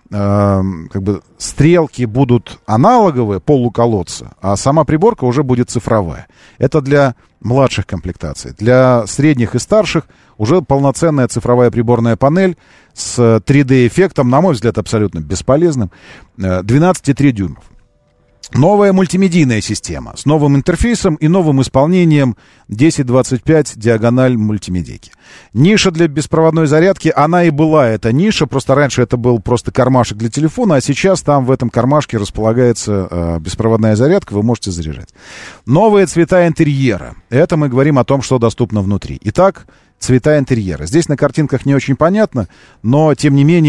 стрелки будут аналоговые, полуколодца, а сама приборка уже будет цифровая. Это для младших комплектаций. Для средних и старших уже полноценная цифровая приборная панель с 3D-эффектом, на мой взгляд, абсолютно бесполезным, 12,3 дюймов. Новая мультимедийная система с новым интерфейсом и новым исполнением 1025 диагональ мультимедийки. Ниша для беспроводной зарядки, она и была эта ниша, просто раньше это был просто кармашек для телефона, а сейчас там в этом кармашке располагается беспроводная зарядка, вы можете заряжать. Новые цвета интерьера. Это мы говорим о том, что доступно внутри. Итак, цвета интерьера. Здесь на картинках не очень понятно, но тем не менее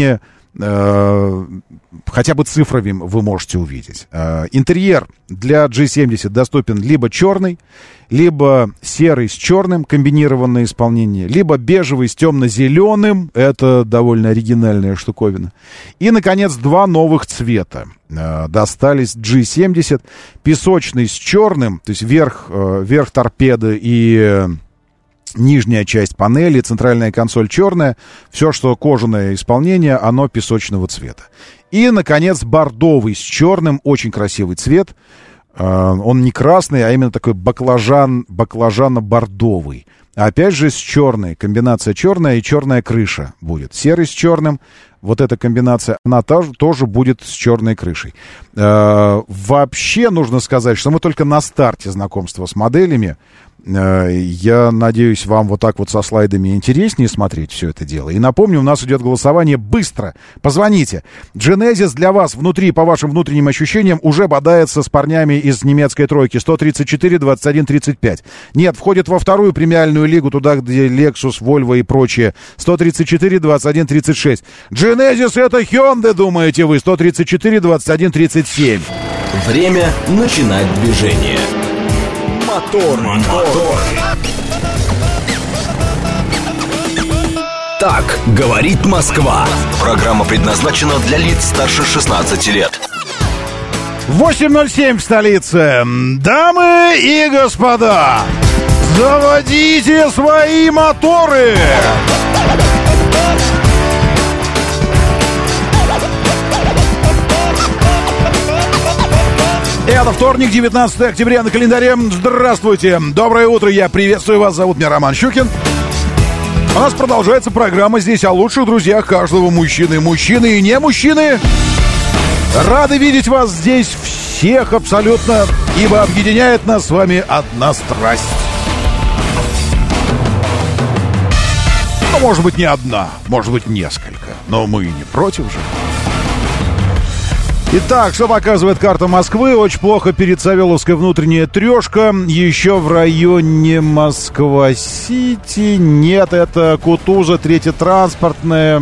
хотя бы цифрами вы можете увидеть. Интерьер для G70 доступен либо черный, либо серый с черным, комбинированное исполнение, либо бежевый с темно-зеленым, это довольно оригинальная штуковина. И, наконец, два новых цвета достались G70, песочный с черным, то есть верх торпеды и нижняя часть панели, центральная консоль черная, все, что кожаное исполнение, оно песочного цвета. И, наконец, бордовый с черным, очень красивый цвет. Он не красный, а именно такой баклажано-бордовый. Опять же с черной, комбинация черная и черная крыша будет. Серый с черным, вот эта комбинация, она тоже будет с черной крышей. Вообще нужно сказать, что мы только на старте знакомства с моделями. Я надеюсь, вам вот так вот со слайдами интереснее смотреть все это дело. И напомню, у нас идет голосование быстро. Позвоните. Genesis для вас внутри, по вашим внутренним ощущениям, уже бодается с парнями из немецкой тройки. 134-21-35. Нет, входит во вторую премиальную лигу, туда, где Lexus, Volvo и прочее. 134-21-36. Genesis это Hyundai, думаете вы. 134-21-37. Время начинать движение. Мотор. Так говорит Москва. Программа предназначена для лиц старше 16 лет. 8:07 в столице. Дамы и господа, заводите свои моторы. Это вторник, 19 октября на календаре. Здравствуйте, доброе утро, я приветствую вас, зовут меня Роман Щукин. У нас продолжается программа здесь о лучших друзьях каждого мужчины. Мужчины и не мужчины. Рады видеть вас здесь всех абсолютно, ибо объединяет нас с вами одна страсть. Ну, может быть, не одна, может быть, несколько, но мы и не против же. Итак, что показывает карта Москвы? Очень плохо перед Савеловской внутренняя трешка. Еще в районе Москва-Сити. Нет, это Кутуза, третья транспортная.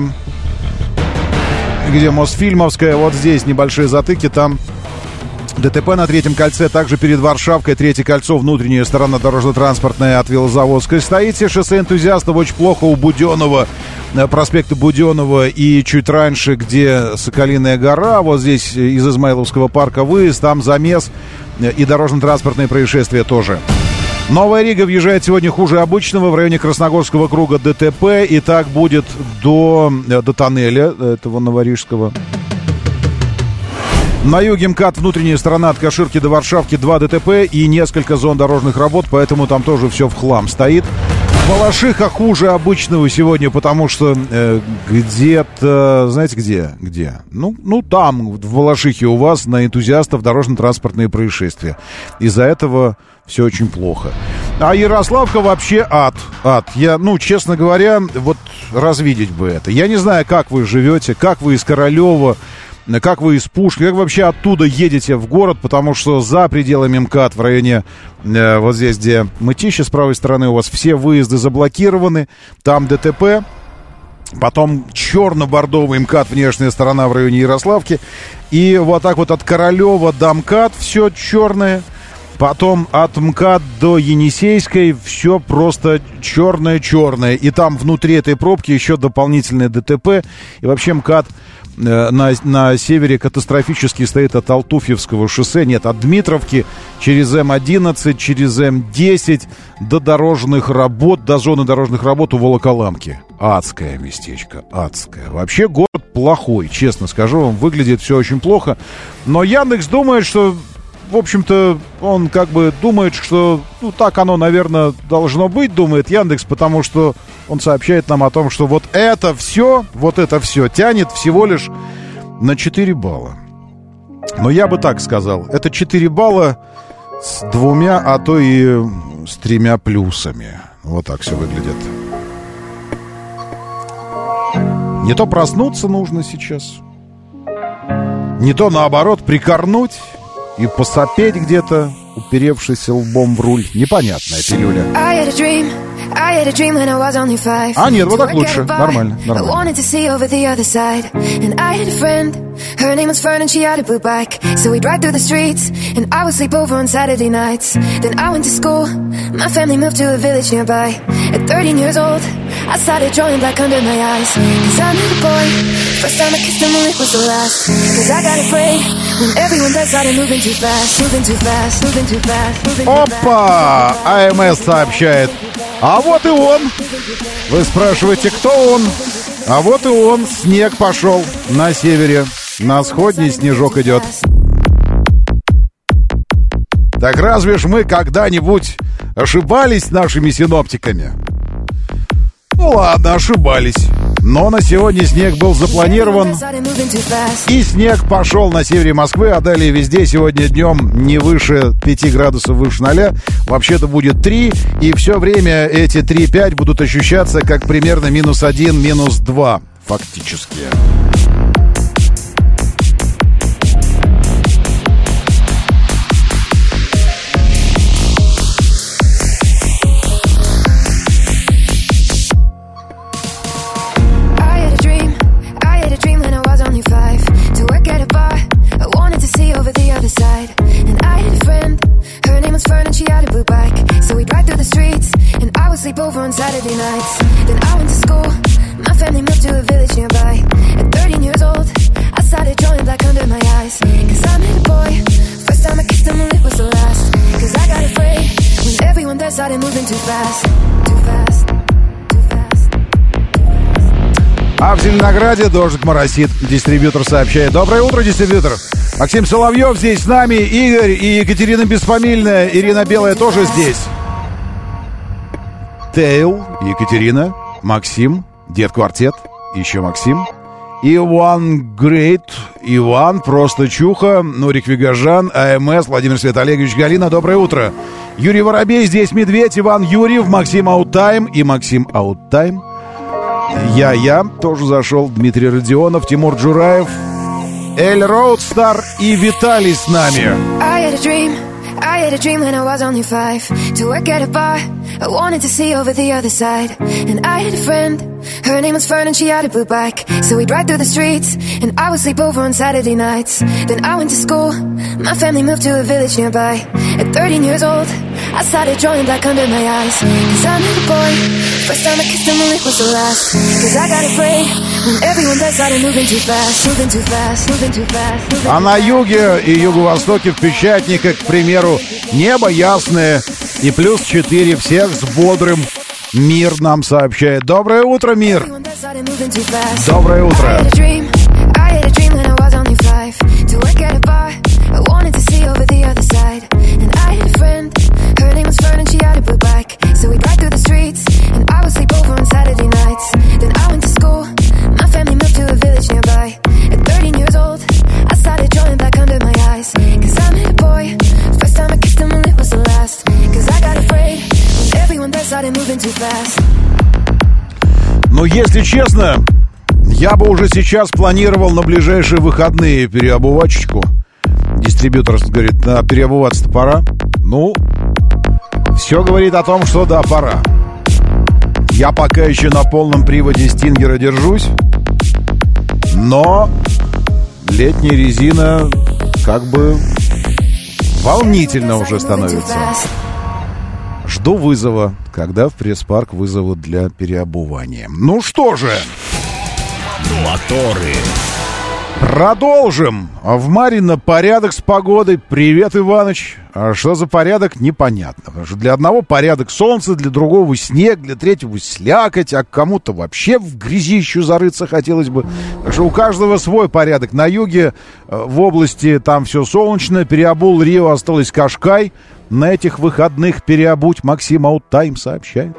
Где Мосфильмовская. Вот здесь небольшие затыки. Там ДТП на третьем кольце. Также перед Варшавкой. Третье кольцо, внутренняя сторона дорожно-транспортная от Велозаводской. Стоите, шоссе энтузиастов очень плохо у Буденова. Проспекта Буденова и чуть раньше, где Соколиная гора, вот здесь из Измайловского парка выезд, там замес и дорожно-транспортные происшествия тоже. Новая Рига въезжает сегодня хуже обычного, в районе Красногорского круга ДТП, и так будет до тоннеля этого Новорижского. На юге МКАД, внутренняя сторона от Каширки до Варшавки, 2 ДТП и несколько зон дорожных работ, поэтому там тоже все в хлам стоит. Балашиха хуже обычного сегодня, потому что где-то, знаете где? Ну, там, в Балашихе у вас на энтузиастов дорожно-транспортные происшествия. Из-за этого все очень плохо. А Ярославка вообще ад. Я, честно говоря, вот развидеть бы это. Я не знаю, как вы живете, как вы из Королева, как вы из Пушки, как вы вообще оттуда едете в город, потому что за пределами МКАД, в районе, вот здесь, где Мытищи, с правой стороны у вас все выезды заблокированы, там ДТП, потом черно-бордовый МКАД, внешняя сторона в районе Ярославки, и вот так вот от Королева до МКАД все черное, потом от МКАД до Енисейской все просто черное-черное, и там внутри этой пробки еще дополнительное ДТП, и вообще МКАД на севере катастрофически стоит от Алтуфьевского шоссе, нет, от Дмитровки через М11, через М10 до дорожных работ, до зоны дорожных работ у Волоколамки. Адское местечко, адское. Вообще город плохой, честно скажу вам, выглядит все очень плохо, но Яндекс думает, что, в общем-то, он как бы думает, что, так оно, наверное, должно быть, думает Яндекс, потому что он сообщает нам о том, что вот это все тянет всего лишь на 4 балла. Но я бы так сказал, это 4 балла с 2, а то и с 3 плюсами. Вот так все выглядит. Не то проснуться нужно сейчас, не то, наоборот, прикорнуть и посопеть где-то, уперевшись лбом в руль. Непонятная пилюля. А нет, вот так лучше. Нормально, нормально. Her name was Fern and she had a blue bike. So we'd ride through the streets and I would sleep over on Saturday nights. Then I went to school, my family moved to a village nearby. At 13 years old, I started drawing black under my eyes. Cause I met a boy, first time I kissed him and it was the last. Cause I got afraid when everyone there started moving too fast. Moving too fast, moving too fast, moving too fast. Опа! АМС сообщает. А вот и он. Вы спрашиваете, кто он? А вот и он. Снег пошел на севере. На сходне снежок идет. Так разве ж мы когда-нибудь ошибались нашими синоптиками? Ну ладно, ошибались. Но на сегодня снег был запланирован. И снег пошел на севере Москвы, а далее везде сегодня днем не выше 5 градусов выше 0. Вообще-то будет 3. И все время эти 3-5 будут ощущаться как примерно -1, -2 фактически. Sleep over on Saturday nights. Then I went to school. My family moved to a village nearby. At 13 years old, I started drawing black under my eyes. Cause I met a boy. First time I kissed him and it was the last. Cause I got afraid when everyone there started moving too fast. Too fast. А в Зеленограде дождик моросит. Дистрибьютор сообщает. Доброе утро, дистрибьютор. Максим Соловьев здесь с нами. Игорь и Екатерина Беспомильная. Ирина Белая тоже здесь. Тейл, Екатерина, Максим, Дед Квартет, еще Максим, Иван Грейт, Иван, просто Чуха, Нурик Вигажан, АМС, Владимир Свет Олегович, Галина, доброе утро. Юрий Воробей, здесь Медведь, Иван Юрьев, Максим Ауттайм и Максим Ауттайм. Я тоже зашел, Дмитрий Родионов, Тимур Джураев, Эль Роудстар и Виталий с нами. I had a dream when I was only 5 to work at a bar. I wanted to see over the other side. And I had a friend, her name was Fern and she had a blue bike. So we'd ride through the streets and I would sleep over on Saturday nights. Then I went to school, my family moved to a village nearby. At 13 years old, I started drawing black under my eyes. Cause I met a boy, first time I kissed him and it was the last. Cause I got afraid when everyone there started moving too fast. Moving too fast, moving too fast. А на юге и юго-востоке в Печатниках, к примеру, небо ясное и +4. Всех с бодрым. Мир нам сообщает. Доброе утро, мир. Доброе утро. Но если честно, я бы уже сейчас планировал на ближайшие выходные переобувачечку. Дистрибьютор говорит, да, переобуваться-то пора. Ну, все говорит о том, что да, пора. Я пока еще на полном приводе Стингера держусь, но летняя резина как бы волнительно уже становится. Жду вызова, когда в пресс-парк вызовут для переобувания. Ну что же, моторы. Продолжим. В Марьино порядок с погодой. Привет, Иваныч. А что за порядок, непонятно. Потому что для одного порядок солнце, для другого снег, для третьего слякоть, а кому-то вообще в грязищу зарыться хотелось бы. Так что у каждого свой порядок. На юге, в области, там все солнечно. Переобул Рио, осталось Кашкай. На этих выходных переобуть Максим Ауттайм сообщает.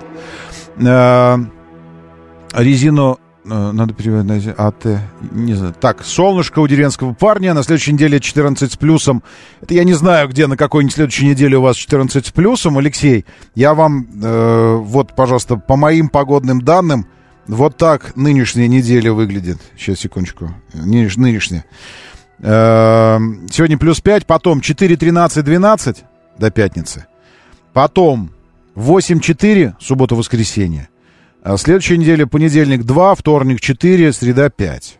Резину надо переводить на АТ. Не знаю. Так, солнышко у деревенского парня. На следующей неделе 14 с плюсом. Это я не знаю, где на какой-нибудь следующей неделе у вас 14 с плюсом, Алексей. Я вам, вот, пожалуйста, по моим погодным данным, вот так нынешняя неделя выглядит. Сейчас, секундочку. Нынешняя. Сегодня +5, потом 4, 13, 12 до пятницы. Потом 8-4, суббота-воскресенье. А следующая неделя, понедельник 2, вторник 4, среда 5.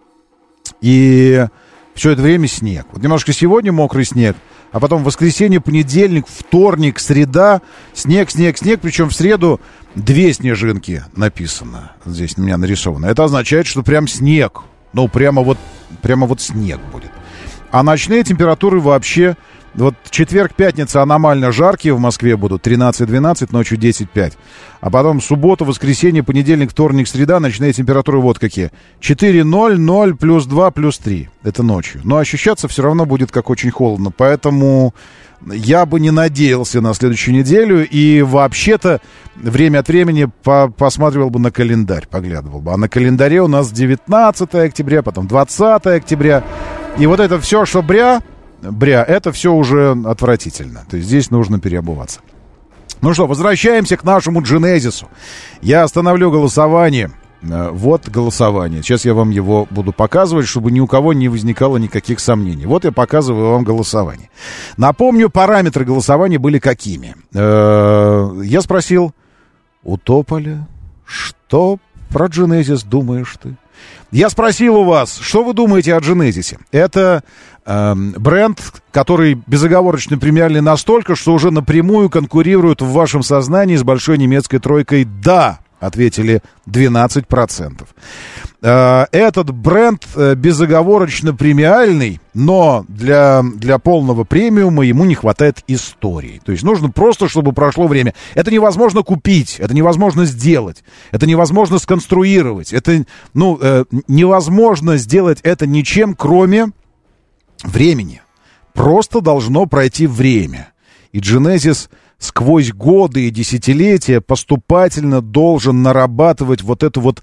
И все это время снег. Вот немножко сегодня мокрый снег, а потом воскресенье, понедельник, вторник, среда, снег, причем в среду 2 снежинки написано. Здесь у меня нарисовано. Это означает, что прям снег. Ну, прямо вот снег будет. А ночные температуры вообще... Вот четверг, пятница аномально жаркие в Москве будут. 13-12, ночью 10-5. А потом суббота, воскресенье, понедельник, вторник, среда. Ночные температуры вот какие. 4-0, 0, плюс 2, плюс 3. Это ночью. Но ощущаться все равно будет как очень холодно. Поэтому я бы не надеялся на следующую неделю. И вообще-то время от времени посматривал бы на календарь, поглядывал бы. А на календаре у нас 19 октября, потом 20 октября. И вот это все, что бря, это все уже отвратительно. То есть здесь нужно переобуваться. Ну что, возвращаемся к нашему Genesis. Я остановлю голосование. Вот голосование. Сейчас я вам его буду показывать, чтобы ни у кого не возникало никаких сомнений. Вот я показываю вам голосование. Напомню, параметры голосования были какими. Я спросил у Тополя, что про Genesis думаешь ты? Я спросил у вас, что вы думаете о Genesis? Это бренд, который безоговорочно премиальный настолько, что уже напрямую конкурирует в вашем сознании с большой немецкой тройкой «Да», ответили 12%. Этот бренд безоговорочно премиальный, но для полного премиума ему не хватает истории. То есть нужно просто, чтобы прошло время. Это невозможно купить, это невозможно сделать, это невозможно сконструировать. Это, невозможно сделать это ничем, кроме времени. Просто должно пройти время. И Genesis сквозь годы и десятилетия поступательно должен нарабатывать вот эту вот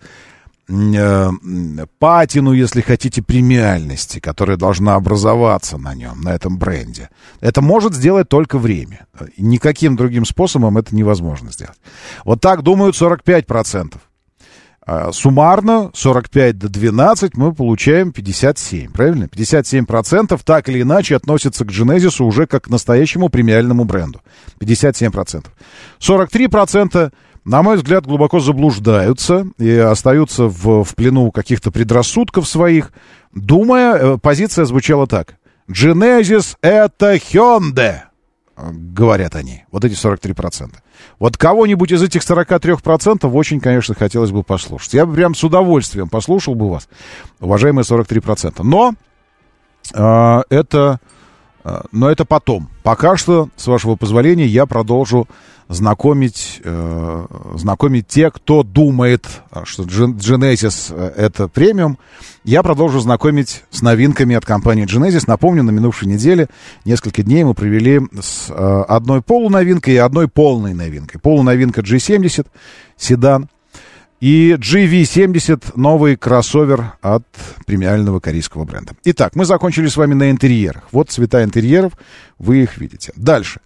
патину, если хотите, премиальности, которая должна образоваться на нем, на этом бренде. Это может сделать только время. Никаким другим способом это невозможно сделать. Вот так думают 45%. Суммарно 45 до 12 мы получаем 57, правильно? 57% так или иначе относятся к Genesis уже как к настоящему премиальному бренду. 57%. 43%, на мой взгляд, глубоко заблуждаются и остаются в плену каких-то предрассудков своих, думая, позиция звучала так. Genesis — это Hyundai, говорят они. Вот эти 43%. Вот кого-нибудь из этих 43% очень, конечно, хотелось бы послушать. Я бы прям с удовольствием послушал бы вас, уважаемые 43%. Но это потом. Пока что, с вашего позволения, я продолжу знакомить тех, кто думает, что Genesis — это премиум. Я продолжу знакомить с новинками от компании Genesis. Напомню, на минувшей неделе, несколько дней мы провели с одной полуновинкой и одной полной новинкой. Полуновинка G70, седан, и GV70, новый кроссовер от премиального корейского бренда. Итак, мы закончили с вами на интерьерах. Вот цвета интерьеров, вы их видите. Дальше.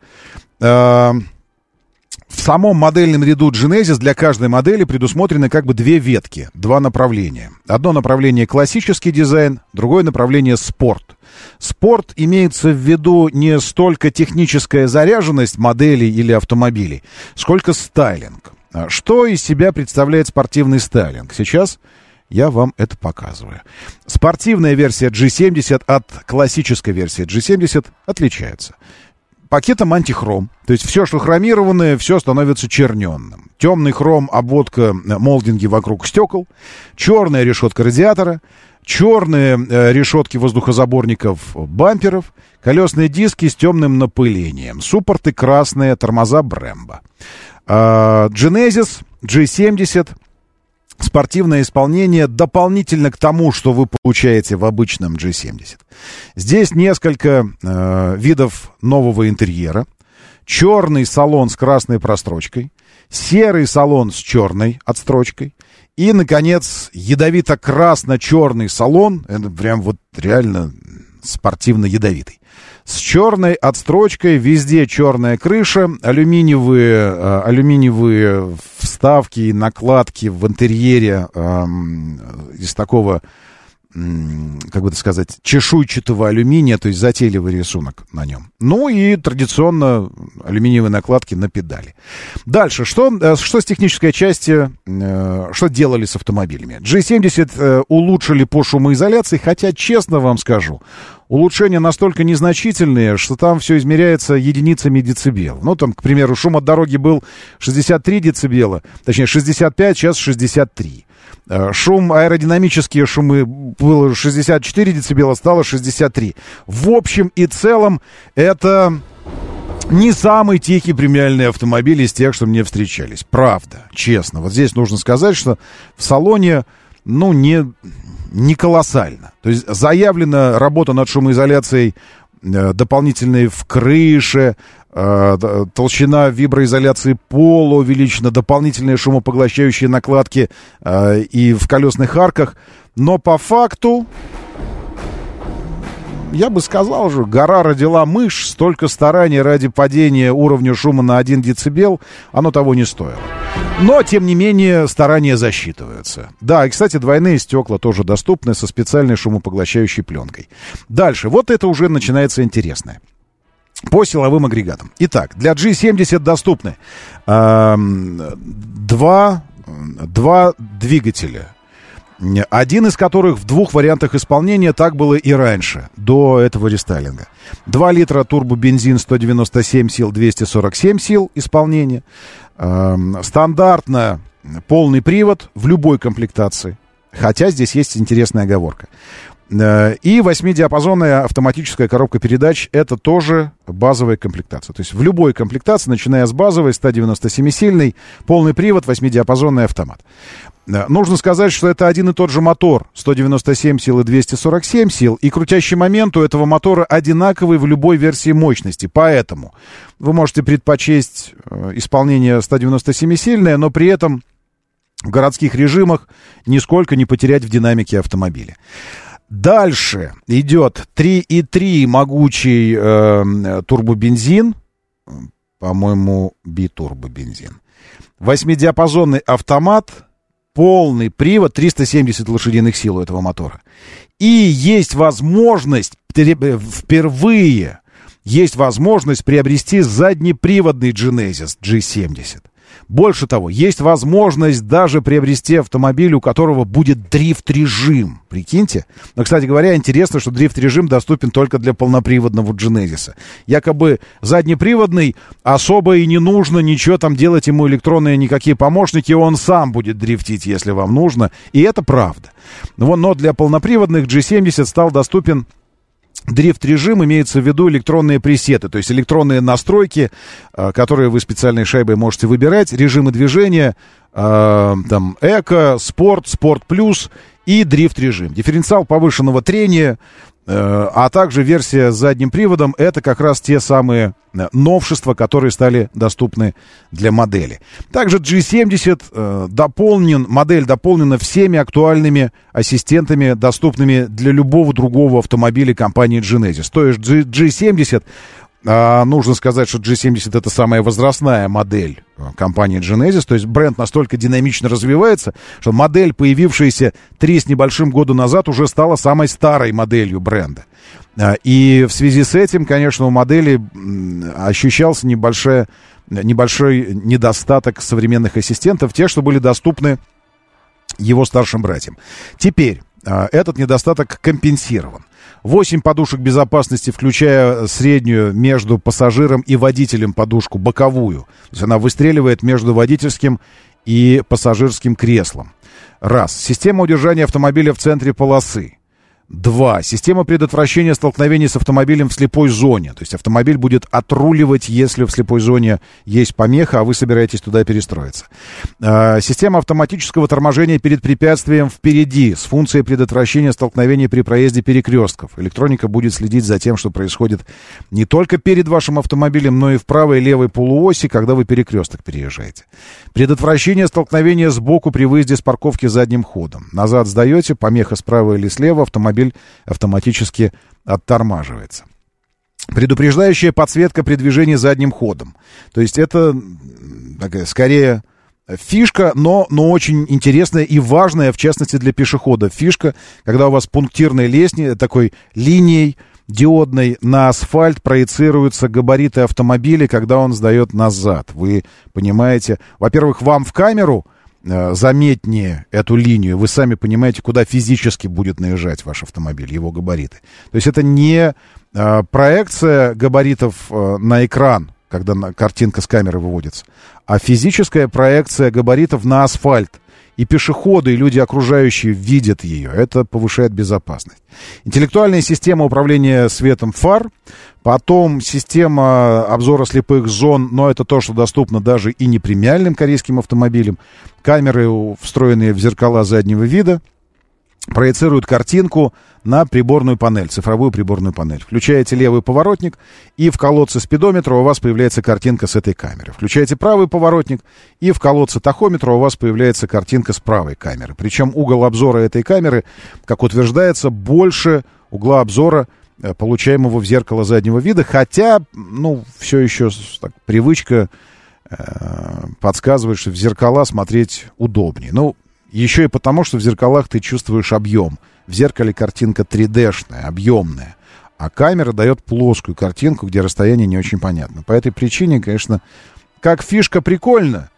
В самом модельном ряду Genesis для каждой модели предусмотрены как бы две ветки, два направления. Одно направление классический дизайн, другое направление спорт. Спорт имеется в виду не столько техническая заряженность моделей или автомобилей, сколько стайлинг. Что из себя представляет спортивный стайлинг? Сейчас я вам это показываю. Спортивная версия G70 от классической версии G70 отличается. Пакетом антихром, то есть все, что хромированное, все становится черненным. Темный хром, обводка, молдинги вокруг стекол, черная решетка радиатора, черные решетки воздухозаборников бамперов, колесные диски с темным напылением, суппорты красные, тормоза Brembo. Genesis G70, спортивное исполнение дополнительно к тому, что вы получаете в обычном G70. Здесь несколько видов нового интерьера. Черный салон с красной прострочкой, серый салон с черной отстрочкой и, наконец, ядовито-красно-черный салон, это прям вот реально спортивно-ядовитый. С черной отстрочкой, везде черная крыша, алюминиевые вставки и накладки в интерьере из такого как бы это сказать, чешуйчатого алюминия, то есть затейливый рисунок на нем. Ну и традиционно алюминиевые накладки на педали. Дальше, что с технической части, что делали с автомобилями? G70 улучшили по шумоизоляции, хотя, честно вам скажу, улучшения настолько незначительные, что там все измеряется единицами децибел. Ну, там, к примеру, шум от дороги был 63 децибела, точнее, 65, сейчас 63. Шум, аэродинамические шумы было 64 децибела, стало 63. В общем и целом, это не самый тихий премиальный автомобиль из тех, что мне встречались. Правда, честно. Вот здесь нужно сказать, что в салоне, ну, не колоссально. То есть заявлена работа над шумоизоляцией дополнительной в крыше, толщина виброизоляции пола увеличена, дополнительные шумопоглощающие накладки и в колесных арках. Но по факту, я бы сказал же, гора родила мышь, столько стараний ради падения уровня шума на 1 децибел, оно того не стоило. Но, тем не менее, старания засчитываются. Да, и, кстати, двойные стекла тоже доступны со специальной шумопоглощающей пленкой. Дальше, вот это уже начинается интересное. По силовым агрегатам. Итак, для G70 доступны два двигателя. Один из которых в 2 вариантах исполнения, так было и раньше, до этого рестайлинга. 2 литра турбобензин, 197 сил, 247 сил исполнения. Стандартно полный привод в любой комплектации. Хотя здесь есть интересная оговорка. И 8-диапазонная автоматическая коробка передач — это тоже базовая комплектация. То есть в любой комплектации, начиная с базовой, 197-сильный, полный привод, 8-диапазонный автомат. Нужно сказать, что это один и тот же мотор, 197 сил и 247 сил, и крутящий момент у этого мотора одинаковый в любой версии мощности. Поэтому вы можете предпочесть исполнение 197-сильное, но при этом в городских режимах нисколько не потерять в динамике автомобиля. Дальше идет 3.3 могучий турбобензин, по-моему, битурбобензин. 8-диапазонный автомат, полный привод, 370 лошадиных сил у этого мотора. И есть возможность, впервые есть возможность приобрести заднеприводный Genesis G70. Больше того, есть возможность даже приобрести автомобиль, у которого будет дрифт-режим. Прикиньте. Но, кстати говоря, интересно, что дрифт-режим доступен только для полноприводного Genesis. Якобы заднеприводный особо и не нужно ничего там делать ему электронные никакие помощники, он сам будет дрифтить, если вам нужно. И это правда. Но для полноприводных G70 стал доступен дрифт-режим, имеется в виду электронные пресеты, то есть электронные настройки, которые вы специальной шайбой можете выбирать, режимы движения, там, эко, спорт, спорт плюс и дрифт-режим. Дифференциал повышенного трения, а также версия с задним приводом, это как раз те самые новшества, которые стали доступны для модели. Также G70 модель дополнена всеми актуальными ассистентами, доступными для любого другого автомобиля компании Genesis. То есть G70, нужно сказать, что G70 это самая возрастная модель компании Genesis, то есть бренд настолько динамично развивается, что модель, появившаяся 3 с небольшим года назад, уже стала самой старой моделью бренда. И в связи с этим, конечно, у модели ощущался небольшой недостаток современных ассистентов, те, что были доступны его старшим братьям. Теперь этот недостаток компенсирован. 8 подушек безопасности, включая среднюю между пассажиром и водителем подушку, боковую. То есть она выстреливает между водительским и пассажирским креслом. Раз. Система удержания автомобиля в центре полосы. 2. Система предотвращения столкновений с автомобилем в слепой зоне. То есть автомобиль будет отруливать, если в слепой зоне есть помеха, а вы собираетесь туда перестроиться. Система автоматического торможения перед препятствием впереди с функцией предотвращения столкновений при проезде перекрестков. Электроника будет следить за тем, что происходит не только перед вашим автомобилем, но и в правой и левой полуоси, когда вы перекресток переезжаете. Предотвращение столкновения сбоку при выезде с парковки задним ходом. Назад сдаете, помеха справа или слева, автомобиль автоматически оттормаживается. Предупреждающая подсветка при движении задним ходом. То есть это такая, скорее фишка, но очень интересная и важная, в частности, для пешехода. Фишка, когда у вас пунктирной лестницы, такой линией диодной на асфальт проецируются габариты автомобиля, когда он сдает назад. Вы понимаете, во-первых, вам в камеру заметнее эту линию, вы сами понимаете, куда физически будет наезжать ваш автомобиль, его габариты. То есть это не проекция габаритов на экран, когда картинка с камеры выводится, а физическая проекция габаритов на асфальт. И пешеходы, и люди окружающие видят ее. Это повышает безопасность. Интеллектуальная система управления светом фар, потом система обзора слепых зон, но это то, что доступно даже и непремиальным корейским автомобилям. Камеры, встроенные в зеркала заднего вида, проецируют картинку на приборную панель, цифровую приборную панель. Включаете левый поворотник, и в колодце спидометра у вас появляется картинка с этой камеры. Включаете правый поворотник, и в колодце тахометра у вас появляется картинка с правой камеры. Причем угол обзора этой камеры, как утверждается, больше угла обзора, получаемого в зеркало заднего вида, хотя, все еще так, привычка подсказывает, что в зеркала смотреть удобнее. Еще и потому, что в зеркалах ты чувствуешь объем. В зеркале картинка 3D-шная, объемная. А камера дает плоскую картинку, где расстояние не очень понятно. По этой причине, конечно, как фишка прикольно,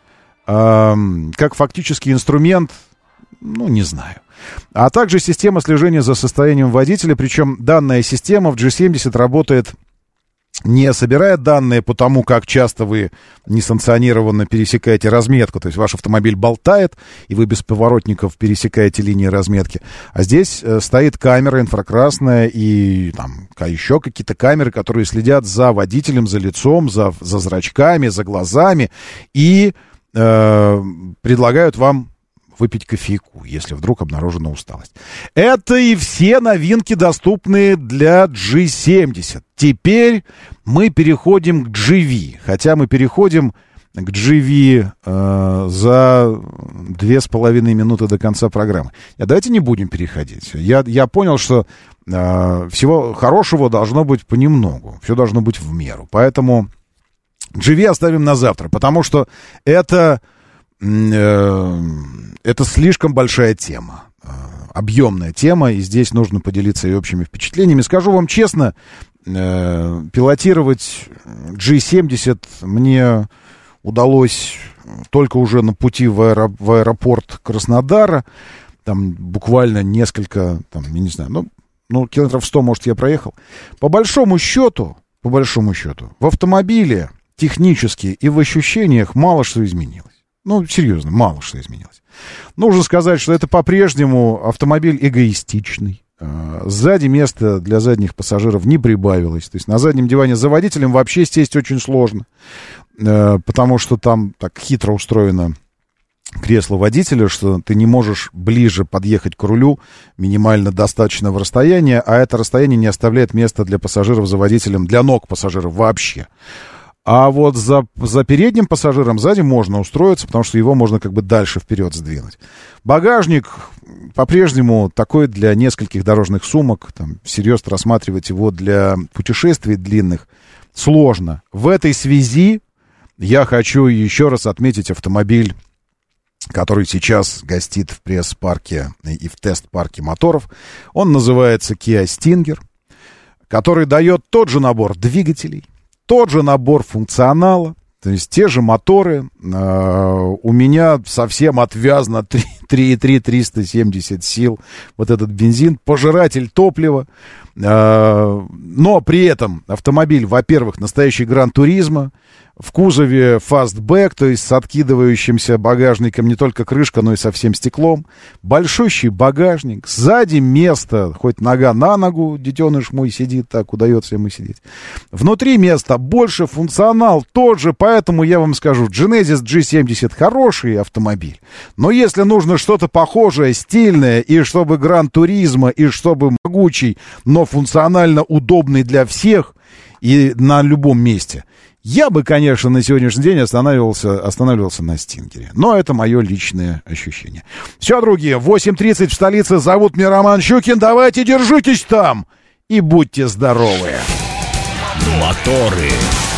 как фактический инструмент, не знаю. А также система слежения за состоянием водителя. Причем данная система в G70 работает, не собирая данные по тому, как часто вы несанкционированно пересекаете разметку, то есть ваш автомобиль болтает, и вы без поворотников пересекаете линии разметки, а здесь стоит камера инфракрасная и там еще какие-то камеры, которые следят за водителем, за лицом, за зрачками, за глазами и предлагают вам выпить кофейку, если вдруг обнаружена усталость. Это и все новинки, доступные для G70. Теперь мы переходим к GV. Хотя мы переходим к GV за 2,5 минуты до конца программы. Давайте не будем переходить. Я понял, что всего хорошего должно быть понемногу. Все должно быть в меру. Поэтому GV оставим на завтра, потому что это слишком большая тема, объемная тема, и здесь нужно поделиться и общими впечатлениями. Скажу вам честно, пилотировать G70 мне удалось только уже на пути в аэропорт Краснодара. Там буквально несколько, я не знаю, километров 100, может, я проехал. По большому счету, в автомобиле технически и в ощущениях мало что изменилось. Серьезно, мало что изменилось. Нужно сказать, что это по-прежнему автомобиль эгоистичный. Сзади места для задних пассажиров не прибавилось. То есть на заднем диване за водителем вообще сесть очень сложно, потому что там так хитро устроено кресло водителя, что ты не можешь ближе подъехать к рулю минимально достаточного расстояния, а это расстояние не оставляет места для пассажиров за водителем, для ног пассажиров вообще. А вот за передним пассажиром сзади можно устроиться, потому что его можно как бы дальше вперед сдвинуть. Багажник по-прежнему такой для нескольких дорожных сумок. Всерьез рассматривать его для путешествий длинных сложно. В этой связи я хочу еще раз отметить автомобиль, который сейчас гостит в пресс-парке и в тест-парке моторов. Он называется Kia Stinger, который дает тот же набор двигателей, тот же набор функционала, то есть те же моторы. У меня совсем отвязно 3,3 370 сил. Вот этот бензин, пожиратель топлива. Но при этом автомобиль, во-первых, настоящий Гран-туризмо. В кузове фастбэк, то есть с откидывающимся багажником, не только крышка, но и со всем стеклом. Большущий багажник. Сзади место, хоть нога на ногу, детеныш мой сидит, так удается ему сидеть. Внутри места больше, функционал тот же, поэтому я вам скажу, Genesis G70 хороший автомобиль. Но если нужно что-то похожее, стильное, и чтобы Гран-туризмо, и чтобы могучий, но функционально удобный для всех, и на любом месте, я бы, конечно, на сегодняшний день останавливался на Стингере. Но это мое личное ощущение. Все, другие, 8:30 в столице. Зовут меня Роман Щукин. Давайте, держитесь там и будьте здоровы. Моторы.